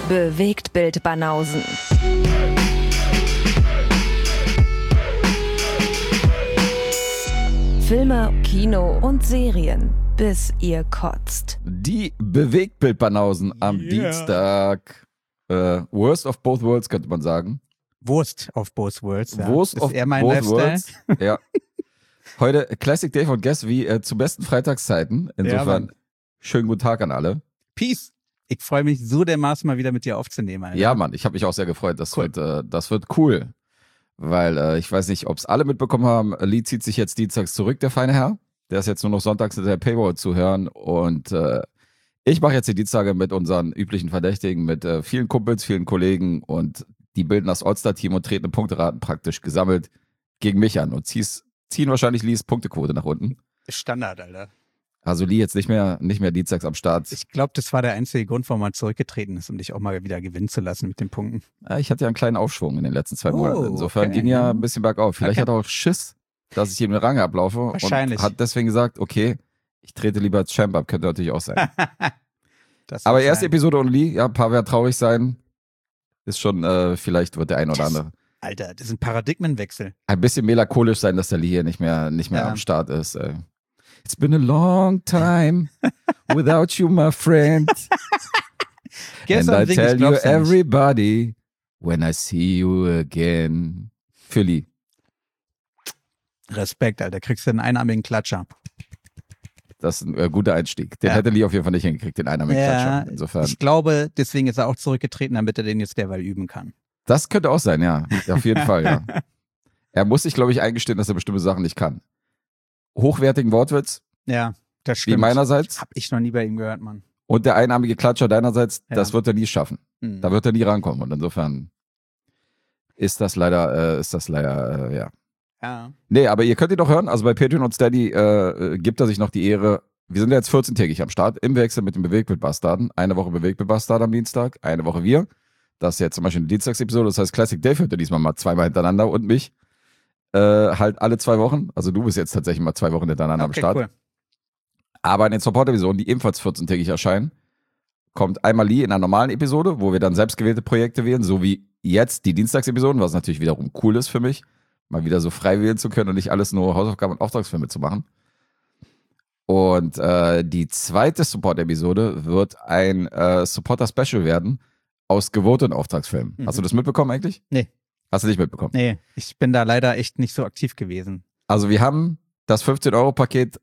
Bewegtbild-Banausen. Filme, Kino und Serien, bis ihr kotzt. Die Bewegtbild-Banausen am Dienstag. Worst of both worlds, könnte man sagen. Wurst of both worlds. Ja. Worst ist of eher mein both Lifestyle. worlds. Ja. Heute Classic Dave und Guest wie zu besten Freitagszeiten. Insofern schönen guten Tag an alle. Peace. Ich freue mich so dermaßen mal wieder mit dir aufzunehmen. Alter. Ja, Mann, ich habe mich auch sehr gefreut. Das wird cool. Weil ich weiß nicht, ob es alle mitbekommen haben. Lee zieht sich jetzt dienstags zurück, der feine Herr. Der ist jetzt nur noch sonntags hinter der Paywall zu hören. Und ich mache jetzt die Dienstage mit unseren üblichen Verdächtigen, mit vielen Kumpels, vielen Kollegen. Und die bilden das All-Star-Team und treten Punkteraten praktisch gesammelt gegen mich an. Und ziehen wahrscheinlich Lees Punktequote nach unten. Standard, Alter. Also Lee jetzt nicht mehr dienstags am Start. Ich glaube, das war der einzige Grund, warum er zurückgetreten ist, um dich auch mal wieder gewinnen zu lassen mit den Punkten. Ich hatte ja einen kleinen Aufschwung in den letzten 2 Monaten. Insofern ging ja ein bisschen bergauf. Vielleicht hat er auch Schiss, dass ich ihm den Rang ablaufe. Wahrscheinlich. Und hat deswegen gesagt, okay, ich trete lieber als Champ ab. Könnte natürlich auch sein. Aber erste Episode ohne Lee, ja, ein paar werden traurig sein. Ist schon, vielleicht wird der ein oder andere. Alter, das ist ein Paradigmenwechsel. Ein bisschen melancholisch sein, dass der Lee hier nicht mehr am Start ist. It's been a long time without you, my friend. And I tell you everybody when I see you again. Für Lee. Respekt, Alter. Kriegst du einen einarmigen Klatscher. Das ist ein guter Einstieg. Den hätte Lee auf jeden Fall nicht hingekriegt, den einarmigen Klatscher. Insofern. Ich glaube, deswegen ist er auch zurückgetreten, damit er den jetzt derweil üben kann. Das könnte auch sein, ja. Auf jeden Fall, ja. Er muss sich, glaube ich, eingestehen, dass er bestimmte Sachen nicht kann. Hochwertigen Wortwitz. Ja, das stimmt. Wie meinerseits. Hab ich noch nie bei ihm gehört, Mann. Und der einarmige Klatscher deinerseits, das wird er nie schaffen. Da wird er nie rankommen. Und insofern ist das leider, ja. Ja. Nee, aber ihr könnt ihn doch hören. Also bei Patreon und Steady gibt er sich noch die Ehre. Wir sind ja jetzt 14-tägig am Start, im Wechsel mit den Bewegtbild-Bastarden. Eine Woche Bewegtbild-Bastard am Dienstag, eine Woche wir. Das ist jetzt zum Beispiel eine Dienstagsepisode. Das heißt, Classic Dave hört ihr diesmal mal 2-mal hintereinander und mich. Halt alle 2 Wochen. Also du bist jetzt tatsächlich mal 2 Wochen hintereinander am Start. Cool. Aber in den Support-Episoden, die ebenfalls 14-tägig erscheinen, kommt einmal Lee in einer normalen Episode, wo wir dann selbstgewählte Projekte wählen, so wie jetzt die Dienstagsepisoden, was natürlich wiederum cool ist für mich, mal wieder so frei wählen zu können und nicht alles nur Hausaufgaben und Auftragsfilme zu machen. Und die zweite Support-Episode wird ein Supporter-Special werden aus gewoteten Auftragsfilmen. Hast du das mitbekommen eigentlich? Nee. Hast du nicht mitbekommen? Nee, ich bin da leider echt nicht so aktiv gewesen. Also wir haben das 15-Euro-Paket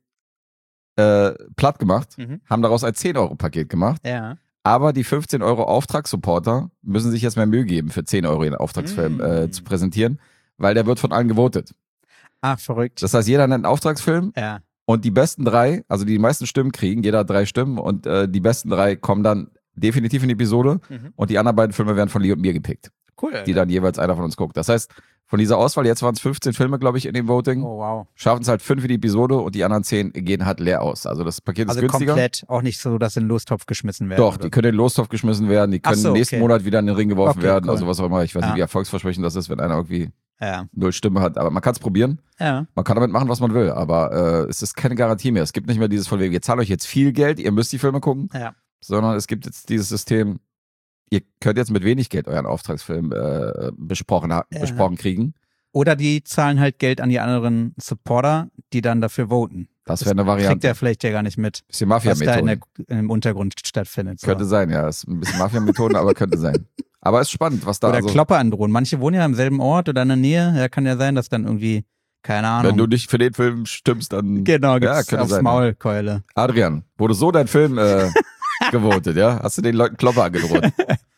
platt gemacht, haben daraus ein 10-Euro-Paket gemacht. Ja. Aber die 15 Euro Auftragssupporter müssen sich jetzt mehr Mühe geben, für 10 Euro ihren Auftragsfilm zu präsentieren, weil der wird von allen gewotet. Ach, verrückt. Das heißt, jeder nennt einen Auftragsfilm und die besten 3, also die meisten Stimmen kriegen, jeder hat 3 Stimmen und die besten 3 kommen dann definitiv in die Episode und die anderen beiden Filme werden von Lee und mir gepickt. Cool, Alter. Die dann jeweils einer von uns guckt. Das heißt, von dieser Auswahl, jetzt waren es 15 Filme, glaube ich, in dem Voting. Oh, wow. Schaffen es halt 5 in die Episode und die anderen 10 gehen halt leer aus. Also das Paket ist günstiger. Also komplett auch nicht so, dass sie in den Lostopf geschmissen werden. Doch, oder? die können in den Lostopf geschmissen werden, die können nächsten Monat wieder in den Ring geworfen werden, cool. also was auch immer. Ich weiß nicht, wie erfolgsversprechend das ist, wenn einer irgendwie 0 Stimme hat. Aber man kann es probieren. Ja. Man kann damit machen, was man will. Aber es ist keine Garantie mehr. Es gibt nicht mehr dieses von wegen, wir zahlen euch jetzt viel Geld, ihr müsst die Filme gucken. Ja. Sondern es gibt jetzt dieses System, ihr könnt jetzt mit wenig Geld euren Auftragsfilm besprochen kriegen. Oder die zahlen halt Geld an die anderen Supporter, die dann dafür voten. Das wäre eine Variante. Kriegt er vielleicht ja gar nicht mit, bisschen was da Mafia-Methoden. im Untergrund stattfindet. So. Könnte sein, ja. Ist ein bisschen Mafia-Methoden, aber könnte sein. Aber ist spannend, was da Oder Klopper androhen. Manche wohnen ja im selben Ort oder in der Nähe. Ja, kann ja sein, dass dann irgendwie, keine Ahnung. Wenn du nicht für den Film stimmst, dann genau, gibt's aufs sein, Maul, Keule. Adrian, wurde so dein Film gewotet, ja? Hast du den Leuten Klopper angedroht?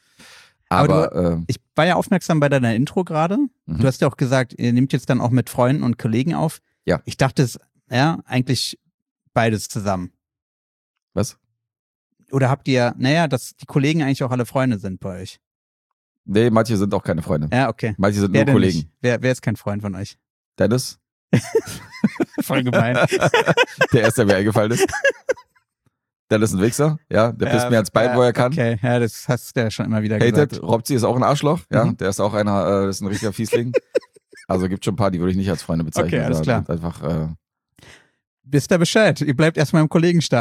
Aber ich war ja aufmerksam bei deiner Intro gerade. Du hast ja auch gesagt, ihr nehmt jetzt dann auch mit Freunden und Kollegen auf. Ja. Ich dachte, eigentlich beides zusammen. Was? Oder habt ihr, dass die Kollegen eigentlich auch alle Freunde sind bei euch? Nee, manche sind auch keine Freunde. Ja, okay. Manche sind nur Kollegen. Nicht? Wer ist kein Freund von euch? Dennis? Voll gemein. Der erste, der mir eingefallen ist. Dennis ist ein Wichser, ja. Der pisst mir ans Bein, wo er kann. Okay, ja, das hast du ja schon immer wieder gesagt. Hated, Robzi ist auch ein Arschloch, ja. Der ist auch einer, das ist ein richtiger Fiesling. Also gibt schon ein paar, die würde ich nicht als Freunde bezeichnen. Okay, alles klar. Einfach, Wisst ihr Bescheid? Ihr bleibt erstmal im Kollegenstatus.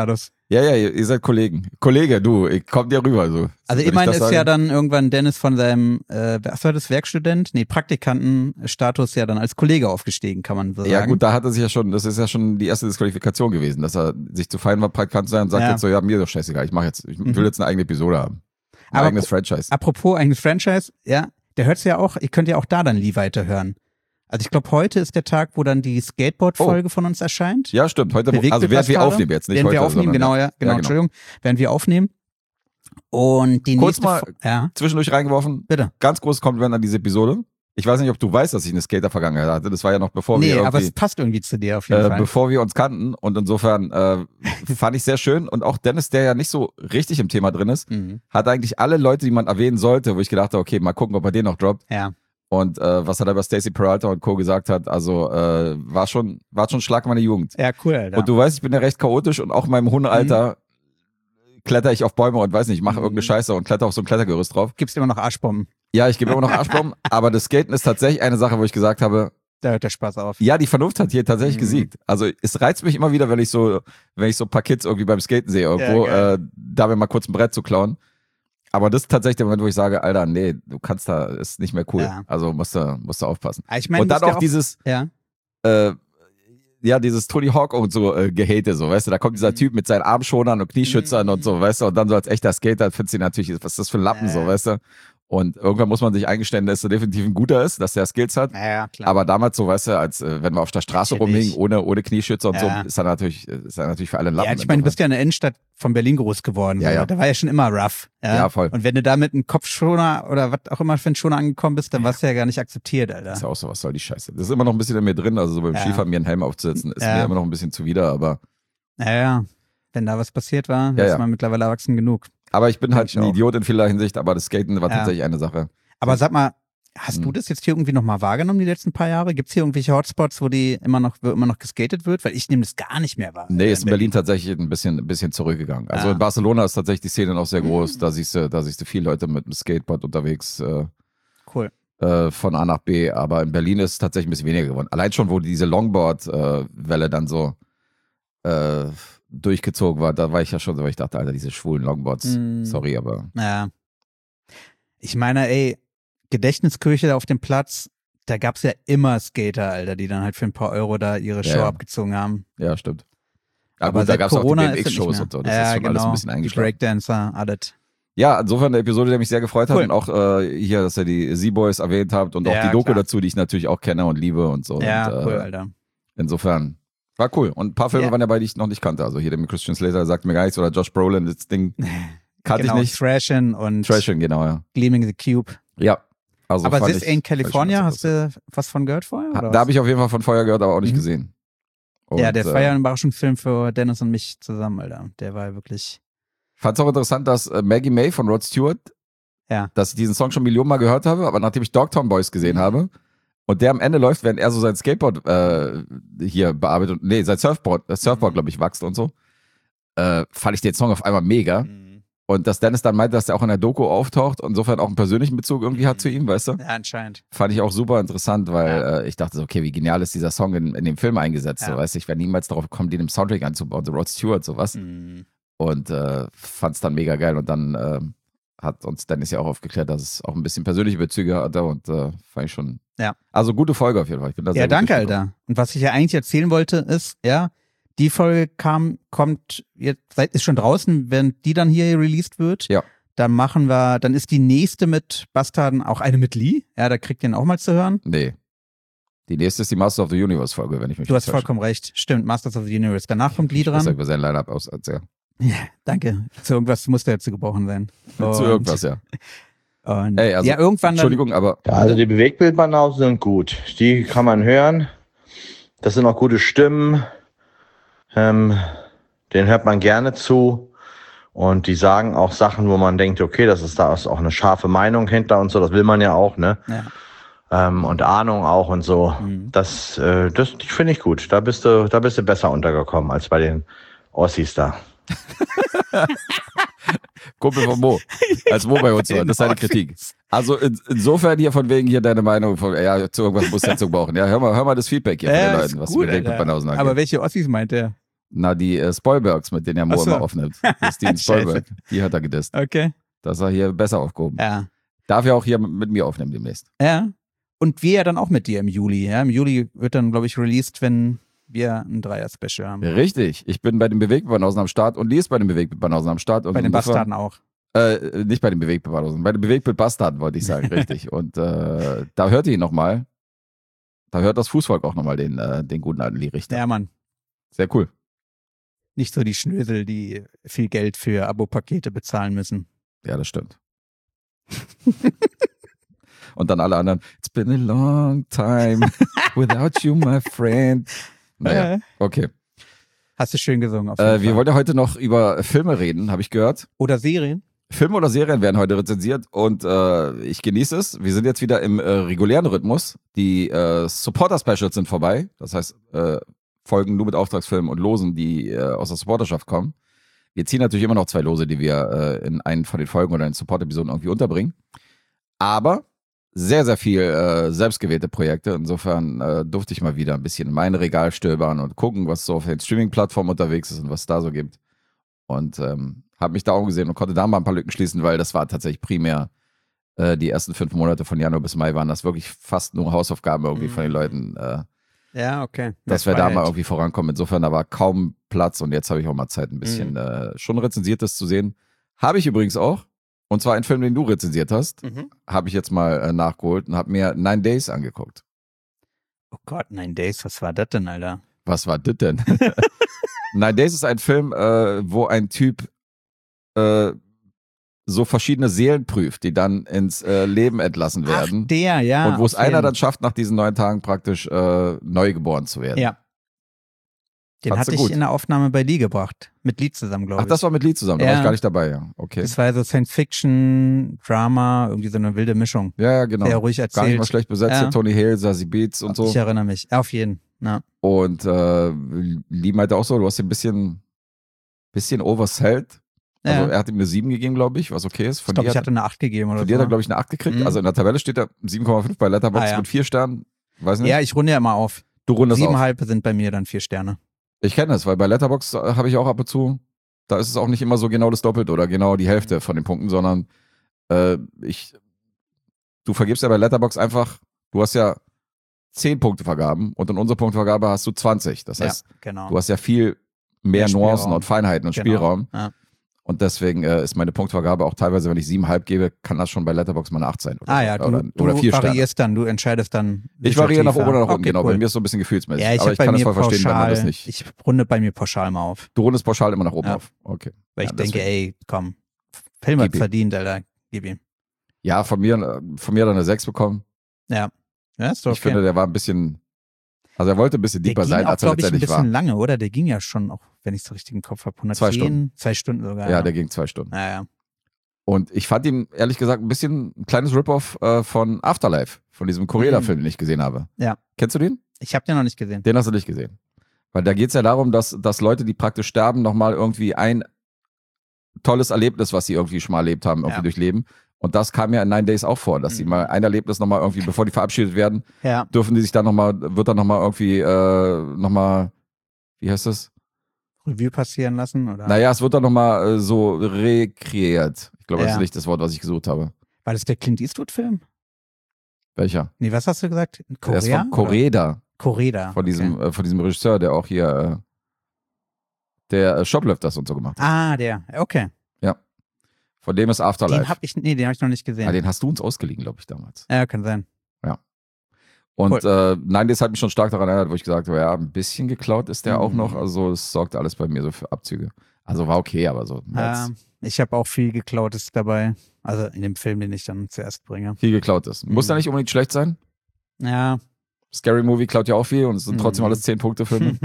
Ja, ihr seid Kollegen. Kollege, du, ich komm dir rüber. So. Also immerhin ist ja dann irgendwann Dennis von seinem, was war das, Werkstudent? Nee, Praktikantenstatus ja dann als Kollege aufgestiegen, kann man so sagen. Ja gut, da hat er sich ja schon, das ist ja schon die erste Disqualifikation gewesen, dass er sich zu fein war, Praktikant zu sein und sagt jetzt so, ja, mir doch scheißegal, ich will jetzt eine eigene Episode haben. Ein eigenes Franchise. Apropos eigenes Franchise, ja, der hört's ja auch, ihr könnt ja auch da dann Lee weiterhören. Also ich glaube, heute ist der Tag, wo dann die Skateboard-Folge von uns erscheint. Ja, stimmt. Heute, also während wir aufnehmen jetzt, nicht während heute. Wir aufnehmen, genau, Entschuldigung. Während wir aufnehmen. Und die kurz nächste mal zwischendurch reingeworfen. Bitte. Ganz großes Kompliment an diese Episode. Ich weiß nicht, ob du weißt, dass ich eine Skater-Vergangenheit hatte. Das war ja noch bevor wir aber es passt irgendwie zu dir auf jeden Fall. Bevor wir uns kannten. Und insofern fand ich sehr schön. Und auch Dennis, der ja nicht so richtig im Thema drin ist, hat eigentlich alle Leute, die man erwähnen sollte, wo ich gedacht habe, okay, mal gucken, ob er den noch droppt. Ja. Und was er da über Stacey Peralta und Co. gesagt hat, also war schon Schlag meiner Jugend. Ja, cool, Alter. Und du weißt, ich bin ja recht chaotisch und auch in meinem Hundealter kletter ich auf Bäume und weiß nicht, mache irgendeine Scheiße und kletter auf so ein Klettergerüst drauf. Gibst immer noch Arschbomben. Ja, ich gebe immer noch Arschbomben, aber das Skaten ist tatsächlich eine Sache, wo ich gesagt habe, da hört der Spaß auf. Ja, die Vernunft hat hier tatsächlich gesiegt. Also es reizt mich immer wieder, wenn ich so ein paar Kids irgendwie beim Skaten sehe, irgendwo, da mir mal kurz ein Brett zu klauen. Aber das ist tatsächlich der Moment, wo ich sage, Alter, nee, du kannst da, ist nicht mehr cool. Ja. Also musst du aufpassen. Ich mein, und dann auch dieses, dieses Tony Hawk und so Gehate, so, weißt du, da kommt dieser Typ mit seinen Armschonern und Knieschützern und so, weißt du, und dann so als echter Skater findest du natürlich, was ist das für ein Lappen, so, weißt du. Und irgendwann muss man sich eingestehen, dass er definitiv ein guter ist, dass er Skills hat. Ja, klar. Aber damals so, weißt du, als wenn wir auf der Straße rumhingen, ohne Knieschützer und so, ist er natürlich für alle ein Lappen. Ja, ich meine, du bist ja in der Innenstadt von Berlin groß geworden. Ja, ja. Da war ja schon immer rough. Ja, voll. Und wenn du da mit einem Kopfschoner oder was auch immer für einen Schoner angekommen bist, dann warst du ja gar nicht akzeptiert, Alter. Das ist ja auch so, was soll die Scheiße. Das ist immer noch ein bisschen in mir drin, also so beim Skifahren mir einen Helm aufzusetzen, ist mir immer noch ein bisschen zuwider, aber. Ja. Wenn da was passiert war, ist man mittlerweile erwachsen genug. Aber ich bin halt ein Idiot in vieler Hinsicht, aber das Skaten war tatsächlich eine Sache. Aber sag mal, hast du das jetzt hier irgendwie nochmal wahrgenommen, die letzten paar Jahre? Gibt es hier irgendwelche Hotspots, wo immer noch geskatet wird? Weil ich nehme das gar nicht mehr wahr. Nee, ist in Berlin tatsächlich ein bisschen zurückgegangen. Also in Barcelona ist tatsächlich die Szene noch sehr groß. Da siehst du viele Leute mit dem Skateboard unterwegs. Cool. Von A nach B. Aber in Berlin ist es tatsächlich ein bisschen weniger geworden. Allein schon, wo diese Longboard-Welle dann so durchgezogen war, da war ich ja schon so, weil ich dachte, Alter, diese schwulen Longboards, sorry, aber. Ja. Ich meine, ey, Gedächtniskirche auf dem Platz, da gab's ja immer Skater, Alter, die dann halt für ein paar Euro da ihre Show abgezogen haben. Ja, stimmt. Aber gut, da gab's Corona auch die BMX-Shows und so, das ist schon alles ein bisschen eingeschlagen. Die Breakdancer, alles. Ja, insofern eine Episode, die mich sehr gefreut hat und auch hier, dass ihr die Z-Boys erwähnt habt und auch die Doku dazu, die ich natürlich auch kenne und liebe und so. Ja, und, cool, Alter. Insofern, war cool. Und ein paar Filme waren dabei, die ich noch nicht kannte. Also hier der mit Christian Slater sagt mir gar nichts oder Josh Brolin, das Ding kannte ich nicht. Trashin', genau, ja. Gleaming the Cube. Ja. Also aber This Ain't California, hast du was von gehört vorher? Oder da habe ich auf jeden Fall von vorher gehört, aber auch nicht gesehen. Und, ja, der war ja ein Überraschungsfilm für Dennis und mich zusammen, Alter. Der war wirklich. Fand's auch interessant, dass Maggie May von Rod Stewart, dass ich diesen Song schon Millionen Mal gehört habe, aber nachdem ich Dogtown Boys gesehen habe und der am Ende läuft, während er so sein Skateboard hier bearbeitet, sein Surfboard, glaube ich, wächst und so, fand ich den Song auf einmal mega. Und dass Dennis dann meinte, dass der auch in der Doku auftaucht und insofern auch einen persönlichen Bezug irgendwie hat zu ihm, weißt du? Ja, anscheinend. Fand ich auch super interessant, weil ich dachte so, okay, wie genial ist dieser Song in dem Film eingesetzt, so, weißt du? Ich wäre niemals darauf gekommen, den im Soundtrack anzubauen, so Rod Stewart, sowas. Und fand's dann mega geil und dann hat uns Dennis ja auch aufgeklärt, dass es auch ein bisschen persönliche Bezüge hatte und fand ich schon. Ja. Also gute Folge auf jeden Fall. Ich bin da sehr danke, Alter. Und was ich ja eigentlich erzählen wollte, ist, die Folge kommt jetzt, ist schon draußen, wenn die dann hier released wird. Ja. Dann ist die nächste mit Bastarden auch eine mit Lee. Ja, da kriegt ihr ihn auch mal zu hören. Nee. Die nächste ist die Masters of the Universe Folge, wenn ich mich Du hast vollkommen recht. Stimmt, Masters of the Universe. Danach kommt Lee dran. Ich über sein Line-Up aus, als er. Ja, danke. Zu irgendwas muss der jetzt gebrochen sein. Zu irgendwas, ja. Und also, irgendwann Entschuldigung, aber. Ja, also die Bewegtbildbanausen sind gut. Die kann man hören. Das sind auch gute Stimmen. Den hört man gerne zu. Und die sagen auch Sachen, wo man denkt, okay, da ist auch eine scharfe Meinung hinter und so. Das will man ja auch, ne? Ja. Und Ahnung auch und so. Das finde ich gut. Da bist du besser untergekommen als bei den Ossis da. Kumpel von Mo. Als Mo bei uns war. Das ist seine Kritik. Also insofern hier von wegen hier deine Meinung von, zu irgendwas muss Setzung brauchen. Ja, hör mal das Feedback hier von den Leuten, was gut, mit Banausen angeht. Aber welche Ossis meint der? Na, die Spoilbergs, mit denen er Mo immer aufnimmt. Die Steven Spielberg. Die hat er gedisst. Okay. Das ist er hier besser aufgehoben. Ja. Darf er auch hier mit mir aufnehmen demnächst. Ja. Und wir ja dann auch mit dir im Juli. Ja? Im Juli wird dann, glaube ich, released, wenn wir ein Dreier-Special haben. Richtig. Ich bin bei den Bewegtbanausen am Start und Lee ist bei den Bewegtbanausen am Start. Und bei den Bastarden auch. Nicht bei den Bewegtbanausen, bei den Bewegtbastarden wollte ich sagen, richtig. Und da hört ihr ihn nochmal. Da hört das Fußvolk auch nochmal den guten alten Lee Richter. Ja, Mann. Sehr cool. Nicht so die Schnösel, die viel Geld für Abo-Pakete bezahlen müssen. Ja, das stimmt. Und dann alle anderen, it's been a long time without you, my friend. Naja, okay. Hast du schön gesungen. Wir wollen ja heute noch über Filme reden, habe ich gehört. Oder Serien. Filme oder Serien werden heute rezensiert und ich genieße es. Wir sind jetzt wieder im regulären Rhythmus. Die Supporter-Specials sind vorbei. Das heißt, Folgen nur mit Auftragsfilmen und Losen, die aus der Supporterschaft kommen. Wir ziehen natürlich immer noch 2 Lose, die wir in einen von den Folgen oder in Support-Episoden irgendwie unterbringen. Aber sehr, sehr viel selbstgewählte Projekte. Insofern durfte ich mal wieder ein bisschen in mein Regal stöbern und gucken, was so auf den Streaming-Plattformen unterwegs ist und was es da so gibt. Und habe mich da umgesehen und konnte da mal ein paar Lücken schließen, weil das war tatsächlich primär die ersten 5 Monate von Januar bis Mai waren das wirklich fast nur Hausaufgaben irgendwie von den Leuten. Ja, okay. Dass wir da mal irgendwie vorankommen. Insofern, da war kaum Platz und jetzt habe ich auch mal Zeit, ein bisschen schon Rezensiertes zu sehen. Habe ich übrigens auch. Und zwar einen Film, den du rezensiert hast, habe ich jetzt mal nachgeholt und habe mir 9 Days angeguckt. Oh Gott, 9 Days, was war das denn, Alter? Was war das denn? 9 Days ist ein Film, wo ein Typ so verschiedene Seelen prüft, die dann ins Leben entlassen werden. Ach, der, ja. Und wo es einer dann schafft, nach diesen 9 Tagen praktisch neu geboren zu werden. Ja. Den hatte ich in der Aufnahme bei Lee gebracht. Mit Lee zusammen, glaube ich. Ach, das war mit Lee zusammen, da war ich gar nicht dabei, ja. Okay. Das war so Science-Fiction, Drama, irgendwie so eine wilde Mischung. Ja, genau. Sehr ruhig erzählt. Gar nicht mal schlecht besetzt, ja. Tony Hale, Zazie Beetz und so. Ich erinnere mich, auf jeden. Ja. Und Lee meinte auch so, du hast ihn ein bisschen oversellt. Also er hat ihm eine 7 gegeben, glaube ich, was okay ist. Ich glaube, ich hatte eine 8 gegeben oder so. Von dir hat er, glaube ich, eine 8 gekriegt. Also in der Tabelle steht er 7,5 bei Letterboxd mit 4 Sternen. Weiß nicht. Ja, ich runde ja immer auf. Du rundest 7,5 sind bei mir dann 4 Sterne. Ich kenne es, weil bei Letterboxd habe ich auch ab und zu, da ist es auch nicht immer so genau das Doppelte oder genau die Hälfte von den Punkten, sondern du vergibst ja bei Letterboxd einfach, du hast ja 10 Punkte Vergaben und in unserer Punktevergabe hast du 20. Das heißt, genau. du hast ja viel mehr Nuancen und Feinheiten und Spielraum. Ja. Und deswegen ist meine Punktvergabe auch teilweise, wenn ich 7,5 gebe, kann das schon bei Letterboxd mal eine 8 sein. Oder du 4 variierst Sterne. dann, du entscheidest dann. Ich variiere nach oben oder nach unten, okay, genau. Cool. Bei mir ist es so ein bisschen gefühlsmäßig. Ja, aber ich kann das voll verstehen, wenn man das nicht. Ich runde bei mir pauschal mal auf. Du rundest pauschal immer nach oben auf. Okay. Weil ich denke, deswegen. komm, Film hat verdient, Alter. Gib ihm. Ja, von mir hat er eine 6 bekommen. Ja. Ja, ist doch okay. Ich finde, der war ein bisschen. Also er wollte ein bisschen deeper sein, als er letztendlich war. Der ging auch, glaube ich, ein bisschen lange, oder? Der ging ja schon auch, wenn ich es richtig im Kopf habe, 110, 2 Stunden. 2 Stunden sogar. Ja, der ging 2 Stunden. Ja. Und ich fand ihn, ehrlich gesagt, ein kleines Rip-Off von Afterlife, von diesem Koreeda-Film, den ich gesehen habe. Ja. Kennst du den? Ich habe den noch nicht gesehen. Den hast du nicht gesehen. Weil da geht es ja darum, dass Leute, die praktisch sterben, nochmal irgendwie ein tolles Erlebnis, was sie irgendwie schon mal erlebt haben, irgendwie durchleben. Und das kam ja in 9 Days auch vor, dass sie mal ein Erlebnis nochmal irgendwie, bevor die verabschiedet werden, dürfen die sich dann wird dann nochmal irgendwie, wie heißt das? Revue passieren lassen? Oder? Naja, es wird dann nochmal so rekreiert. Ich glaube, das ist nicht das Wort, was ich gesucht habe. War das der Clint Eastwood-Film? Welcher? Nee, was hast du gesagt? Korea? Der ist von Koreeda. Koreeda. Von diesem Regisseur, der auch hier der Shoplifters und so gemacht hat. Ah, der. Okay. Ja. Von dem ist Afterlife. Den habe ich noch nicht gesehen. Ah, den hast du uns ausgeliehen, glaube ich, damals. Ja, kann sein. Ja. Und nein, das hat mich schon stark daran erinnert, wo ich gesagt habe, ja, ein bisschen geklaut ist der auch noch. Also es sorgt alles bei mir so für Abzüge. Also war okay, aber so. Ich habe auch viel Geklautes dabei. Also in dem Film, den ich dann zuerst bringe. Viel Geklautes. Muss ja nicht unbedingt schlecht sein. Ja. Scary Movie klaut ja auch viel und es sind trotzdem alles 10-Punkte-Filme.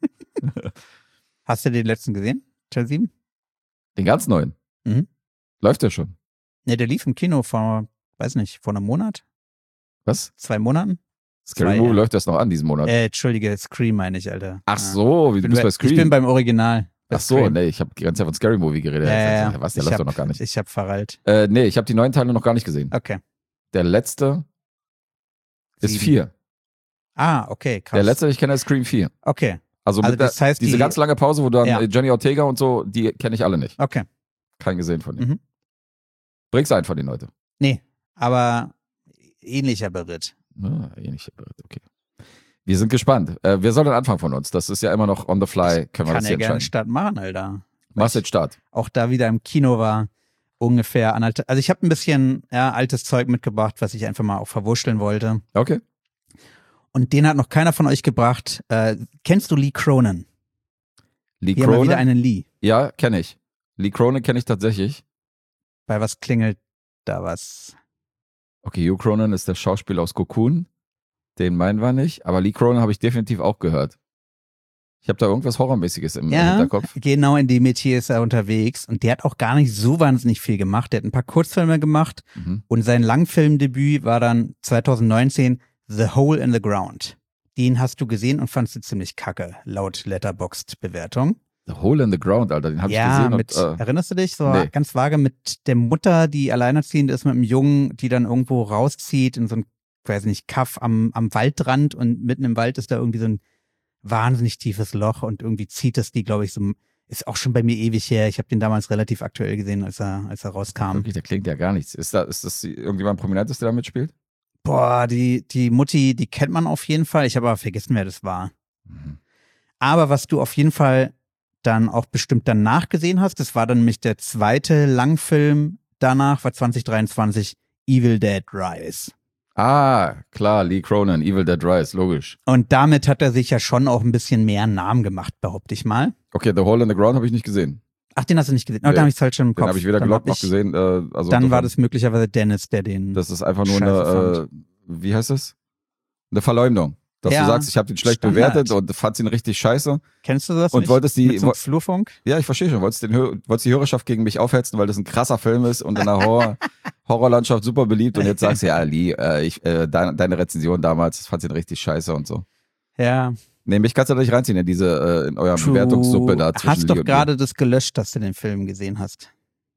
Hast du den letzten gesehen? Teil 7? Den ganz neuen? Läuft der schon? Ne, der lief im Kino vor einem Monat? Was? 2 Monaten? Scary Movie läuft erst noch an diesen Monat. Entschuldige, Scream meine ich, Alter. Ach so, du bist bei Scream. Ich bin beim Original. Ach so, nee, ich habe die ganze Zeit von Scary Movie geredet. Was, der läuft doch noch gar nicht. Ich habe verrallt. Nee, ich habe die 9 Teile noch gar nicht gesehen. Okay. Der letzte 7. ist 4. Ah, okay, krass. Der letzte, den ich kenne, ist Scream 4. Okay. Also das heißt, diese ganz lange Pause, wo dann Ja. Jenny Ortega und so, die kenne ich alle nicht. Okay. Kein gesehen von denen. Mhm. Bring's ein von den Leuten. Nee, aber ähnlicher Beritt. Ah, ähnliche Bild, okay. Wir sind gespannt. Wer soll denn anfangen von uns? Das ist ja immer noch on the fly. Können wir Kann das ja hier gerne entscheiden? Start machen, Alter. Mach's jetzt Start. Auch da wieder im Kino war ungefähr anderthalb. Also ich habe ein bisschen altes Zeug mitgebracht, was ich einfach mal auch verwurschteln wollte. Okay. Und den hat noch keiner von euch gebracht. Kennst du Lee Cronin? Lee Hier mal wieder Cronin? einen Lee. Ja, kenne ich. Lee Cronin kenne ich tatsächlich. Bei was klingelt da was? Okay, Hugh Cronin ist der Schauspieler aus Cocoon. Den meinen wir nicht. Aber Lee Cronin habe ich definitiv auch gehört. Ich habe da irgendwas Horrormäßiges im Hinterkopf. Genau in dem Metier ist er unterwegs. Und der hat auch gar nicht so wahnsinnig viel gemacht. Der hat ein paar Kurzfilme gemacht. Mhm. Und sein Langfilmdebüt war dann 2019 The Hole in the Ground. Den hast du gesehen und fandst du ziemlich kacke, laut Letterboxd-Bewertung. The Hole in the Ground, Alter, den habe ich Ja, gesehen. erinnerst du dich? So Nee. ganz vage mit der Mutter, die alleinerziehend ist mit einem Jungen, die dann irgendwo rauszieht in so ein, weiß nicht, Kaff am Waldrand und mitten im Wald ist da irgendwie so ein wahnsinnig tiefes Loch und irgendwie zieht es die, glaube ich, so, ist auch schon bei mir ewig her. Ich habe den damals relativ aktuell gesehen, als er rauskam. Wirklich, der klingt ja gar nichts. Ist das irgendjemand Prominentes, der da mitspielt? Boah, die Mutti, die kennt man auf jeden Fall. Ich habe aber vergessen, wer das war. Mhm. Aber was du auf jeden Fall dann auch bestimmt danach gesehen hast, das war dann nämlich der zweite Langfilm danach, war 2023 Evil Dead Rise. Ah, klar, Lee Cronin, Evil Dead Rise, logisch. Und damit hat er sich ja schon auch ein bisschen mehr Namen gemacht, behaupte ich mal. Okay, The Hole in the Ground habe ich nicht gesehen. Ach, den hast du nicht gesehen. Oh, Nee, da habe ich es halt schon im Kopf. Den habe ich weder Dann gelockt hab noch gesehen. Also Dann war davon- das möglicherweise Dennis, der den... Das ist einfach nur Scheiße eine, wie heißt es? Eine Verleumdung. Dass Ja, du sagst, ich habe den schlecht Standard. bewertet und fand ihn richtig scheiße. Kennst du das Und nicht? wolltest Mit die, so einem Flurfunk? ja, ich verstehe schon, wolltest die Hörerschaft gegen mich aufhetzen, weil das ein krasser Film ist und in der Horrorlandschaft super beliebt und jetzt sagst du, ja, Lee, deine Rezension damals, das fand ihn richtig scheiße und so. Ja. Nee, mich kannst du da nicht reinziehen in diese, in eurer Bewertungssuppe da zwischen hast Lee doch und gerade das gelöscht, dass du den Film gesehen hast.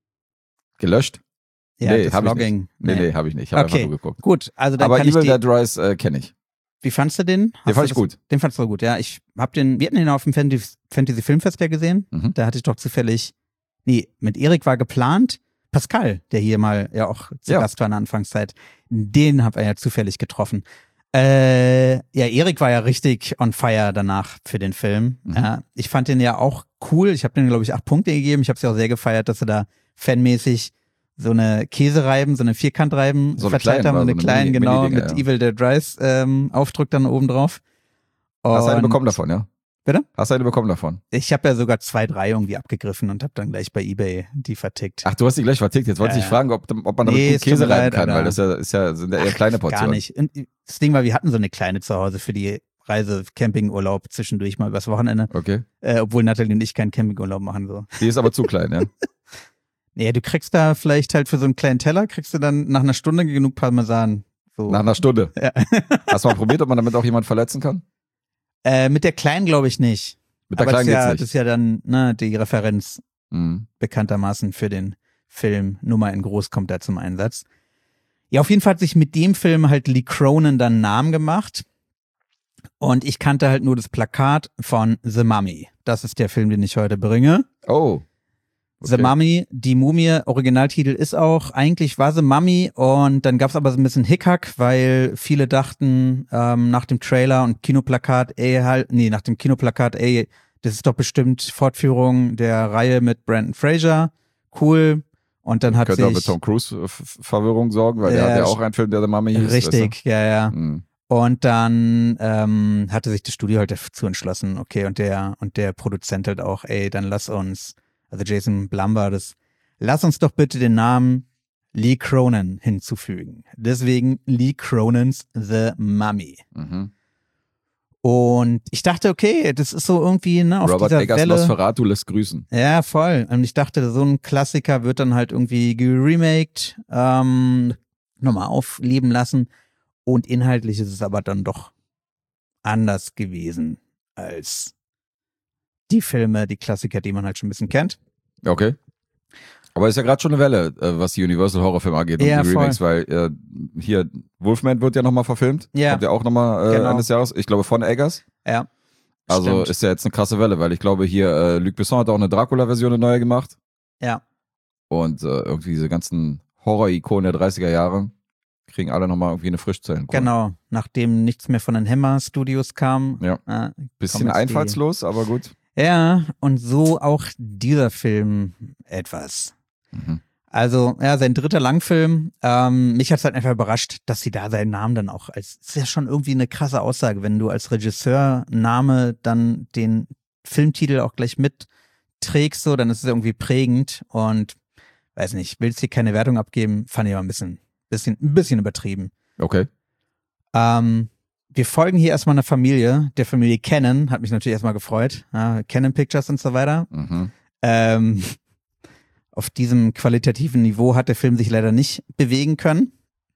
mir. Gelöscht? Ja, Nee, das hab ich Logging. Nee, habe ich nicht. Ich habe Okay. einfach nur geguckt. Gut, also dann Aber kann Evil ich Dead Rise kenne ich. Wie fandst du den? Den fand ich gut. Den fandst du gut, ja. Wir hatten den auf dem Fantasy Filmfest ja gesehen. Mhm. Da hatte ich doch zufällig, mit Erik war geplant. Pascal, der hier mal ja auch zu Ja. Gast war in der Anfangszeit, den habe er ja zufällig getroffen. Erik war ja richtig on fire danach für den Film. Mhm. Ja, ich fand den ja auch cool. Ich habe den, glaube ich, 8 Punkte gegeben. Ich habe es ja auch sehr gefeiert, dass sie da fanmäßig so eine Käsereiben, so eine Vierkantreiben So eine verteilt kleine, haben. so Eine eine kleinen, genau, Mini-Dinger, mit ja. Evil Dead Rise Aufdruck dann oben drauf. Hast du eine Und bekommen davon, ja? Bitte? Hast du eine bekommen davon? Ich habe ja sogar 2, 3 irgendwie abgegriffen und habe dann gleich bei eBay die vertickt. Ach, du hast die gleich vertickt. Jetzt wollte ich Ja. fragen, ob man damit Nee, gut es tut Käse mir reiben leid, kann, weil Alter. das sind ja eher kleine Portionen. Gar nicht. Und das Ding war, wir hatten so eine kleine zu Hause für die Reise, Campingurlaub zwischendurch mal übers Wochenende. Okay. Obwohl Natalie und ich keinen Campingurlaub machen. So. Die ist aber zu klein, ja? Nee, du kriegst da vielleicht halt für so einen kleinen Teller, kriegst du dann nach einer Stunde genug Parmesan. So. Nach einer Stunde. Ja. Hast du mal probiert, ob man damit auch jemanden verletzen kann? Mit der kleinen glaube ich nicht. Mit der Aber kleinen das geht's ist ja dann die Referenz Mhm. bekanntermaßen für den Film Nummer in Groß kommt da zum Einsatz. Ja, auf jeden Fall hat sich mit dem Film halt Lee Cronin dann einen Namen gemacht. Und ich kannte halt nur das Plakat von The Mummy. Das ist der Film, den ich heute bringe. Oh. The Mummy, die Mumie, Originaltitel ist auch, eigentlich war The Mummy und dann gab's aber so ein bisschen Hickhack, weil viele dachten nach dem Trailer und Kinoplakat, nach dem Kinoplakat, das ist doch bestimmt Fortführung der Reihe mit Brandon Fraser, cool. Und dann hat Könnte auch sich... mit Tom Cruise Verwirrung sorgen, weil der hat ja auch einen Film, der The Mummy hieß. Richtig, ja. Weißt du? Mhm. Und dann hatte sich das Studio halt dazu entschlossen, okay, und der Produzent halt auch, dann lass uns, also Jason Blum war das, lass uns doch bitte den Namen Lee Cronin hinzufügen. Deswegen Lee Cronins The Mummy. Mhm. Und ich dachte, okay, das ist so irgendwie, auf Robert dieser Eggers Welle. Nosferatu lässt grüßen. Ja, voll. Und ich dachte, so ein Klassiker wird dann halt irgendwie geremaked, nochmal aufleben lassen. Und inhaltlich ist es aber dann doch anders gewesen als die Filme, die Klassiker, die man halt schon ein bisschen kennt. Okay. Aber ist ja gerade schon eine Welle, was die Universal Horrorfilme angeht und Ja, die Remakes, voll. weil hier Wolfman wird ja nochmal verfilmt. Ja. Kommt ja auch nochmal Genau. Ende des Jahres. Ich glaube von Eggers. Ja. Also Stimmt. ist ja jetzt eine krasse Welle, weil ich glaube hier, Luc Besson hat auch eine Dracula-Version, eine neue gemacht. Ja. Und irgendwie diese ganzen Horror-Ikonen der 30er Jahre kriegen alle nochmal irgendwie eine Frischzelle. Genau, nachdem nichts mehr von den Hammer Studios kam. Ja. Bisschen einfallslos, aber gut. Ja, und so auch dieser Film etwas. Mhm. Also, ja, sein dritter Langfilm. Mich hat's halt einfach überrascht, dass sie da seinen Namen dann auch ist ja schon irgendwie eine krasse Aussage, wenn du als Regisseur-Name dann den Filmtitel auch gleich mitträgst, so, dann ist es irgendwie prägend und weiß nicht, will jetzt hier keine Wertung abgeben, fand ich aber ein bisschen übertrieben. Okay. Wir folgen hier erstmal einer Familie, der Familie Cannon, hat mich natürlich erstmal gefreut, ja, Cannon Pictures und so weiter. Mhm. Auf diesem qualitativen Niveau hat der Film sich leider nicht bewegen können.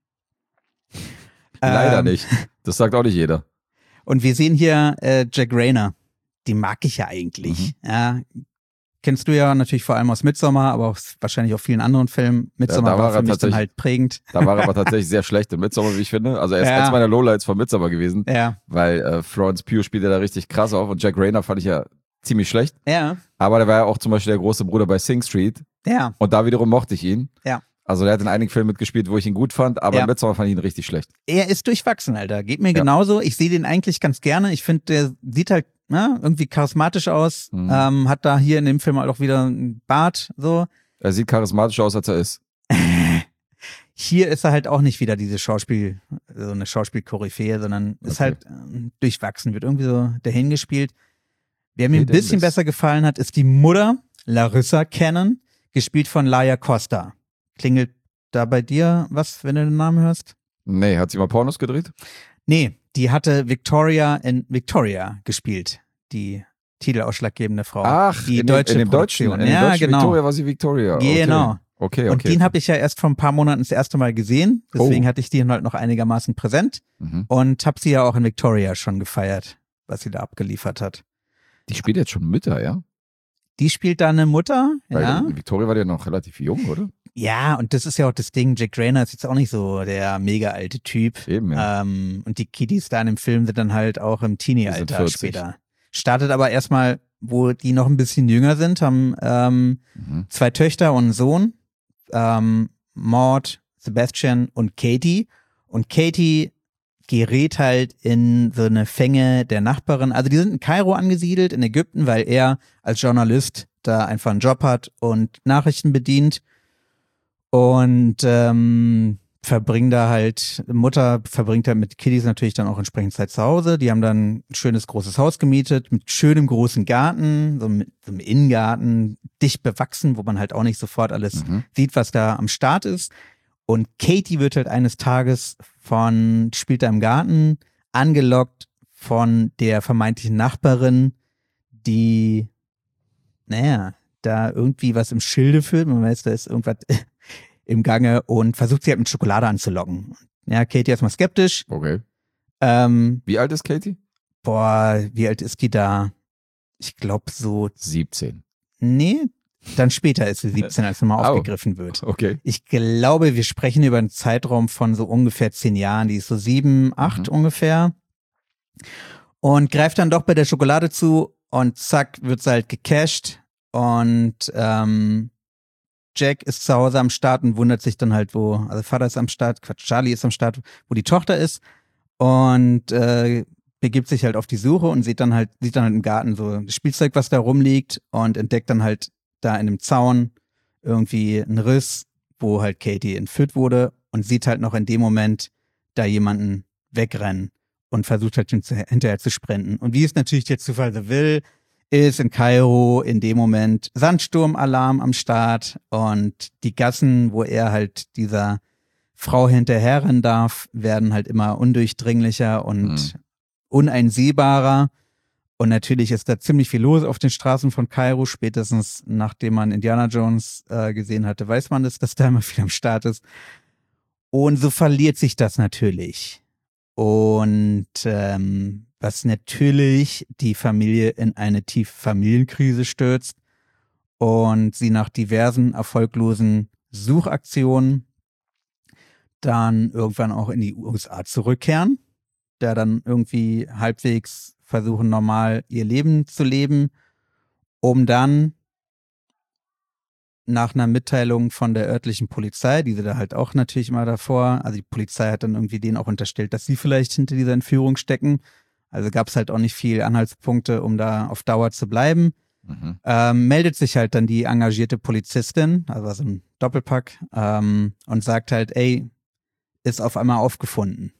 Leider nicht. Das sagt auch nicht jeder. Und wir sehen hier Jack Rayner. Die mag ich ja eigentlich. Ja, kennst du ja natürlich vor allem aus Midsommar, aber auch wahrscheinlich auch vielen anderen Filmen. Midsommar war für mich dann halt prägend. Da war er aber tatsächlich sehr schlecht in Midsommar, wie ich finde. Also er ist eins meiner Lowlights von Midsommar gewesen. Ja. Weil Florence Pugh spielt ja da richtig krass auf und Jack Rayner fand ich ja ziemlich schlecht. Ja. Aber der war ja auch zum Beispiel der große Bruder bei Sing Street. Ja. Und da wiederum mochte ich ihn. Ja. Also der hat in einigen Filmen mitgespielt, wo ich ihn gut fand, aber in Midsommar fand ich ihn richtig schlecht. Er ist durchwachsen, Alter. Geht mir genauso. Ich sehe den eigentlich ganz gerne. Ich finde, der sieht halt irgendwie charismatisch aus. Hat da hier in dem Film halt auch wieder einen Bart. So. Er sieht charismatisch aus, als er ist. Hier ist er halt auch nicht wieder so eine Schauspielkoryphäe, sondern ist halt durchwachsen, wird irgendwie so dahingespielt. Wer mir ein bisschen besser gefallen hat, ist die Mutter, Larissa Cannon, gespielt von Laia Costa. Klingelt da bei dir was, wenn du den Namen hörst? Nee, hat sie mal Pornos gedreht? Nee, die hatte Victoria in Victoria gespielt, die titelausschlaggebende Frau. Ach, die in deutsche dem deutschen, ja, genau. Victoria war sie Victoria. Genau. Okay. Und den habe ich ja erst vor ein paar Monaten das erste Mal gesehen, deswegen hatte ich die halt noch einigermaßen präsent und habe sie ja auch in Victoria schon gefeiert, was sie da abgeliefert hat. Die spielt jetzt schon Mütter, ja? Die spielt da eine Mutter, Weil Victoria war ja noch relativ jung, oder? Ja, und das ist ja auch das Ding, Jack Rayner ist jetzt auch nicht so der mega alte Typ. Eben, ja. Und die Kiddies da in dem Film sind dann halt auch im Teenie-Alter später. Startet aber erstmal, wo die noch ein bisschen jünger sind, haben 2 Töchter und einen Sohn, Maud, Sebastian und Katie. Und Katie gerät halt in so eine Fänge der Nachbarin. Also die sind in Kairo angesiedelt, in Ägypten, weil er als Journalist da einfach einen Job hat und Nachrichten bedient. Und Mutter verbringt da mit Kiddies natürlich dann auch entsprechend Zeit zu Hause. Die haben dann ein schönes großes Haus gemietet mit schönem großen Garten, so einem Innengarten, dicht bewachsen, wo man halt auch nicht sofort alles sieht, was da am Start ist. Und Katie wird halt eines Tages spielt da im Garten, angelockt von der vermeintlichen Nachbarin, die, da irgendwie was im Schilde führt. Man weiß, da ist irgendwas im Gange und versucht sie halt mit Schokolade anzulocken. Ja, Katie erstmal skeptisch. Okay. Wie alt ist Katie? Wie alt ist die da? Ich glaube so 17. Nee, dann später ist sie 17, als nochmal aufgegriffen wird. Okay. Ich glaube, wir sprechen über einen Zeitraum von so ungefähr 10 Jahren. Die ist so 7, 8 ungefähr. Und greift dann doch bei der Schokolade zu und zack, wird sie halt gecasht. Und Jack ist zu Hause am Start und wundert sich dann halt, also Vater ist am Start, Charlie ist am Start, wo die Tochter ist und begibt sich halt auf die Suche und sieht dann halt im Garten so das Spielzeug, was da rumliegt und entdeckt dann halt da in dem Zaun irgendwie einen Riss, wo halt Katie entführt wurde und sieht halt noch in dem Moment da jemanden wegrennen und versucht halt hinterher zu sprinten. Und wie es natürlich der Zufall so will, ist in Kairo in dem Moment Sandsturmalarm am Start und die Gassen, wo er halt dieser Frau hinterherrennen darf, werden halt immer undurchdringlicher und uneinsehbarer. Und natürlich ist da ziemlich viel los auf den Straßen von Kairo. Spätestens nachdem man Indiana Jones gesehen hatte, weiß man das, dass da immer viel am Start ist. Und so verliert sich das natürlich. Und was natürlich die Familie in eine tiefe Familienkrise stürzt und sie nach diversen erfolglosen Suchaktionen dann irgendwann auch in die USA zurückkehren, da dann irgendwie halbwegs versuchen normal ihr Leben zu leben, um dann nach einer Mitteilung von der örtlichen Polizei, die sie da halt auch natürlich immer davor, also die Polizei hat dann irgendwie denen auch unterstellt, dass sie vielleicht hinter dieser Entführung stecken. Also gab es halt auch nicht viel Anhaltspunkte, um da auf Dauer zu bleiben. Meldet sich halt dann die engagierte Polizistin, also so ein Doppelpack, und sagt halt, ey, ist auf einmal aufgefunden.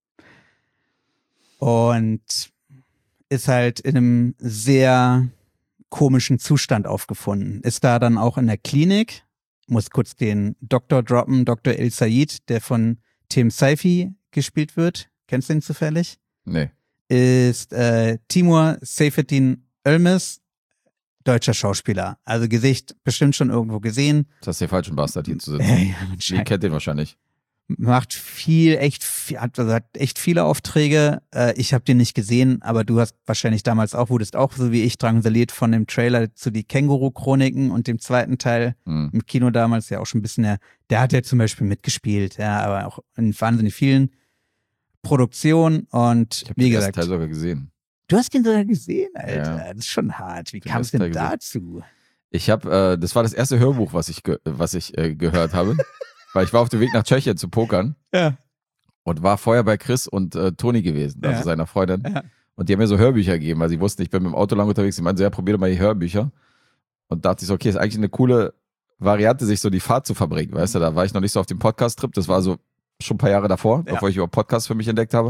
Und ist halt in einem sehr komischen Zustand aufgefunden. Ist da dann auch in der Klinik, muss kurz den Doktor droppen, Dr. El Sayed, der von Tim Saifi gespielt wird. Kennst du ihn zufällig? Nee. Ist Timur Seyfettin Ölmez, deutscher Schauspieler. Also Gesicht bestimmt schon irgendwo gesehen. Das hast du den falschen Bastard hier zu sitzen. Ja, Ihr kennt den wahrscheinlich. Macht hat echt viele Aufträge. Ich habe den nicht gesehen, aber du hast wahrscheinlich damals wurdest auch so wie ich drangsaliert von dem Trailer zu die Känguru-Chroniken und dem zweiten Teil im Kino damals, ja auch schon ein bisschen, der hat ja zum Beispiel mitgespielt, ja, aber auch in wahnsinnig vielen Produktionen und Ich habe wie den ersten gesagt. Teil sogar gesehen. Du hast den sogar gesehen, Alter. Ja. Das ist schon hart. Wie Den kam es ersten denn Teil dazu? Ich habe, das war das erste Hörbuch, was ich gehört habe. Weil ich war auf dem Weg nach Tschechien zu pokern Ja. und war vorher bei Chris und Toni gewesen, also Ja. seiner Freundin. Ja. Und die haben mir so Hörbücher gegeben, weil sie wussten, ich bin mit dem Auto lang unterwegs. Sie meinten so, ja, probier doch mal die Hörbücher. Und dachte ich so, okay, ist eigentlich eine coole Variante, sich so die Fahrt zu verbringen, weißt du? Da war ich noch nicht so auf dem Podcast-Trip. Das war so schon ein paar Jahre davor, Ja. bevor ich überhaupt Podcasts für mich entdeckt habe.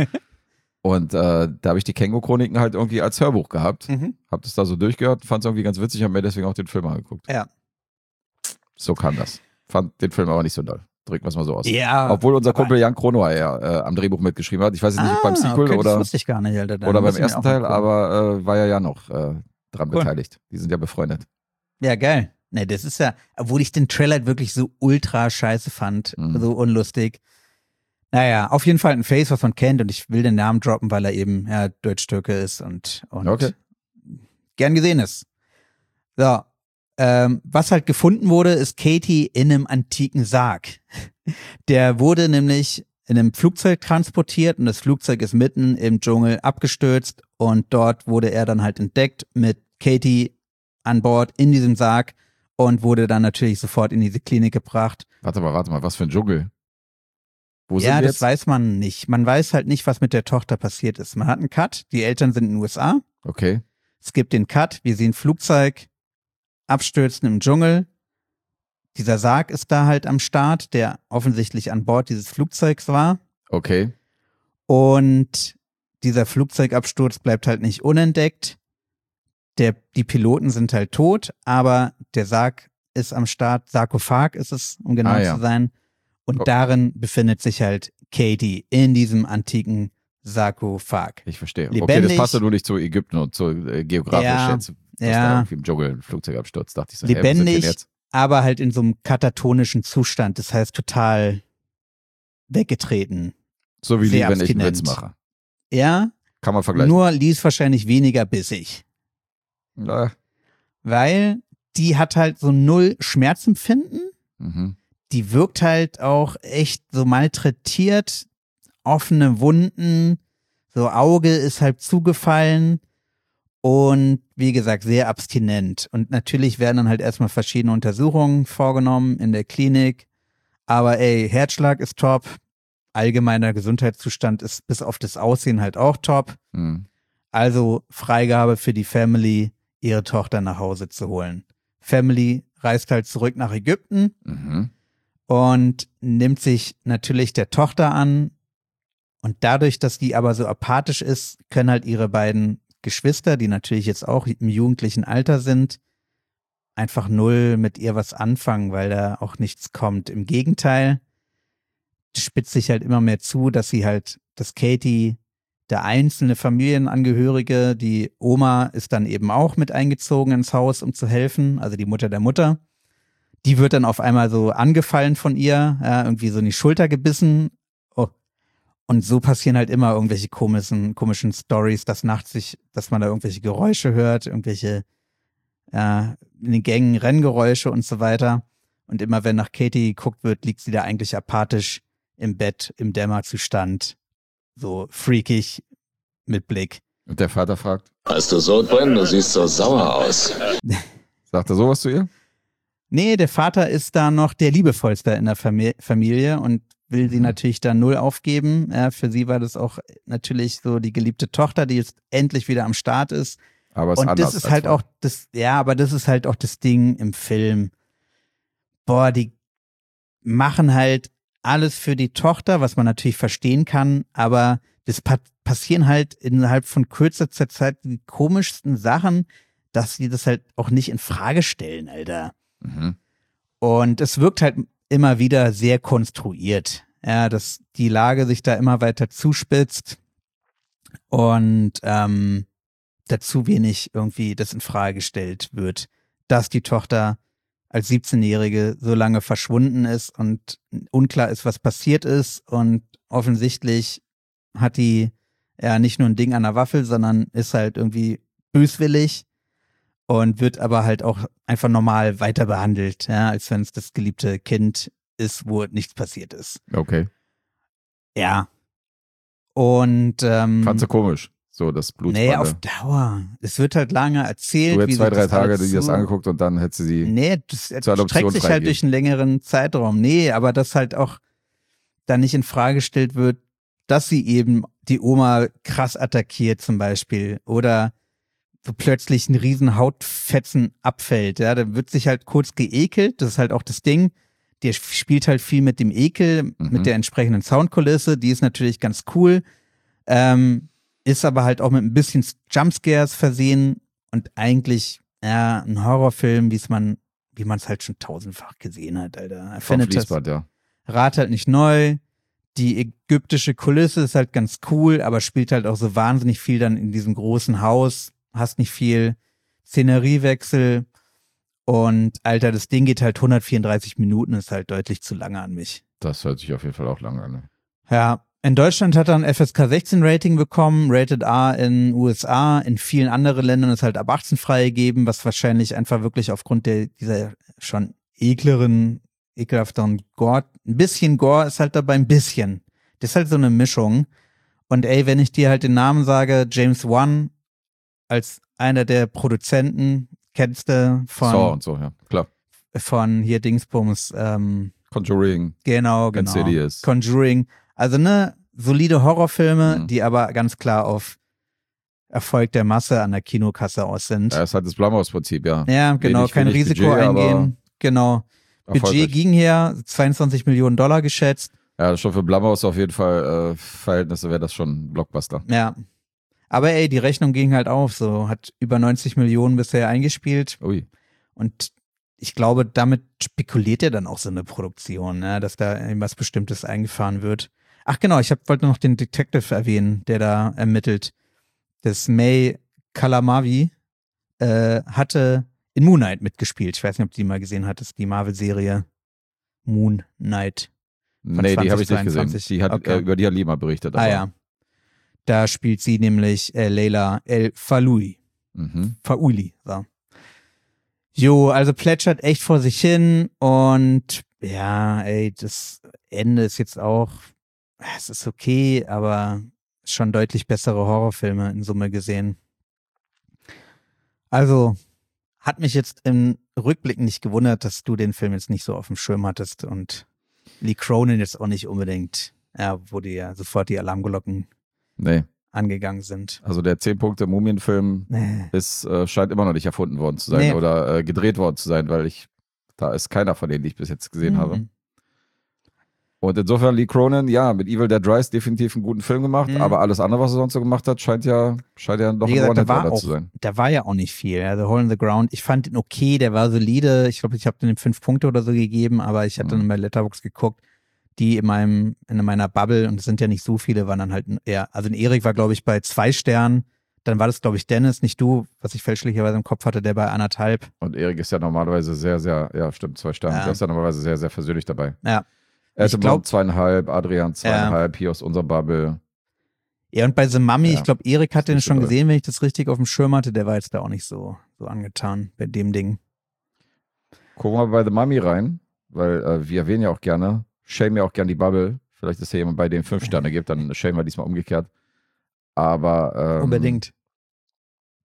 Und da habe ich die Känguru-Chroniken halt irgendwie als Hörbuch gehabt. Hab das da so durchgehört, fand es irgendwie ganz witzig, habe mir deswegen auch den Film angeguckt. Ja. So kam das. Fand den Film aber nicht so doll. Drücken wir es mal so aus. Ja. Obwohl unser Kumpel Jan Kronower ja am Drehbuch mitgeschrieben hat. Ich weiß jetzt nicht, ob beim Sequel okay, oder, das wusste ich gar nicht, Alter. Dann oder beim muss ich mir ersten auch mal Teil, gucken. aber war ja noch dran Cool. beteiligt. Die sind ja befreundet. Ja, geil. Ne, das ist ja, obwohl ich den Trailer wirklich so ultra scheiße fand, so unlustig. Naja, auf jeden Fall ein Face, was man kennt und ich will den Namen droppen, weil er eben Deutsch-Türke ist und Okay. gern gesehen ist. So, was halt gefunden wurde, ist Katie in einem antiken Sarg. Der wurde nämlich in einem Flugzeug transportiert und das Flugzeug ist mitten im Dschungel abgestürzt und dort wurde er dann halt entdeckt mit Katie an Bord in diesem Sarg und wurde dann natürlich sofort in diese Klinik gebracht. Warte mal, was für ein Dschungel? Wo sind Ja, wir das jetzt? weiß man nicht. Man weiß halt nicht, was mit der Tochter passiert ist. Man hat einen Cut, die Eltern sind in den USA. Okay. Es gibt den Cut, wir sehen Flugzeug abstürzen im Dschungel. Dieser Sarg ist da halt am Start, der offensichtlich an Bord dieses Flugzeugs war. Okay. Und dieser Flugzeugabsturz bleibt halt nicht unentdeckt. Die Piloten sind halt tot, aber der Sarg ist am Start. Sarkophag ist es, um genau ja. zu sein. Und Oh. darin befindet sich halt Katie in diesem antiken Sarkophag. Ich verstehe. Lebendig. Okay, das passt ja nur nicht zu Ägypten und zu geografisch Ja, jetzt. Dass ja. da irgendwie im Dschungel ein Flugzeug abstürzt, dachte ich so. Wo sind wir denn Lebendig, jetzt? aber halt in so einem katatonischen Zustand. Das heißt total weggetreten. So wie sehr wenn ich einen abstinent. Witz mache. Ja, Kann man vergleichen. nur liest wahrscheinlich weniger bissig. Ja. Weil die hat halt so null Schmerzempfinden. Mhm. Die wirkt halt auch echt so malträtiert, offene Wunden, so Auge ist halt zugefallen und wie gesagt, sehr abstinent. Und natürlich werden dann halt erstmal verschiedene Untersuchungen vorgenommen in der Klinik. Aber ey, Herzschlag ist top, allgemeiner Gesundheitszustand ist bis auf das Aussehen halt auch top. Mhm. Also Freigabe für die Family, ihre Tochter nach Hause zu holen. Family reist halt zurück nach Ägypten Mhm. und nimmt sich natürlich der Tochter an. Und dadurch, dass die aber so apathisch ist, können halt ihre beiden Geschwister, die natürlich jetzt auch im jugendlichen Alter sind, einfach null mit ihr was anfangen, weil da auch nichts kommt. Im Gegenteil, das spitzt sich halt immer mehr zu, dass Katie, der einzelne Familienangehörige, die Oma ist dann eben auch mit eingezogen ins Haus, um zu helfen, also die Mutter der Mutter. Die wird dann auf einmal so angefallen von ihr, irgendwie so in die Schulter gebissen. Oh. Und so passieren halt immer irgendwelche komischen Stories, dass man da irgendwelche Geräusche hört, irgendwelche in den Gängen Renngeräusche und so weiter. Und immer wenn nach Katie geguckt wird, liegt sie da eigentlich apathisch im Bett, im Dämmerzustand, so freakig mit Blick. Und der Vater fragt, Hast du Sodbrennen? Du siehst so sauer aus. sagt er sowas zu ihr? Nee, der Vater ist da noch der Liebevollste in der Familie und will sie natürlich da null aufgeben. Ja, für sie war das auch natürlich so die geliebte Tochter, die jetzt endlich wieder am Start ist. Aber es ist Und anders. das ist halt auch das, ja, aber das ist halt auch das Ding im Film. Boah, die machen halt alles für die Tochter, was man natürlich verstehen kann, aber das passieren halt innerhalb von kürzester Zeit die komischsten Sachen, dass sie das halt auch nicht in Frage stellen, Alter. Mhm. Und es wirkt halt immer wieder sehr konstruiert. Ja, dass die Lage sich da immer weiter zuspitzt und dazu wenig irgendwie das in Frage gestellt wird, dass die Tochter als 17-Jährige so lange verschwunden ist und unklar ist, was passiert ist. Und offensichtlich hat die ja nicht nur ein Ding an der Waffel, sondern ist halt irgendwie böswillig und wird aber halt auch einfach normal weiter behandelt, ja, als wenn es das geliebte Kind ist, wo nichts passiert ist. Okay. Ja. Und Fandst du komisch? So, das Blut. nee, auf Dauer. Es wird halt lange erzählt. Du hättest wie 2-3 sich Tage alles dir das so- angeguckt und dann hättest du sie. Nee, das zur Adoption streckt sich halt freigeben. durch einen längeren Zeitraum. Nee, aber dass halt auch da nicht in Frage gestellt wird, dass sie eben die Oma krass attackiert zum Beispiel oder so plötzlich ein riesen Hautfetzen abfällt. Ja, da wird sich halt kurz geekelt. Das ist halt auch das Ding. Der spielt halt viel mit dem Ekel, mit der entsprechenden Soundkulisse. Die ist natürlich ganz cool. Ist aber halt auch mit ein bisschen Jumpscares versehen und eigentlich ja ein Horrorfilm, wie man es halt schon tausendfach gesehen hat, Alter. Er Vom findet das Fließband, ja. Rad halt nicht neu. Die ägyptische Kulisse ist halt ganz cool, aber spielt halt auch so wahnsinnig viel dann in diesem großen Haus. Hast nicht viel Szeneriewechsel. Und Alter, das Ding geht halt 134 Minuten, ist halt deutlich zu lange an mich. Das hört sich auf jeden Fall auch lang an. Ja, in Deutschland hat er ein FSK 16 Rating bekommen, Rated R in USA, in vielen anderen Ländern ist halt ab 18 freigegeben, was wahrscheinlich einfach wirklich aufgrund dieser schon ekelhafteren Gore, ein bisschen Gore ist halt dabei, ein bisschen. Das ist halt so eine Mischung. Und ey, wenn ich dir halt den Namen sage, James Wan als einer der Produzenten, kennst du Saw und so, ja, klar. von hier Dingsbums, Conjuring, genau. Insidious. Conjuring. Also ne, solide Horrorfilme, die aber ganz klar auf Erfolg der Masse an der Kinokasse aus sind. Ja, ist halt das Blumhouse-Prinzip, ja. Ja, genau, Wenig kein Risiko Budget, aber eingehen. Genau. Budget erfolgreich. ging her, 22 Millionen Dollar geschätzt. Ja, schon für Blumhouse auf jeden Fall Verhältnisse wäre das schon ein Blockbuster. Ja. Aber ey, die Rechnung ging halt auf, so hat über 90 Millionen bisher eingespielt. Ui. Und ich glaube, damit spekuliert ja dann auch so eine Produktion, ne, dass da irgendwas Bestimmtes eingefahren wird. Ach genau, wollte noch den Detective erwähnen, der da ermittelt. Das May Kalamavi hatte in Moon Knight mitgespielt. Ich weiß nicht, ob du die mal gesehen hattest, die Marvel-Serie Moon Knight. Nee, die habe ich nicht gesehen. 2022. Die hat, Okay. über die hat Lima berichtet. Aber, Ja. Da spielt sie nämlich Leila El Faloui. Mhm. Fauli. So. Jo, also plätschert echt vor sich hin und ja, ey, das Ende ist jetzt auch, es ist okay, aber schon deutlich bessere Horrorfilme in Summe gesehen. Also, hat mich jetzt im Rückblick nicht gewundert, dass du den Film jetzt nicht so auf dem Schirm hattest und Lee Cronin jetzt auch nicht unbedingt, ja, wo dir ja sofort die Alarmglocken Nee. angegangen sind. Also der 10-Punkte-Mumienfilm Nee. scheint immer noch nicht erfunden worden zu sein Nee. oder gedreht worden zu sein, weil da ist keiner von denen, die ich bis jetzt gesehen habe. Und insofern Lee Cronin, ja, mit Evil Dead Rise definitiv einen guten Film gemacht, aber alles andere, was er sonst so gemacht hat, scheint ja noch Wie ein gesagt, One-Hit-Wonder zu sein. da war ja auch nicht viel. Ja, The Hole in the Ground, ich fand ihn okay, der war solide. Ich glaube, ich habe den 5 Punkte oder so gegeben, aber ich hatte dann bei Letterboxd geguckt, die in meiner Bubble, und es sind ja nicht so viele, waren dann halt eher, also ein Erik war, glaube ich, bei 2 Sternen. Dann war das, glaube ich, Dennis, nicht du, was ich fälschlicherweise im Kopf hatte, der bei 1,5. Und Erik ist ja normalerweise sehr, sehr, ja, stimmt, 2 Sterne. Ja. Der ist ja normalerweise sehr, sehr versöhnlich dabei. Ja. Elton Ich glaub- 2,5, Adrian 2,5, hier aus unserer Bubble. Ja, und bei The Mummy, Ja. ich glaube, Erik hat Ist den nicht so schon doll. gesehen, wenn ich das richtig auf dem Schirm hatte. Der war jetzt da auch nicht so angetan bei dem Ding. Gucken wir mal bei The Mummy rein, weil wir erwähnen ja auch gerne, shame ja auch gerne die Bubble. Vielleicht ist ja jemand bei dem 5 Sterne gibt, dann shame wir diesmal umgekehrt. Aber Unbedingt.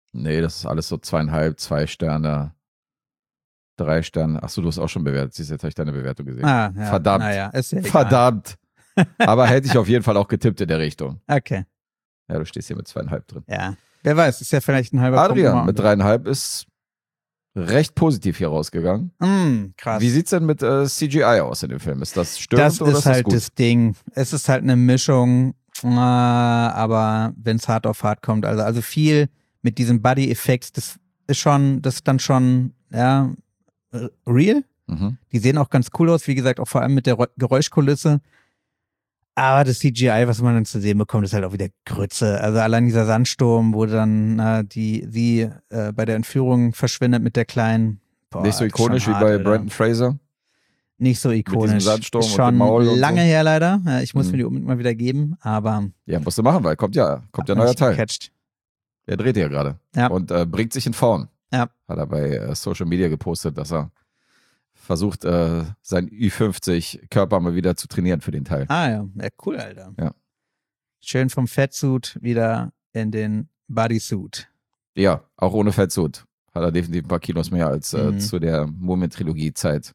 Nee, das ist alles so 2,5, 2 Sterne, 3 Sterne. Achso, du hast auch schon bewertet. Siehst du, jetzt habe ich deine Bewertung gesehen. Ah, ja. Verdammt. Naja, ist ja egal. Verdammt. Aber hätte ich auf jeden Fall auch getippt in der Richtung. Okay, Ja, du stehst hier mit 2,5 drin. ja. Wer weiß, ist ja vielleicht ein halber Adrian Punkt. mit 3,5 ist recht positiv hier rausgegangen. Krass. Wie sieht's denn mit CGI aus in dem Film? Ist das störend Das oder ist ist das halt gut? das Ding. Es ist halt eine Mischung, aber wenn es hart auf hart kommt, also viel mit diesem Buddy-Effekt, das ist dann schon, ja, real. Mhm. Die sehen auch ganz cool aus, wie gesagt, auch vor allem mit der Geräuschkulisse. Aber das CGI, was man dann zu sehen bekommt, ist halt auch wieder Grütze. Also allein dieser Sandsturm, wo dann sie bei der Entführung verschwindet mit der Kleinen. Boah, Nicht so ist schon ikonisch wie hart, bei Alter. Brandon Fraser. Nicht so ikonisch. diesem Sandsturm ist und schon dem Maul und lange so. her leider. Ja, ich muss Mhm. mir die unbedingt mal wieder geben, aber Ja, musst du machen, weil kommt ja hat neuer mich Teil. gecatcht. Der dreht ja gerade. Ja. Und bringt sich in Form. Ja. Hat er bei Social Media gepostet, dass er versucht, seinen Ü50-Körper mal wieder zu trainieren für den Teil. Ah ja, cool, Alter. Ja. Schön vom Fettsuit wieder in den Bodysuit. Ja, auch ohne Fettsuit. Hat er definitiv ein paar Kilos mehr als Mhm. zu der Mumien-Trilogie-Zeit.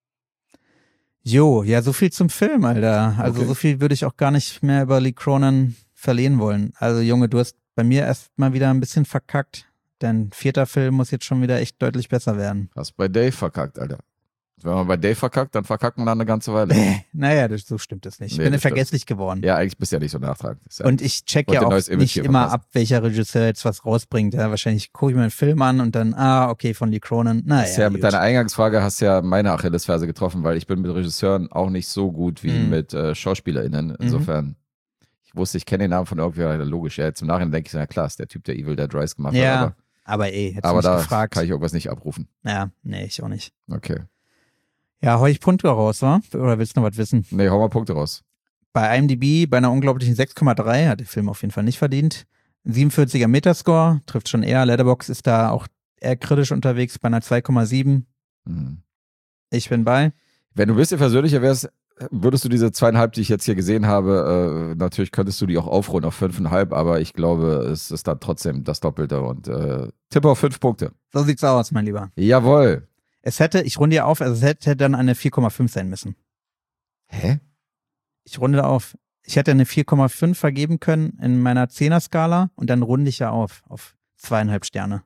Jo, ja, so viel zum Film, Alter. Also Okay. so viel würde ich auch gar nicht mehr über Lee Cronin verlieren wollen. Also Junge, du hast bei mir erst mal wieder ein bisschen verkackt. Dein 4. Film muss jetzt schon wieder echt deutlich besser werden. Hast bei Dave verkackt, Alter. Wenn man bei Dave verkackt, dann verkackt man dann eine ganze Weile. Naja, so stimmt das nicht. Ich Nee, bin das stimmt. vergesslich geworden. Ja, eigentlich bist du ja nicht so nachtragend. Das ist ja- Und ich check Und ja ein auch neues Image nicht hier immer verpassen. ab, welcher Regisseur jetzt was rausbringt. Ja, wahrscheinlich gucke ich mir einen Film an und dann, okay, von Lee Cronin. Naja, Ist ja mit gut. deiner Eingangsfrage hast ja meine Achillesferse getroffen, weil ich bin mit Regisseuren auch nicht so gut wie Mhm. mit SchauspielerInnen. Insofern, ich wusste, ich kenne den Namen von irgendwer, logisch. Ja, jetzt im Nachhinein denke ich, na klar, ist der Typ, der Evil Dead Rise gemacht Ja, hat. aber hättest du Aber mich da gefragt. kann ich irgendwas nicht abrufen. Ja, nee, ich auch nicht. Okay. Ja, hau ich Punkte raus, wa? Oder willst du noch was wissen? Nee, hau mal Punkte raus. Bei IMDb bei einer unglaublichen 6,3 hat der Film auf jeden Fall nicht verdient. 47er Metascore, trifft schon eher. Letterboxd ist da auch eher kritisch unterwegs bei einer 2,7. Mhm. Ich bin bei. Wenn du ein bisschen versöhnlicher wärst, würdest du diese 2,5, die ich jetzt hier gesehen habe, natürlich könntest du die auch aufrunden auf 5,5, aber ich glaube, es ist dann trotzdem das Doppelte und tippe auf 5 Punkte. So sieht's aus, mein Lieber. Jawohl. Ich runde ja auf, also es hätte dann eine 4,5 sein müssen. Hä? Ich runde auf. Ich hätte eine 4,5 vergeben können in meiner 10er-Skala und dann runde ich ja auf 2,5 Sterne.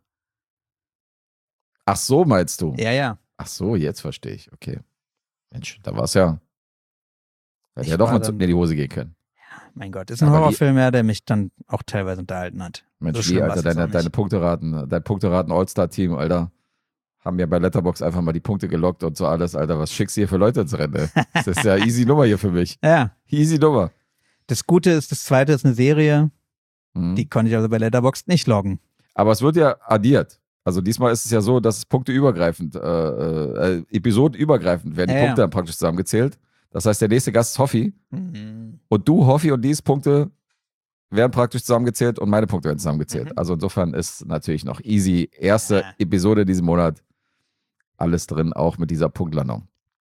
Ach so, meinst du? Ja, ja. Ach so, jetzt verstehe ich. Okay. Mensch, da war es ja. Hätte Ich ja doch war mal dann- in die Hose gehen können. Mein Gott, ist ein Aber wie- Horrorfilm, ja, der mich dann auch teilweise unterhalten hat. Mensch, So wie, schlimm war's Alter, jetzt auch deine nicht. Punkteraten, dein Punkteraten All-Star-Team, Alter, haben ja bei Letterboxd einfach mal die Punkte gelockt und so alles, Alter. Was schickst du hier für Leute ins Rennen? Das ist ja easy Nummer hier für mich. Ja, Easy Nummer. das Gute ist, das zweite ist eine Serie, Mhm. die konnte ich also bei Letterboxd nicht loggen. Aber es wird ja addiert. Also diesmal ist es ja so, dass es punkteübergreifend, episodenübergreifend werden die Ja, Punkte ja. dann praktisch zusammengezählt. Das heißt, der nächste Gast ist Hoffi Mhm. und du, Hoffi und Dies Punkte werden praktisch zusammengezählt und meine Punkte werden zusammengezählt. Mhm. Also insofern ist natürlich noch easy. Erste Ja. Episode diesen Monat. Alles drin, auch mit dieser Punktlandung.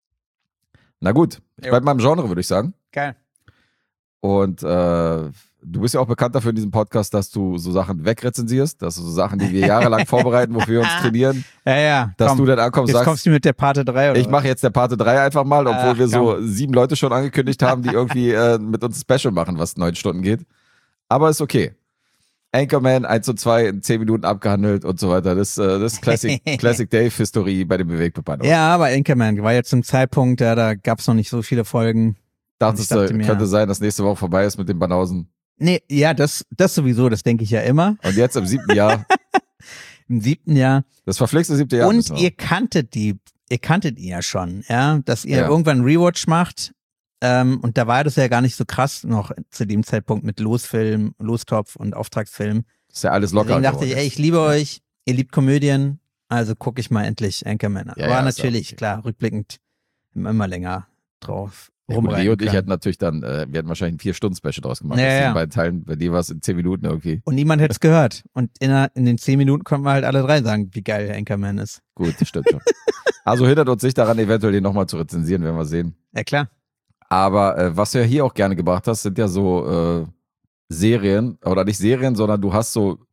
Na gut, ich Jo. bleib mal im Genre, würde ich sagen. Geil. Und du bist ja auch bekannt dafür in diesem Podcast, dass du so Sachen wegrezensierst, dass du so Sachen, die wir jahrelang vorbereiten, wofür wir uns trainieren, Ja, dass komm, du dann ankommst und jetzt kommst sagst, du mit der Parte 3 oder ich mache jetzt der Parte 3 einfach mal, obwohl Ach, wir so 7 Leute schon angekündigt haben, die irgendwie mit uns ein Special machen, was 9 Stunden geht. Aber ist okay. Anchorman 1 und 2 in 10 Minuten abgehandelt und so weiter. Das ist Classic Dave-Historie bei den Bewegtbepannungen. Ja, aber Anchorman war jetzt zum Zeitpunkt, ja, da gab's noch nicht so viele Folgen. Dachtest ich dachte du, mir- könnte sein, dass nächste Woche vorbei ist mit den Banausen. Nee, ja, das sowieso, das denke ich ja immer. Und jetzt im 7. Jahr, Im 7. Jahr. das verflixte 7. Jahr. Und müssen wir. ihr kanntet ihn ja schon, ja, dass ihr Ja. irgendwann einen Rewatch macht. Und da war das ja gar nicht so krass noch zu dem Zeitpunkt mit Losfilm, Lostopf und Auftragsfilm. Ist ja alles locker. Deswegen dachte ich, geworden ey, ich liebe euch, ihr liebt Komödien, also gucke ich mal endlich Anchorman an. Ja, Aber ja, ist ja natürlich, okay. klar, rückblickend immer länger drauf Ja, gut, rumreiten Lee und ich können. hätten natürlich dann, wir hätten wahrscheinlich ein 4-Stunden-Special draus gemacht. Ja, aus ja. den beiden Teilen, bei dir war es in 10 Minuten irgendwie. Und niemand hätte es gehört. Und in den 10 Minuten konnten wir halt alle drei sagen, wie geil Anchorman ist. Gut, das stimmt schon. Also hindert uns nicht daran, eventuell den nochmal zu rezensieren, werden wir sehen. Ja, klar. Aber was du ja hier auch gerne gebracht hast, sind ja so Serien, oder nicht Serien, sondern du hast so